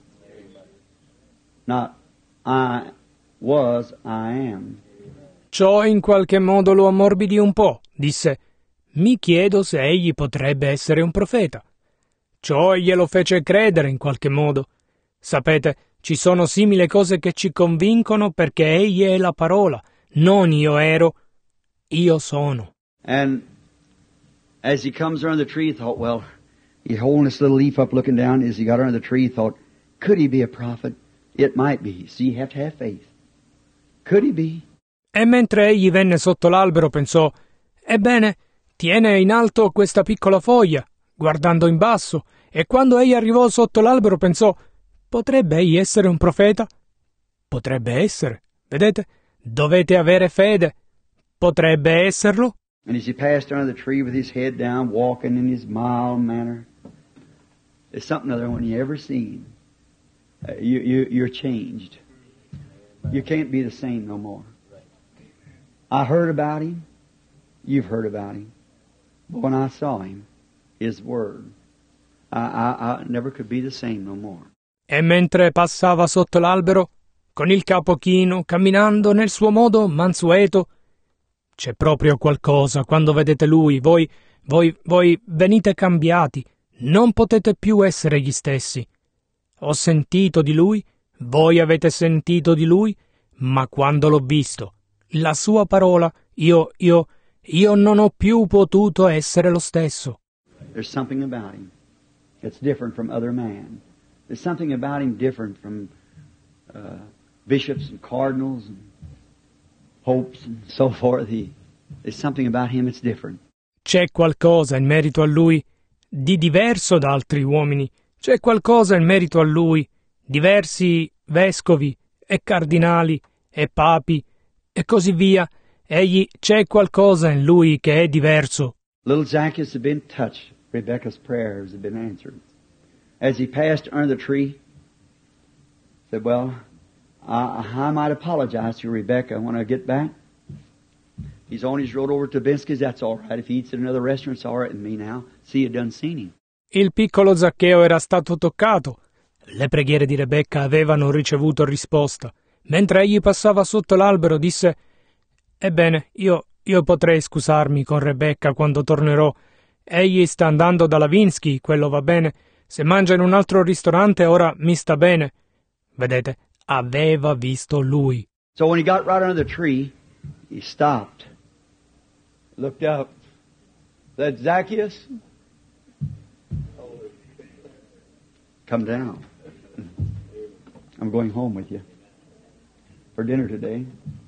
Not I was, I am. Ciò in qualche modo lo ammorbidì un po'. Disse, mi chiedo se egli potrebbe essere un profeta. Ciò glielo fece credere in qualche modo. Sapete, ci sono simili cose che ci convincono perché egli è la parola. Non io ero, io sono. And as he comes around the tree, he thought, well, he's holding this little leaf up looking down. As he got around the tree, he thought, could he be a prophet? It might be. See, you have to have faith. Could he be? E mentre egli venne sotto l'albero pensò, ebbene, tiene in alto questa piccola foglia, guardando in basso, e quando egli arrivò sotto l'albero pensò, potrebbe egli essere un profeta? Potrebbe essere, vedete? Dovete avere fede. Potrebbe esserlo? And as he passed under the tree with his head down, walking in his mild manner, there's something other one you ever seen. Uh, you, you, you're changed. You can't be the same no more. I heard about him. You've heard about him. But when I saw him, his word, I, I, I never could be the same no more. E mentre passava sotto l'albero, con il capo chino, camminando nel suo modo mansueto, c'è proprio qualcosa quando vedete lui, voi, voi, voi venite cambiati, non potete più essere gli stessi. Ho sentito di lui, voi avete sentito di lui, ma quando l'ho visto, la sua parola, io, io, io non ho più potuto essere lo stesso. There's something about him that's different from other man. There's something about him different from uh, bishops and cardinals and popes and so forth. He, there's something about him that's different. C'è qualcosa in merito a lui di diverso da altri uomini. C'è qualcosa in merito a lui, diversi vescovi e cardinali e papi e così via. Egli, c'è qualcosa in lui che è diverso. Little Zacchaeus had been touched. Rebecca's prayers had been answered. As he passed under the tree, said, well, I, I might apologize to Rebecca when I get back. He's on his road over to Binsky's, that's all right. If he eats at another restaurant, it's all right with me now. See, you done seen him. Il piccolo Zaccheo era stato toccato. Le preghiere di Rebecca avevano ricevuto risposta. Mentre egli passava sotto l'albero, disse, ebbene, io, io potrei scusarmi con Rebecca quando tornerò. Egli sta andando da Lavinsky, quello va bene. Se mangia in un altro ristorante, ora mi sta bene. Vedete, aveva visto lui. So when he got right under the tree, he stopped, looked up, said, Zacchaeus, come down. I'm going home with you for dinner today.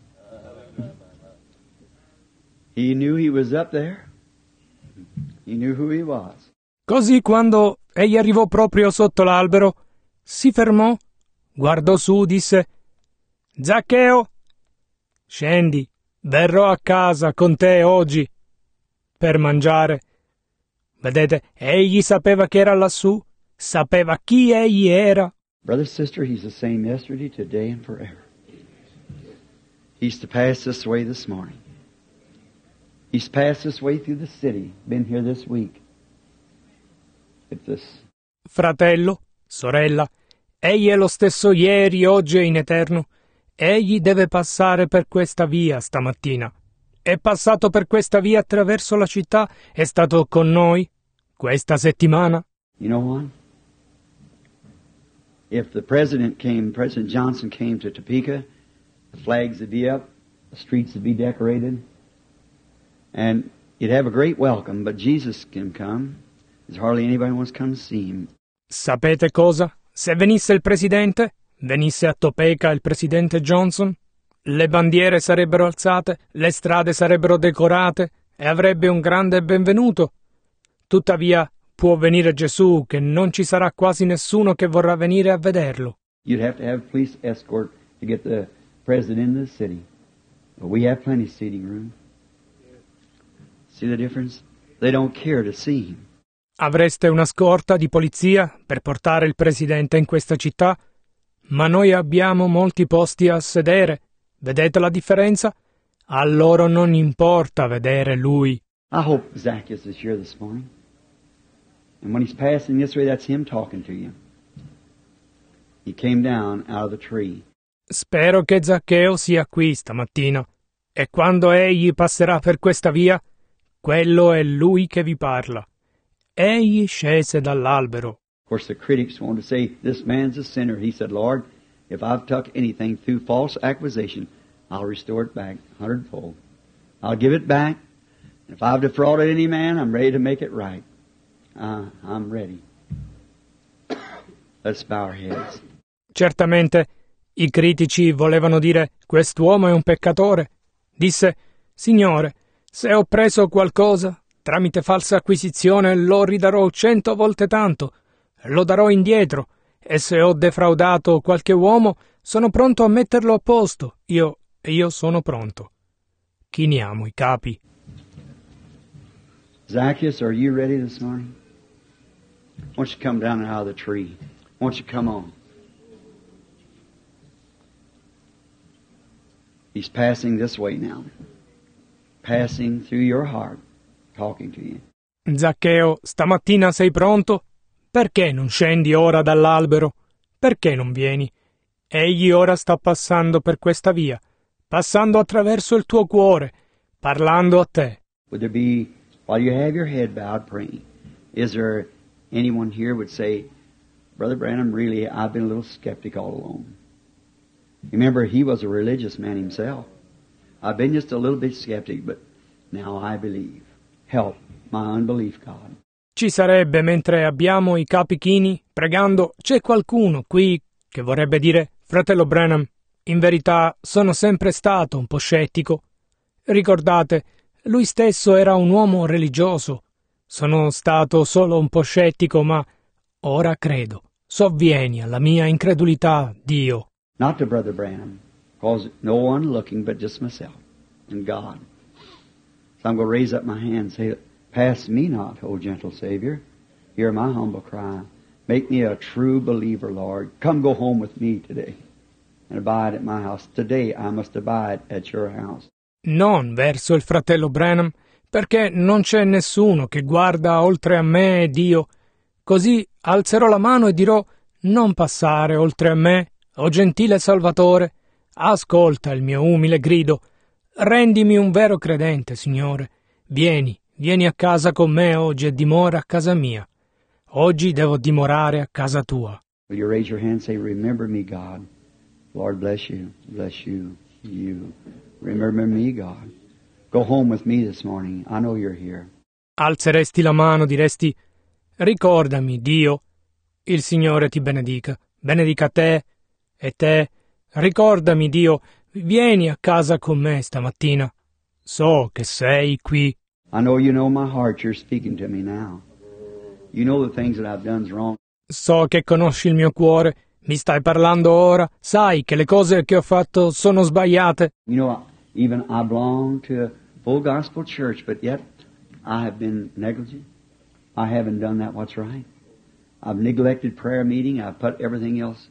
He knew he was up there. He knew who he was. Così quando egli arrivò proprio sotto l'albero, si fermò, guardò su, disse, Zaccheo, scendi, verrò a casa con te oggi per mangiare. Vedete, egli sapeva che era lassù, sapeva chi egli era. Brother, sister, he's the same yesterday, today, and forever. He's to pass this way this morning. He's passed this way through the city, been here this week. If this... Fratello, sorella, egli è lo stesso ieri, oggi e in eterno. Egli deve passare per questa via stamattina. È passato per questa via attraverso la città, è stato con noi questa settimana. You know what? If the president came, President Johnson came to Topeka, the flags would be up, the streets would be decorated, and you'd have a great welcome, but Jesus can come. There's hardly anybody who wants to come see him. Sapete cosa? Se venisse il presidente, venisse a Topeka il presidente Johnson, le bandiere sarebbero alzate, le strade sarebbero decorate e avrebbe un grande benvenuto. Tuttavia, può venire Gesù che non ci sarà quasi nessuno che vorrà venire a vederlo. You'd have to have police escort to get the president into the city. But we have plenty of seating room. See the difference? They don't care to see him. Avreste una scorta di polizia per portare il presidente in questa città, ma noi abbiamo molti posti a sedere. Vedete la differenza? A loro non importa vedere lui. I hope Zacchaeus is here this morning. And when he's passing this way, that's him talking to you. He came down out of the tree. Spero che Zaccheo sia qui stamattina. E quando egli passerà per questa via, quello è lui che vi parla. Egli scese dall'albero. Of course, the critics want to say, this man's a sinner. He said, Lord, if I've took anything through false accusation, I'll restore it back a hundredfold. I'll give it back. If I've defrauded any man, I'm ready to make it right. Uh, I'm ready. Let's bow our heads. Certamente, i critici volevano dire, quest'uomo è un peccatore. Disse, Signore, se ho preso qualcosa, tramite falsa acquisizione lo ridarò cento volte tanto, lo darò indietro, e se ho defraudato qualche uomo, sono pronto a metterlo a posto. Io, io sono pronto. Chiniamo i capi. Zacchaeus, are you ready this morning? Why don't you come down out of the tree? Why don't you come on? He's passing this way now. Passing through your heart, talking to you. Zaccheo, stamattina sei pronto? Perché non scendi ora dall'albero? Perché non vieni? Egli ora sta passando per questa via, passando attraverso il tuo cuore, parlando a te. Would there be, while you have your head bowed praying, is there anyone here would say, Brother Branham, really, I've been a little skeptic all along. Remember, he was a religious man himself. I've been just a little bit skeptic, but now I believe. Help my unbelief, God. Ci sarebbe, mentre abbiamo i capi chini, pregando, c'è qualcuno qui che vorrebbe dire, fratello Branham, in verità sono sempre stato un po' scettico. Ricordate, lui stesso era un uomo religioso. Sono stato solo un po' scettico, ma ora credo. Sovvieni alla mia incredulità, Dio. Not to Brother Branham, because no one looking but just myself and God. So I'm going to raise up my hand and say, pass me not, O gentle Savior. Hear my humble cry. Make me a true believer, Lord. Come go home with me today and abide at my house. Today I must abide at your house. Non verso il fratello Branham, perché non c'è nessuno che guarda oltre a me e Dio. Così alzerò la mano e dirò, non passare oltre a me, o gentile Salvatore. Ascolta il mio umile grido. Rendimi un vero credente, Signore. Vieni, vieni a casa con me oggi e dimora a casa mia. Oggi devo dimorare a casa tua. Will you raise your hand and say, remember me, God. Lord bless you, bless you, you. Remember me, God. Go home with me this morning. I know you're here. Alzeresti la mano, diresti, ricordami, Dio. Il Signore ti benedica. Benedica te e te. Ricordami, Dio. Vieni a casa con me stamattina. So che sei qui. I know you know my heart. You're speaking to me now. You know the things that I've done is wrong. So che conosci il mio cuore. Mi stai parlando ora. Sai che le cose che ho fatto sono sbagliate. You know, even I belong to a full gospel church, but yet I have been negligent. I haven't done that what's right. I've neglected prayer meeting. I've put everything else.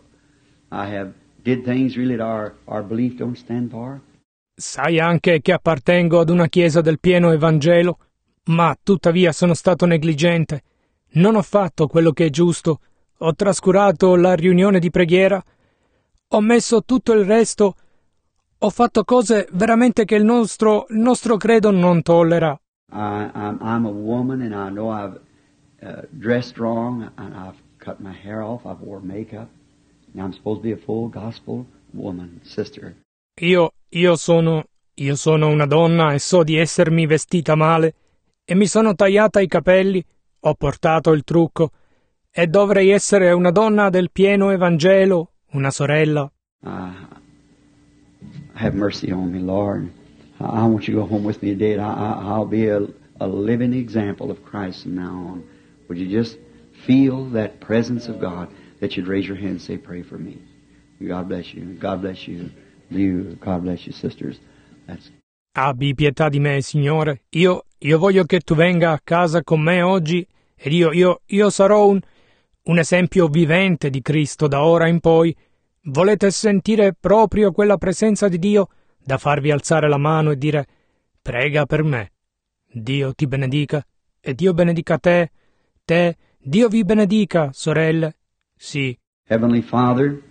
I have did things really that our, our belief don't stand for. Sai anche che appartengo ad una chiesa del pieno Evangelo, ma tuttavia sono stato negligente. Non ho fatto quello che è giusto. Ho trascurato la riunione di preghiera. ho messo tutto il resto, ho fatto cose veramente che il nostro, il nostro credo non tollera. I, I'm, I'm a woman, and I know I've uh, dressed wrong, and I've cut my hair off, I've wore makeup. Now I'm supposed to be a full gospel woman, sister. Io, io sono, io sono una donna e so di essermi vestita male, e mi sono tagliata i capelli, ho portato il trucco, e dovrei essere una donna del pieno Evangelo, una sorella. Uh, have mercy on me, Lord. I want you to go home with me today, and I, I, I'll be a, a living example of Christ from now on. Would you just feel that presence of God, that you'd raise your hand and say, pray for me. God bless you. God bless you. You. God bless you, sisters. That's... Abbi pietà di me, Signore. Io, io voglio che tu venga a casa con me oggi, ed io, io, io sarò un, un esempio vivente di Cristo da ora in poi. Volete sentire proprio quella presenza di Dio da farvi alzare la mano e dire: prega per me. Dio ti benedica, e Dio benedica te, te, Dio vi benedica, sorelle. Sì. Heavenly Father,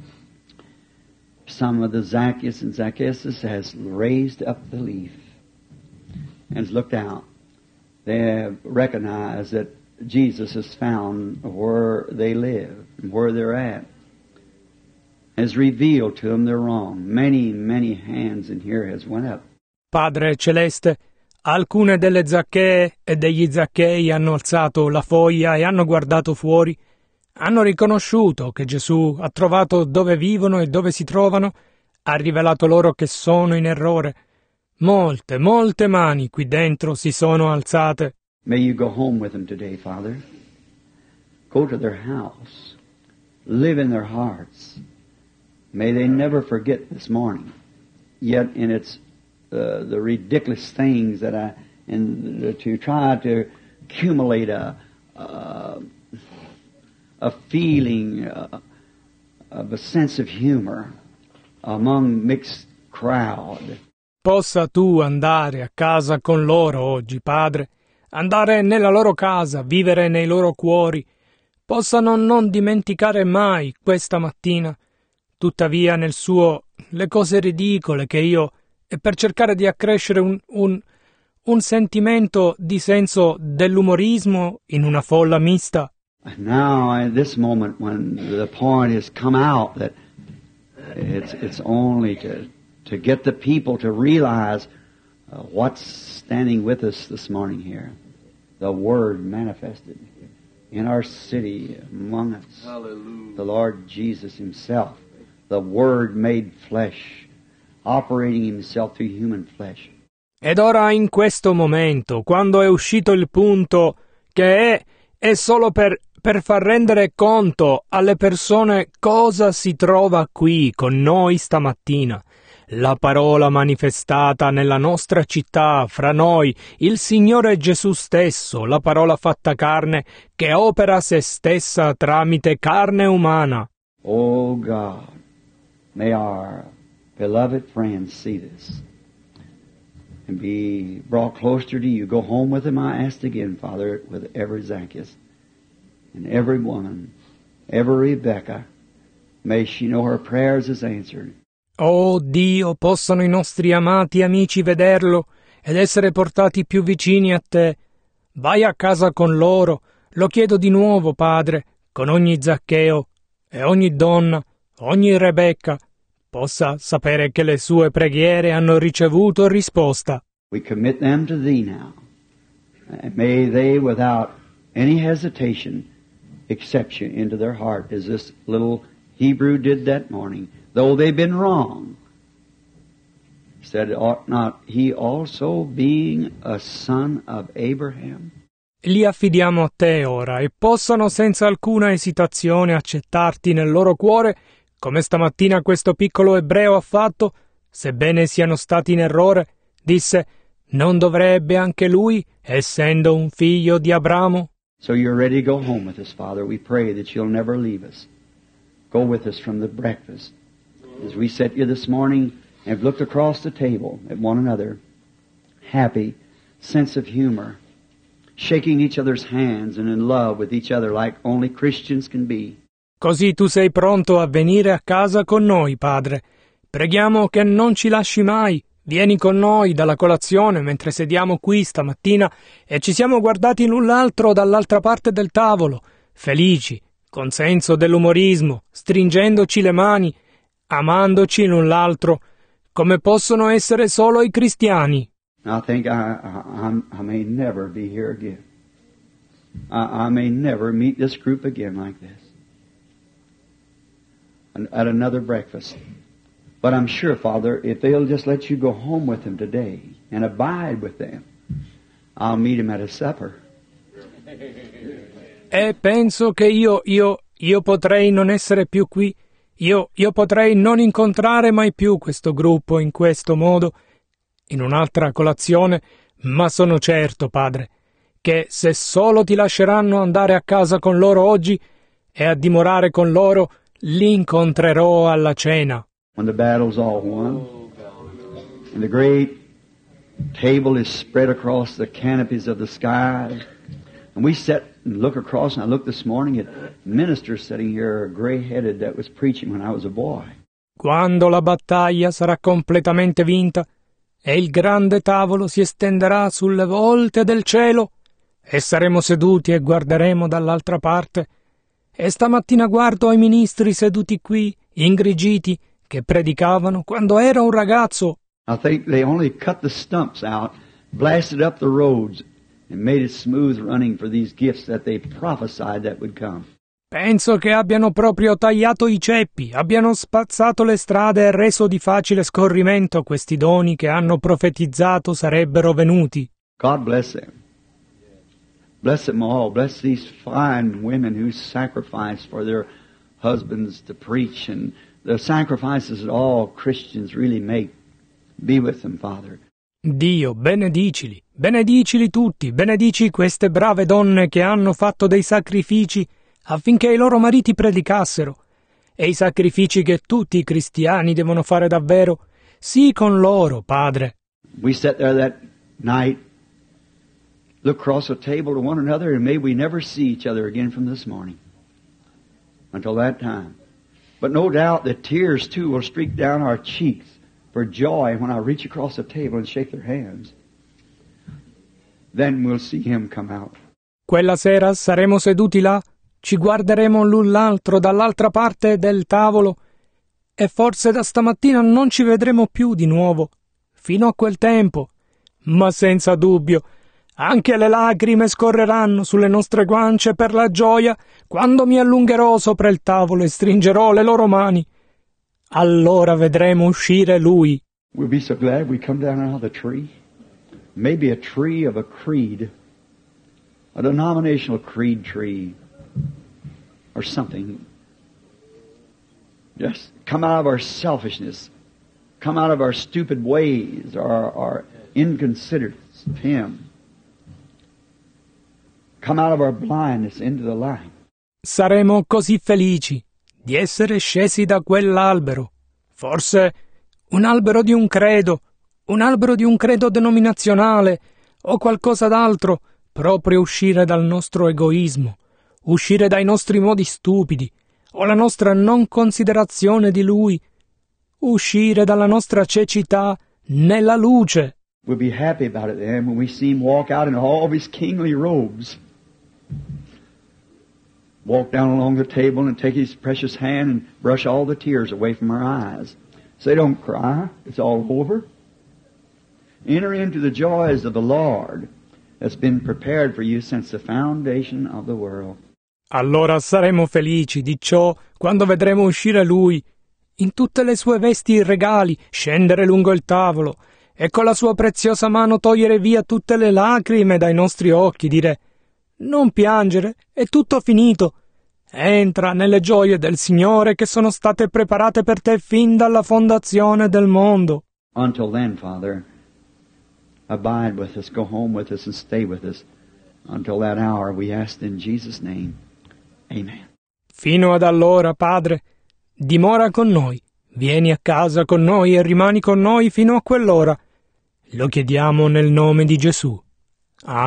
some of the Zacchaeus and Zacchaeus has raised up the leaf and has looked out. They have recognized that Jesus is found where they live, where they're at. Has revealed to them they're wrong. Many, many hands in here has went up. Padre Celeste, alcune delle Zaccee e degli Zacchei hanno alzato la foglia e hanno guardato fuori. Hanno riconosciuto che Gesù ha trovato dove vivono e dove si trovano, ha rivelato loro che sono in errore. Molte, molte mani qui dentro si sono alzate. May you go home with them today, Father. Go to their house. Live in their hearts. May they never forget this morning. Yet in its uh, the ridiculous things that I and to try to accumulate a uh, a feeling uh, of a sense of humor among mixed crowd. Possa tu andare a casa con loro oggi, Padre, andare nella loro casa, vivere nei loro cuori. Possano non dimenticare mai questa mattina. Tuttavia nel suo le cose ridicole che io, e per cercare di accrescere un, un, un sentimento di senso dell'umorismo in una folla mista. Now, at this moment, when the point has come out that it's it's only to to get the people to realize uh, what's standing with us this morning here, the Word manifested in our city among us. Hallelujah. The Lord Jesus Himself. The Word made flesh, operating Himself through human flesh. Ed ora in questo momento, quando è uscito il punto che è, è solo per, per far rendere conto alle persone cosa si trova qui con noi stamattina. La parola manifestata nella nostra città, fra noi, il Signore Gesù stesso, la parola fatta carne, che opera se stessa tramite carne umana. Oh God. May our beloved friends see this and be brought closer to you. Go home with them, I asked again, Father, with every Zacchaeus and every woman, every Rebecca. May she know her prayers is answered. Oh Dio, possano i nostri amati amici vederlo ed essere portati più vicini a te. Vai a casa con loro, lo chiedo di nuovo, Padre, con ogni Zaccheo e ogni donna, ogni Rebecca, possa sapere che le sue preghiere hanno ricevuto risposta. We commit them to Thee now, and may they, without any hesitation, accept You into their heart, as this little Hebrew did that morning, though they've been wrong. Said, ought not he also, being a son of Abraham? Li affidiamo a te ora e possano senza alcuna esitazione accettarti nel loro cuore, come stamattina questo piccolo ebreo ha fatto, sebbene siano stati in errore. Disse: non dovrebbe anche lui, essendo un figlio di Abramo? So you're ready to go home with us, Father. We pray that You'll never leave us. Go with us from the breakfast. As we sat here this morning and have looked across the table at one another, happy, sense of humor, shaking each other's hands and in love with each other like only Christians can be. Così tu sei pronto a venire a casa con noi, Padre. Preghiamo che non ci lasci mai. Vieni con noi dalla colazione mentre sediamo qui stamattina e ci siamo guardati l'un l'altro dall'altra parte del tavolo, felici, con senso dell'umorismo, stringendoci le mani, amandoci l'un l'altro, come possono essere solo i cristiani. I think I, I, I may never be here again. I, I may never meet this group again like this. At another breakfast. But I'm sure, Father, if they'll just let you go home with them today and abide with them, I'll meet them at a supper. E penso che io, io, io potrei non essere più qui. Io, io potrei non incontrare mai più questo gruppo in questo modo, in un'altra colazione, ma sono certo, Padre, che se solo ti lasceranno andare a casa con loro oggi e a dimorare con loro, li incontrerò alla cena. When the battle's all won, and the great table is spread across the canopies of the sky, and we sit and look across, and I looked this morning at ministers sitting here, gray-headed, that was preaching when I was a boy. Quando la battaglia sarà completamente vinta e il grande tavolo si estenderà sulle volte del cielo e saremo seduti e guarderemo dall'altra parte, e stamattina guardo i ministri seduti qui, ingrigiti, che predicavano quando era un ragazzo. I think they only cut the stumps out, blasted up the roads, and made it smooth running for these gifts that they prophesied that would come. Penso che abbiano proprio tagliato i ceppi, abbiano spazzato le strade e reso di facile scorrimento questi doni che hanno profetizzato sarebbero venuti. God bless them. Bless them all. Bless these fine women who sacrifice for their husbands to preach, and the sacrifices that all Christians really make. Be with them, Father. Dio, benedicili, benedicili tutti, benedici queste brave donne che hanno fatto dei sacrifici affinché i loro mariti predicassero, e i sacrifici che tutti i cristiani devono fare davvero, sì con loro, Padre. We sat there that night, look across the table to one another, and may we never see each other again from this morning until that time. But no doubt that tears too will streak down our cheeks for joy when I reach across the table and shake their hands. Then we'll see him come out. Quella sera saremo seduti là, ci guarderemo l'un l'altro dall'altra parte del tavolo e forse da stamattina non ci vedremo più di nuovo, fino a quel tempo. Ma senza dubbio, anche le lacrime scorreranno sulle nostre guance per la gioia quando mi allungherò sopra il tavolo e stringerò le loro mani. Allora vedremo uscire lui. We'll be so glad we come down out of the tree. Maybe a tree of a creed, a denominational creed tree, or something. Just come out of our selfishness, come out of our stupid ways, our, our inconsiderateness of Him. Come out of our blindness into the light. Saremo così felici di essere scesi da quell'albero, forse un albero di un credo, un albero di un credo denominazionale o qualcosa d'altro, proprio uscire dal nostro egoismo, uscire dai nostri modi stupidi o la nostra non considerazione di Lui, uscire dalla nostra cecità nella luce. We'll be happy about it then when we see Him walk out in all of His kingly robes. Walk down along the table and take His precious hand and brush all the tears away from our eyes. Say, don't cry. It's all over. Enter into the joys of the Lord that's been prepared for you since the foundation of the world. Allora saremo felici di ciò quando vedremo uscire Lui, in tutte le sue vesti regali, scendere lungo il tavolo e con la sua preziosa mano togliere via tutte le lacrime dai nostri occhi, dire: non piangere, è tutto finito. Entra nelle gioie del Signore che sono state preparate per te fin dalla fondazione del mondo. Until then, Father, abide with us, go home with us and stay with us. Until that hour, we ask in Jesus' name. Amen. Fino ad allora, Padre, dimora con noi, vieni a casa con noi e rimani con noi fino a quell'ora. Lo chiediamo nel nome di Gesù.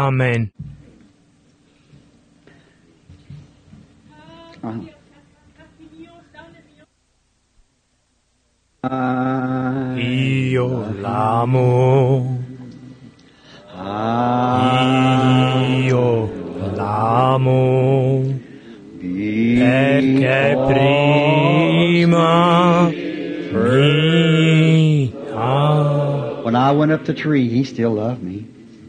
Amen. Uh-huh. Io l'amo. Io l'amo. Perché prima mi ha... When I went up the tree, he still loved me.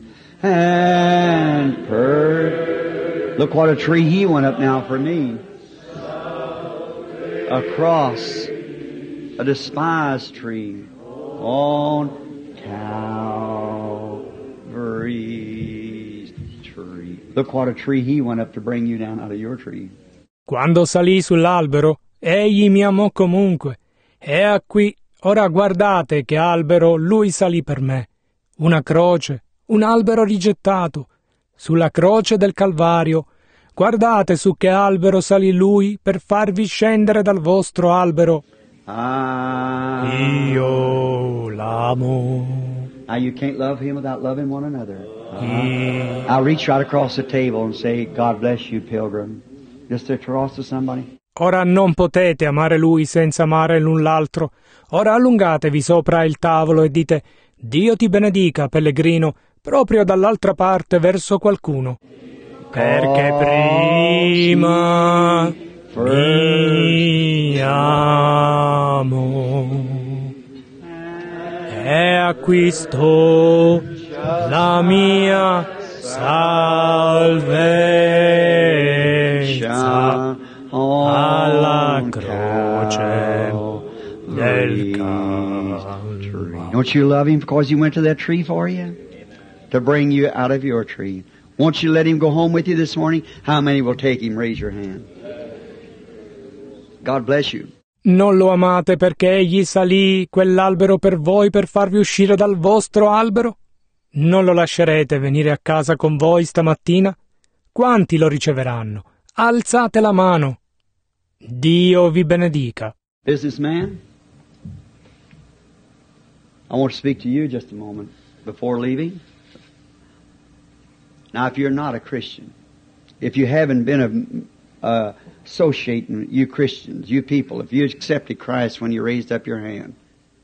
And per... Look what a tree he went up now for me. A cross, a despised tree on Calvary's tree. Look what a tree he went up to bring you down out of your tree. Quando salì sull'albero, egli mi amò comunque. E a qui, ora guardate che albero lui salì per me. Una croce, un albero rigettato. Sulla croce del Calvario, guardate su che albero salì lui per farvi scendere dal vostro albero. Ah. Io l'amo. Now you can't love him without loving one another. Io... I'll reach right across the table and say, God bless you, pilgrim. Just across to somebody. Ora non potete amare lui senza amare l'un l'altro. Ora allungatevi sopra il tavolo e dite, Dio ti benedica, pellegrino, proprio dall'altra parte verso qualcuno. Perché prima mi amo e acquistò la mia salvezza alla croce del Calvario. Don't you love him because he went to that tree for you? To bring you out of your tree. Won't you let him go home with you this morning? How many will take him? Raise your hand. God bless you. Non lo amate perché egli salì quell'albero per voi per farvi uscire dal vostro albero? Non lo lascerete venire a casa con voi stamattina? Quanti lo riceveranno? Alzate la mano. Dio vi benedica. Businessman, I want to speak to you just a moment before leaving. Now, if you're not a Christian, if you haven't been a, uh, associating, you Christians, you people, if you accepted Christ when you raised up your hand,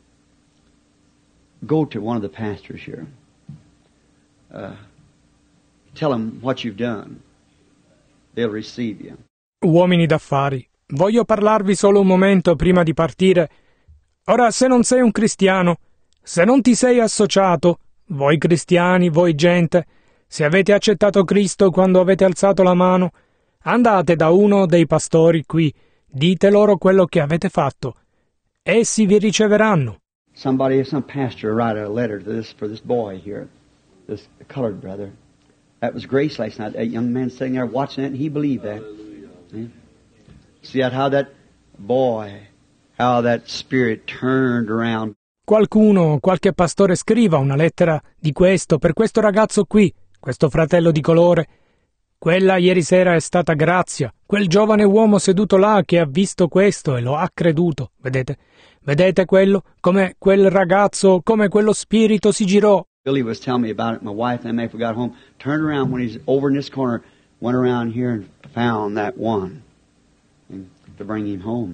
go to one of the pastors here. Uh, tell them what you've done. They'll receive you. Uomini d'affari, voglio parlarvi solo un momento prima di partire. Ora, se non sei un cristiano, se non ti sei associato, voi cristiani, voi gente, se avete accettato Cristo quando avete alzato la mano, andate da uno dei pastori qui, dite loro quello che avete fatto. Essi vi riceveranno. Somebody, some pastor, write a letter to this for this boy here, this colored brother. That was grace last night. That young man sitting there watching that, and he believed that. Yeah. See that, how that boy, how that spirit turned around. Qualcuno, qualche pastore scriva una lettera di questo per questo ragazzo qui, questo fratello di colore. Quella ieri sera è stata grazia, quel giovane uomo seduto là che ha visto questo e lo ha creduto, vedete? Vedete quello? Come quel ragazzo, come quello spirito si girò. Billy was telling me about it. My wife and I, after we got home, turned around when he's over in this corner, went around here and found that one and to bring him home.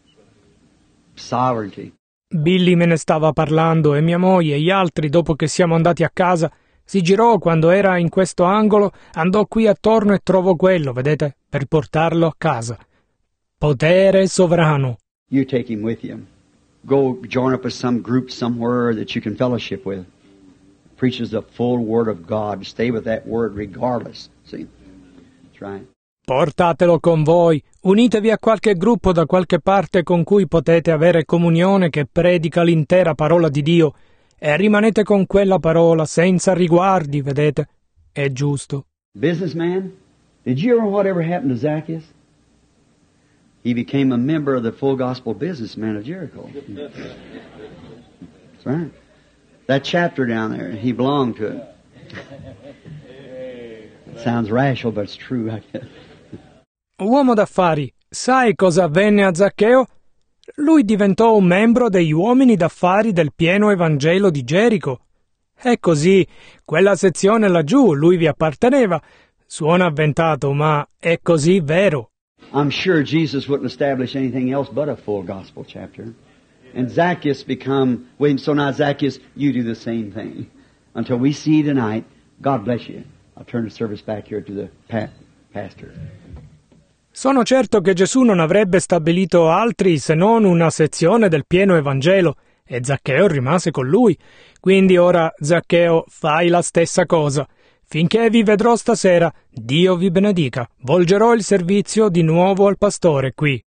Sovereignty. Billy me ne stava parlando e mia moglie e gli altri, dopo che siamo andati a casa, si girò quando era in questo angolo, andò qui attorno e trovò quello, vedete, per portarlo a casa. Potere sovrano. You take him with you. Go join up with some group somewhere that you can fellowship with. Preaches the full word of God. Stay with that word regardless. See? That's right. Portatelo con voi, unitevi a qualche gruppo da qualche parte con cui potete avere comunione che predica l'intera parola di Dio e rimanete con quella parola senza riguardi, vedete? È giusto. Businessman, did you ever whatever happened to Zacchaeus? He became a member of the Full Gospel Businessmen of Jericho. That's right. That chapter down there, he belonged to it. It sounds rational, but it's true, I guess. Uomo d'affari, sai cosa avvenne a Zaccheo? Lui diventò un membro degli uomini d'affari del pieno Evangelo di Gerico. È così, quella sezione laggiù, lui vi apparteneva. Suona avventato, ma è così vero. I'm sure Jesus wouldn't establish anything else but a full gospel chapter. And Zacchaeus become, wait, so now Zacchaeus, you do the same thing. Until we see you tonight, God bless you. I'll turn the service back here to the pa- pastor. Sono certo che Gesù non avrebbe stabilito altri se non una sezione del pieno Evangelo, e Zaccheo rimase con lui. Quindi ora, Zaccheo, fai la stessa cosa. Finché vi vedrò stasera, Dio vi benedica. Volgerò il servizio di nuovo al pastore qui.